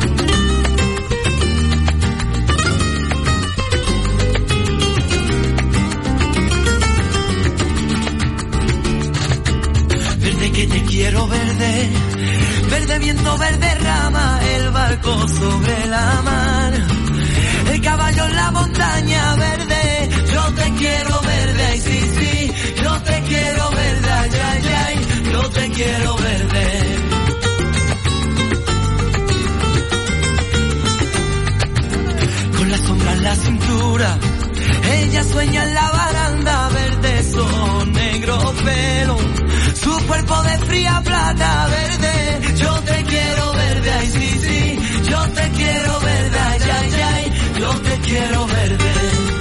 Verde que te quiero, verde, verde viento, verde rama, el barco sobre la mar, el caballo en la montaña, verde, yo te quiero, verde, ay sí, sí, yo te quiero, verde, ay, ay, ay, yo te quiero, verde. Con la sombra en la cintura, ella sueña en la baranda, verde son negro pelo, su cuerpo de fría plata, verde, yo te quiero, verde, ay sí, sí, yo te quiero, verde, ay, ay, ay, yo te quiero, verde.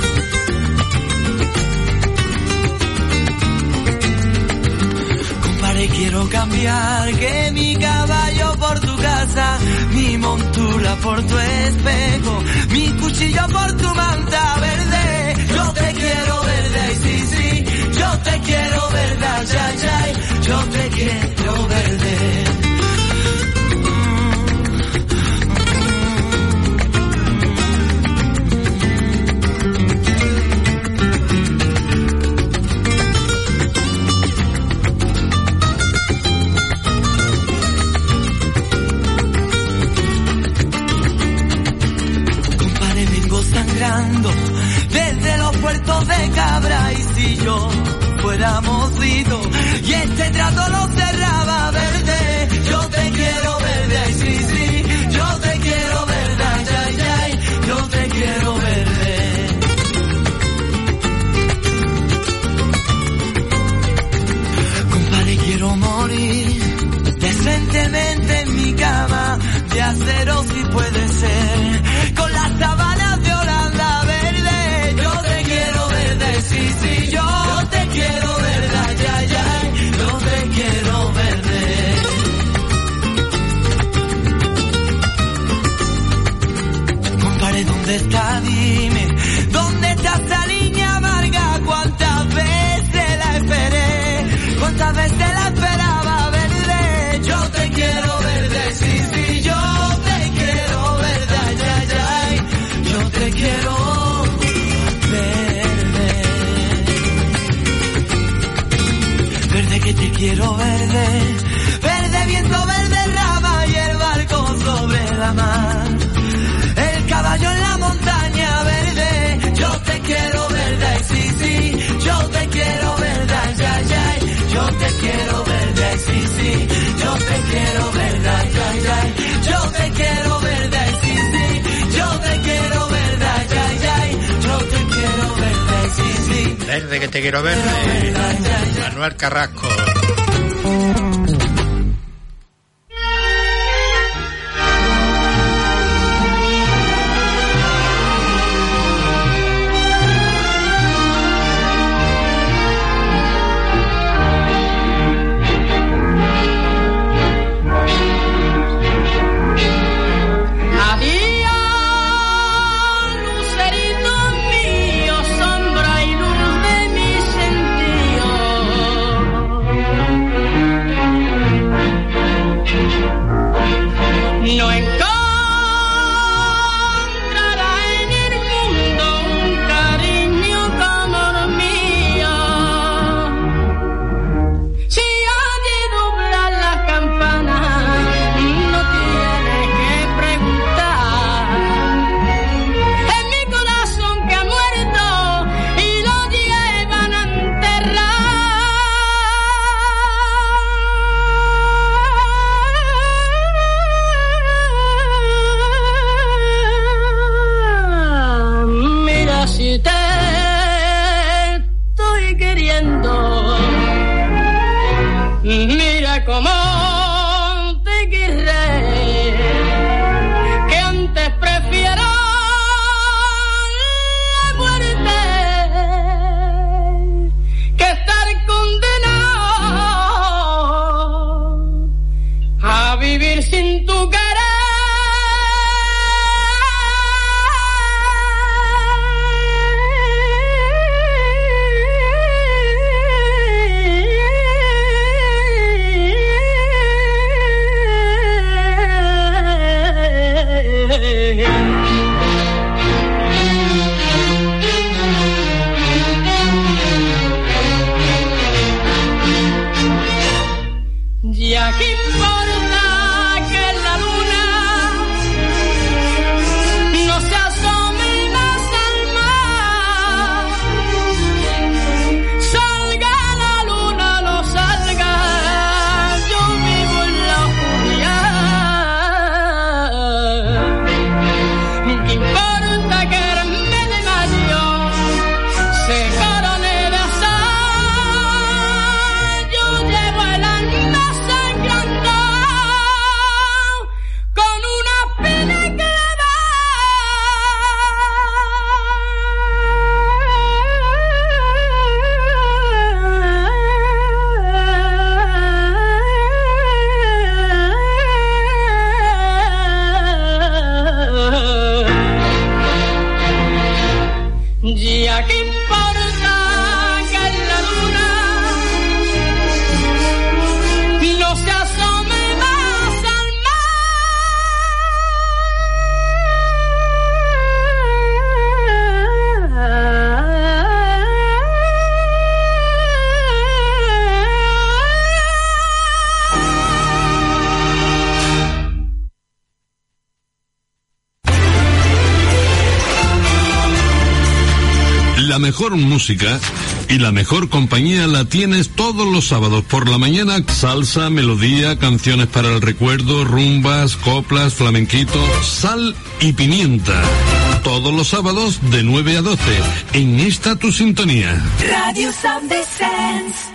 Compadre, quiero cambiar, que mi caballo por tu casa, mi montura por tu espejo, mi cuchillo por tu manta, verde, yo te quiero, verde, ay sí, sí, yo te quiero, verde, ay, ay, ay, yo te quiero, verde. Compadre, vengo sangrando desde los puertos de Cabra, y si yo fuéramos ido y este trato lo cerraba, verde, yo te quiero, verde, ay sí, sí, yo te quiero, verde, ay, ay, ay, yo te quiero, verde. Compadre, quiero morir decentemente en mi cama de acero, si puede ser, con las sábanas de Holanda, verde, yo te quiero, verde, sí, sí, yo te quiero, verde, ay, ay, ay, yo te quiero, verde. Compadre, ¿dónde está? Dime, ¿dónde está esa línea amarga? ¿Cuántas veces la esperé? ¿Cuántas veces la esperaba, verde? Yo te quiero, verde, sí, sí, yo te quiero, verde, ay, ay, ay, yo te quiero, verde. Verde que te quiero, verde, verde viento, verde rama, y el barco sobre la mar, el caballo en la montaña, verde, yo te quiero, verde, ay, sí, sí, yo te quiero, verde, ay, ay, ay, yo te quiero, verde, ay, sí, sí, yo te quiero, verde, ay, ay, ay, yo te quiero, verde, ay, sí, sí, yo te quiero, verde, ay, ay, ay, yo te quiero, verde, ay, sí, sí. Verde que te quiero, verde. Manuel Carrasco. Había luceritos míos, sombra y luz de mi sentido. No encontrará en el mundo un cariño como el mío. Si oye doblar las campanas, no tiene que preguntar. Es mi corazón que ha muerto y lo llevan a enterrar. Mira si te estoy queriendo, mira cómo te querré, que antes prefiero la muerte que estar condenado a vivir sin tu querer. Ya que importa que la luna no se asome más al mar, salga la luna, no salga, yo vivo en la oscuridad. ¿Qué importa que el mes de mayo se corone de azar? Yo llevo el alma sangrando con una pena ya que importa que la luna no se asome más al La mejor música y la mejor compañía la tienes todos los sábados por la mañana. Salsa, melodía, canciones para el recuerdo, rumbas, coplas, flamenquito, sal y pimienta. Todos los sábados de nueve a doce en esta tu sintonía. Radio Sound de Sense.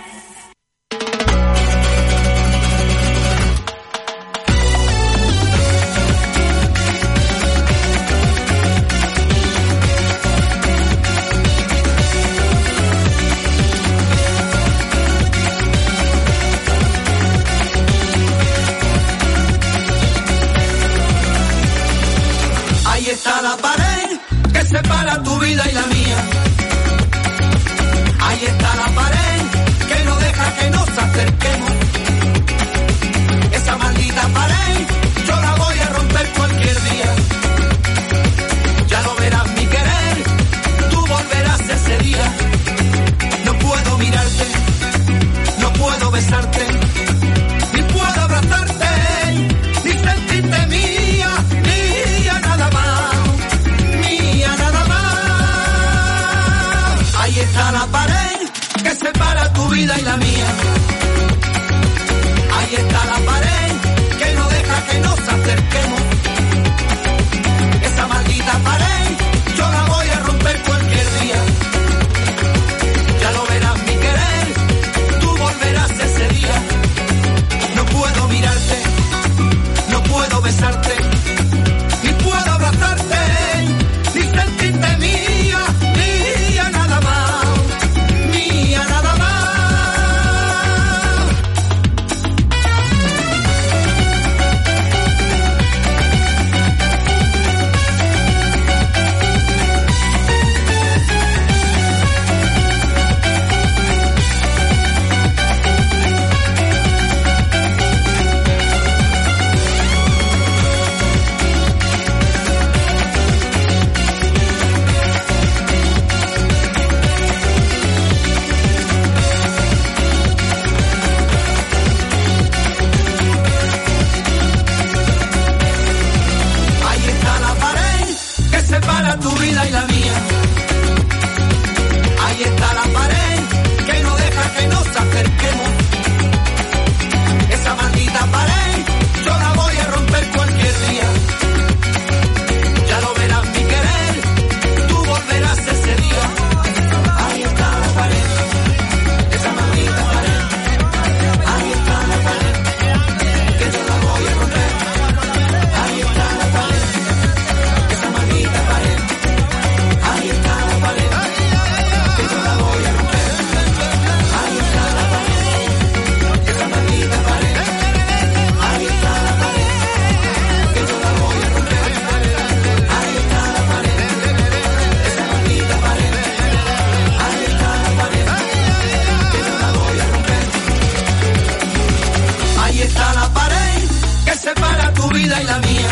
Ahí está la pared que separa tu vida y la mía. Ahí está la pared que no deja que nos acerquemos. Esa maldita pared yo la voy a romper cualquier día. Ya no verás mi querer, tú volverás ese día. No puedo mirarte, no puedo besarte, ni puedo abrazarte, ni sentirte mía, mía nada más, mía nada más. Ahí está la pared que separa tu vida y la mía. Ahí está la pared que no deja que nos acerquemos. Esa maldita pared yo la voy a romper cualquier día. Ya lo verás mi querer, tú volverás ese día. No puedo mirarte, no puedo besarte, ni puedo abrazarte, ni sentirte mía, mía nada más, mía nada más. Ahí está la pared que separa tu vida y la mía. Ahí está la pared que no deja que nos acerquemos. Esa maldita pared yo la voy a romper cualquier día. Ya lo verás mi querer, tú volverás ese día. Ahí está la pared, esa maldita pared. Ahí está la pared que yo la voy a romper. Ahí está la pared, esa maldita pared. Ahí está la pared que yo la voy a romper. Ahí está la pared, esa maldita pared. Ahí está la pared que yo la voy a romper. Ahí está la pared, esa maldita pared. Ahí está la pared que yo la voy a romper. Ahí está la pared que separa tu vida y la mía.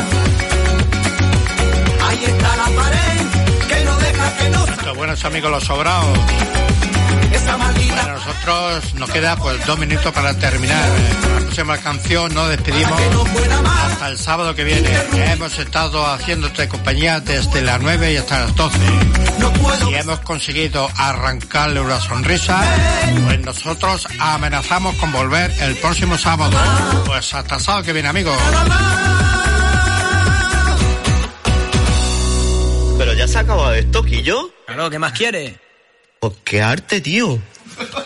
Ahí está la pared que no deja que nos... Los buenos amigos los sobrados. esa maldita. Bueno, nosotros nos queda pues dos minutos para terminar. La próxima canción nos despedimos hasta el sábado que viene. Hemos estado haciéndote compañía desde las nueve y hasta las doce. Si hemos conseguido arrancarle una sonrisa, pues nosotros amenazamos con volver el próximo sábado. Pues hasta el sábado que viene, amigos. Pero ya se ha acabado esto, Quillo. Claro, ¿qué más quieres? Pues qué arte, tío.